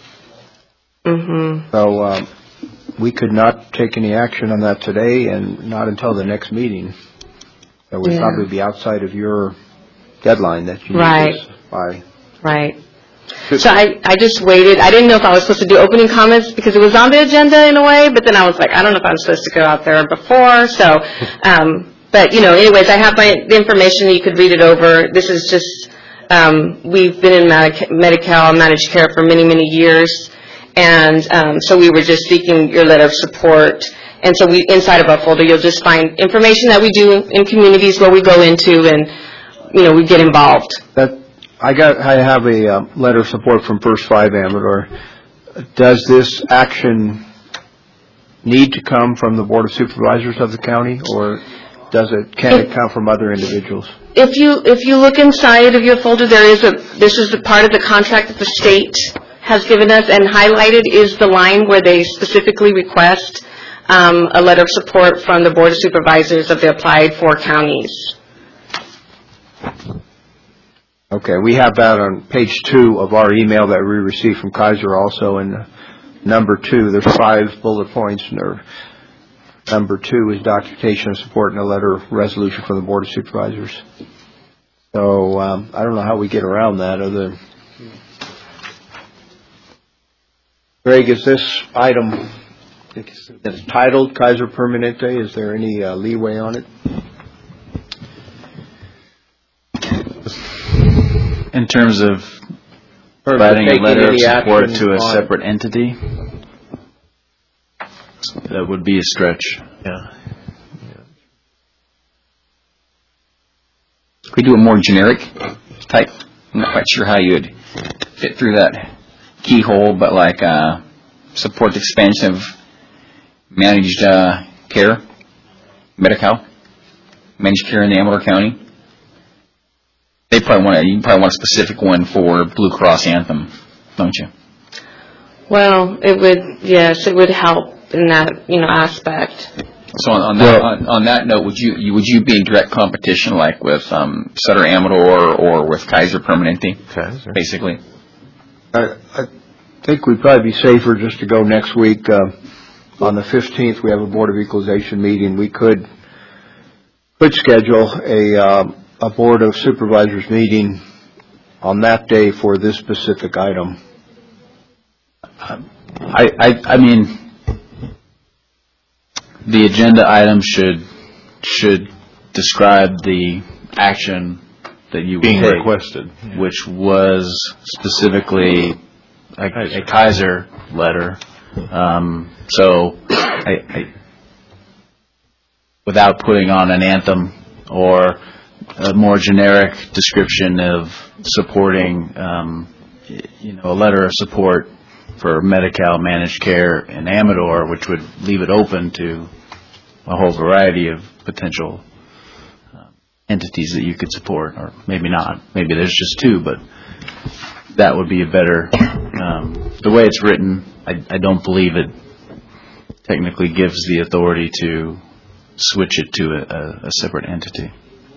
Mm-hmm. So we could not take any action on that today and not until the next meeting. That would probably be outside of your deadline that you need this by. Right. So I just waited. I didn't know if I was supposed to do opening comments because it was on the agenda in a way, but then I was like, I don't know if I'm supposed to go out there before. So, but anyways, I have the information. You could read it over. This is just, we've been in Medi-Cal managed care for many, many years. And so we were just seeking your letter of support. And so inside of our folder, you'll just find information that we do in communities where we go into and, we get involved. I have a letter of support from First 5 Amador. Does this action need to come from the Board of Supervisors of the county, or can it come from other individuals? If you look inside of your folder, this is the part of the contract that the state has given us, and highlighted is the line where they specifically request a letter of support from the Board of Supervisors of the applied 4 counties. Okay, we have that on page 2 of our email that we received from Kaiser also, and number 2, there's 5 bullet points, and number 2 is documentation of support and a letter of resolution from the Board of Supervisors. So I don't know how we get around that other. Greg, is this item that's titled Kaiser Permanente, is there any leeway on it? In terms of providing a letter of support to a separate entity, that would be a stretch. Yeah. Could we do a more generic type? I'm not quite sure how you would fit through that keyhole, but like support the expansion of managed care, Medi-Cal, managed care in the Amador County. You probably want a specific one for Blue Cross Anthem, don't you? Well, it would help in that aspect. So on that note, would you be in direct competition like with Sutter Amador or with Kaiser Permanente? Kaiser, basically. I think we'd probably be safer just to go next week. On the 15th, we have a Board of Equalization meeting. We could schedule a Board of Supervisors meeting on that day for this specific item. I mean, the agenda item should describe the action that you would being take, requested, which was specifically a Kaiser letter. So, without putting on an Anthem or a more generic description of supporting, a letter of support for Medi-Cal managed care in Amador, which would leave it open to a whole variety of potential entities that you could support, or maybe not. Maybe there's just 2, but that would be a better. The way it's written, I don't believe it technically gives the authority to switch it to a separate entity.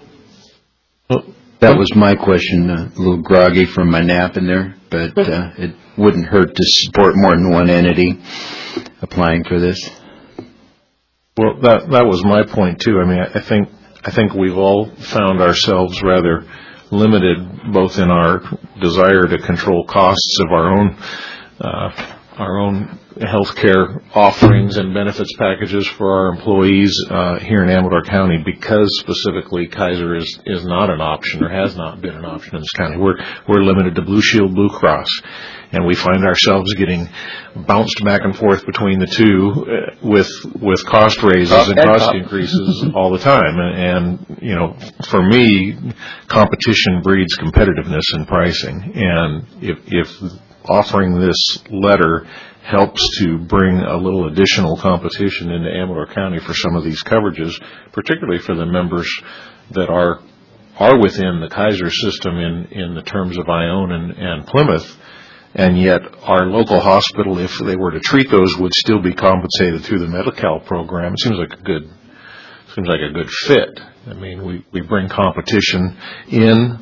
That was my question, a little groggy from my nap in there, but it wouldn't hurt to support more than one entity applying for this. Well, that was my point too. I mean, I think we've all found ourselves rather limited, both in our desire to control costs of our own our own health care offerings and benefits packages for our employees here in Amador County, because specifically Kaiser is not an option or has not been an option in this county. We're limited to Blue Shield, Blue Cross, and we find ourselves getting bounced back and forth between the two with cost raises and cost increases all the time. And for me, competition breeds competitiveness in pricing, and if offering this letter helps to bring a little additional competition into Amador County for some of these coverages, particularly for the members that are within the Kaiser system in the terms of Ione and Plymouth, and yet our local hospital, if they were to treat those, would still be compensated through the Medi-Cal program. It seems like a good fit. I mean, we bring competition in,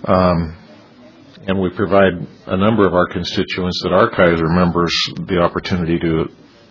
and we provide a number of our constituents that are Kaiser members the opportunity to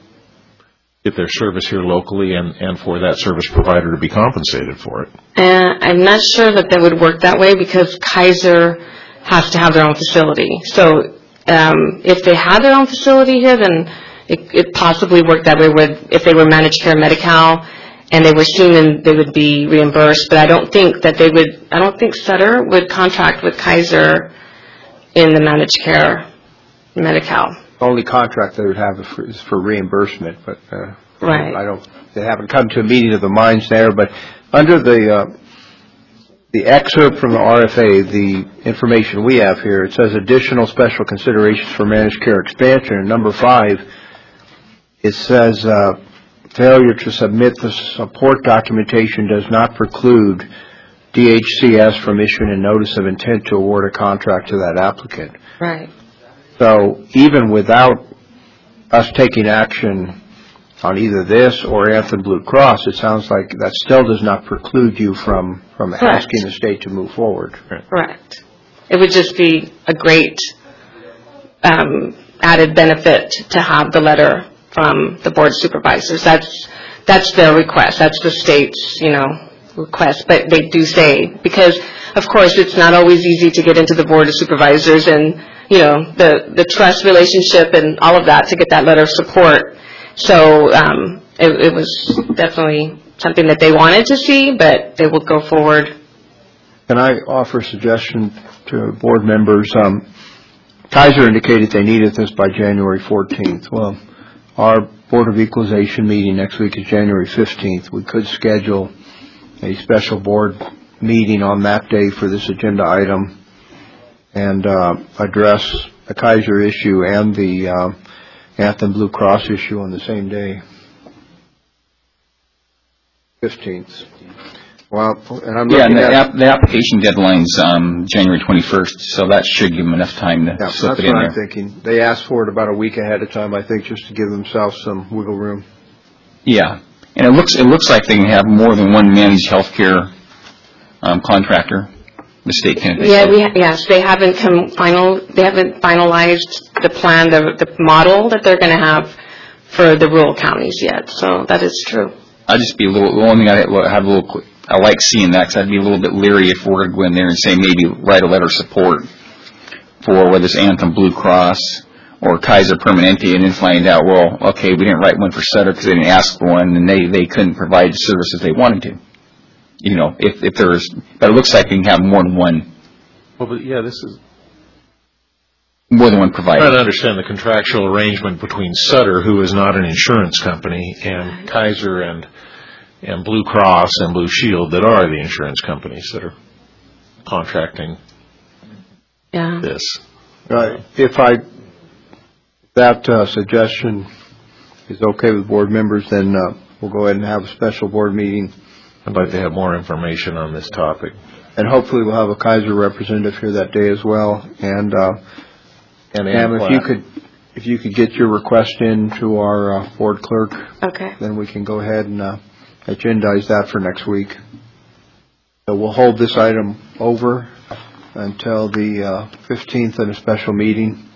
get their service here locally and for that service provider to be compensated for it. I'm not sure that would work that way, because Kaiser has to have their own facility. So if they had their own facility here, then it possibly worked that way, if they were managed care Medi-Cal and they were seen, and they would be reimbursed. But I don't think Sutter would contract with Kaiser in the managed care Medi-Cal. The only contract they would have is for reimbursement, but right. They haven't come to a meeting of the minds there. But under the excerpt from the RFA, the information we have here, it says additional special considerations for managed care expansion. And number 5, it says failure to submit the support documentation does not preclude DHCS from issuing a notice of intent to award a contract to that applicant. Right. So even without us taking action on either this or Anthem Blue Cross, it sounds like that still does not preclude you from asking the state to move forward. Correct. It would just be a great added benefit to have the letter from the Board of Supervisors. That's their request. That's the state's, request. But they do say, because, of course, it's not always easy to get into the Board of Supervisors and, the trust relationship and all of that to get that letter of support. So it was definitely something that they wanted to see, but they will go forward. Can I offer a suggestion to board members? Kaiser indicated they needed this by January 14th. Well, our Board of Equalization meeting next week is January 15th. We could schedule a special board meeting on that day for this agenda item and address the Kaiser issue and the Anthem Blue Cross issue on the same day. 15th. Well, and I'm looking at the application deadline's January 21st, so that should give them enough time to slip it in there. That's what I'm thinking. They asked for it about a week ahead of time, I think, just to give themselves some wiggle room. Yeah, and it looks like they can have more than one managed healthcare contractor. The state can. Yes, they haven't finalized the plan, the model that they're going to have for the rural counties yet. So that is true. I'd just be the only thing I like seeing that, because I'd be a little bit leery if we're going to go in there and say maybe write a letter of support for whether it's Anthem Blue Cross or Kaiser Permanente, and then find out, well, okay, we didn't write one for Sutter because they didn't ask for one, and they couldn't provide the services they wanted to. If there's, but it looks like you can have more than one. Well, but yeah, this is more than one provider. I'm trying to understand the contractual arrangement between Sutter, who is not an insurance company, and Kaiser and Blue Cross and Blue Shield, that are the insurance companies that are contracting this. If that suggestion is okay with board members, then we'll go ahead and have a special board meeting. I'd like to have more information on this topic. And hopefully we'll have a Kaiser representative here that day as well. And Pam, if you could get your request in to our board clerk, okay, then we can go ahead and agendize that for next week. So we'll hold this item over until the 15th in a special meeting.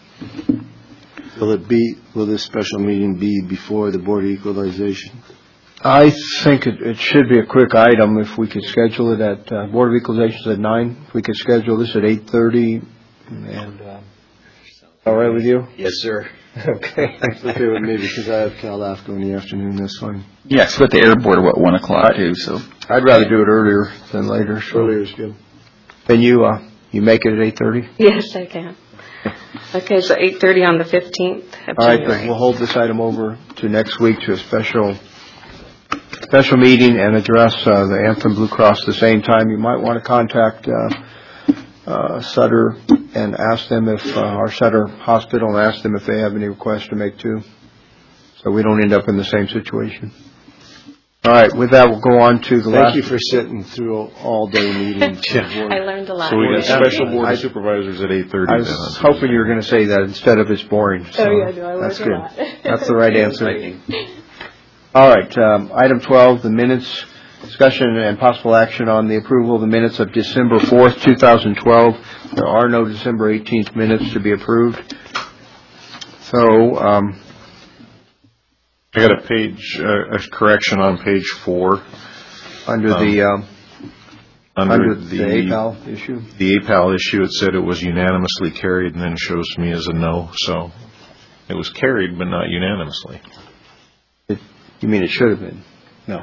Will this special meeting be before the Board of Equalization? I think it should be a quick item. If we could schedule it at Board of Equalization at 9, if we could schedule this at 8:30, and all right with you? Yes, sir. Okay. That's okay with me because I have Cal AFCO in the afternoon, that's fine. Yeah, it's got the air board at 1 o'clock too, so. I'd rather do it earlier than later. So. Earlier is good. Then you make it at 8:30? Yes, I can. Okay, so 8:30 on the 15th of All right, January. then we'll hold this item over to next week to a special meeting and address the Anthem Blue Cross at the same time. You might want to contact Sutter and ask them if, our Sutter Hospital, and ask them if they have any requests to make too, so we don't end up in the same situation. All right, with that, we'll go on to the last. Thank you for sitting through all-day meetings. I learned a lot. So we got special board of supervisors at 8:30. I was hoping you were going to say that instead of it's boring. So Oh, yeah, no, I learned that's a good. lot. That's the right answer. All right, item 12, the minutes, discussion and possible action on the approval of the minutes of December 4th, 2012. There are no December 18th minutes to be approved. So, I got a correction on page 4. Under the APAL issue? The APAL issue, it said it was unanimously carried and then shows me as a no, so it was carried but not unanimously. You mean it should have been? No.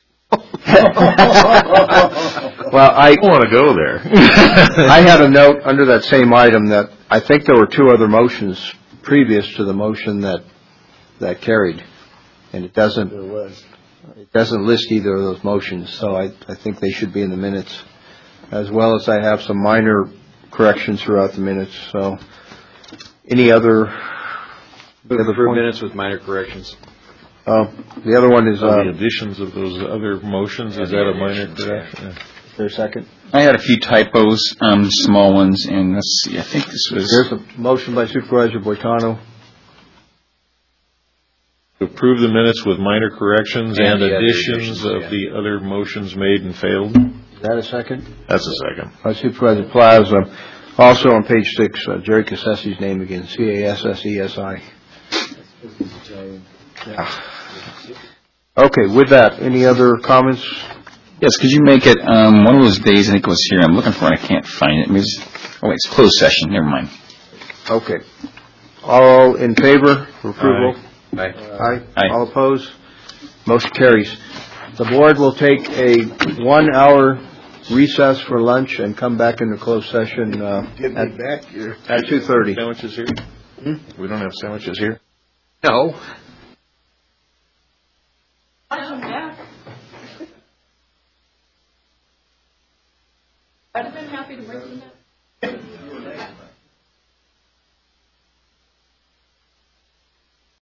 Well, I don't want to go there. I had a note under that same item that I think there were 2 other motions previous to the motion that carried, and it doesn't list either of those motions, so I think they should be in the minutes, as well as I have some minor corrections throughout the minutes. So, any other? Minutes with minor corrections. The other one is the additions of those other motions. Is that a minor correction? Is there a second? I had a few typos, small ones, and let's see, I think this was... There's a motion by Supervisor Boitano. To approve the minutes with minor corrections and additions of the other motions made and failed. Is that a second? That's a second. By Supervisor Plaza. Also on page 6, Jerry Cassesi's name again, Cassesi. Yeah. Okay, with that, any other comments? Yes, could you make it one of those days, I think it was here, I'm looking for it, I can't find it. Maybe it's closed session, never mind. Okay. All in favor for approval? Aye. Aye. All opposed? Motion carries. The board will take a 1-hour recess for lunch and come back into closed session at 2:30. Sandwiches here? We don't have sandwiches here? No. I'd have been happy to bring them back.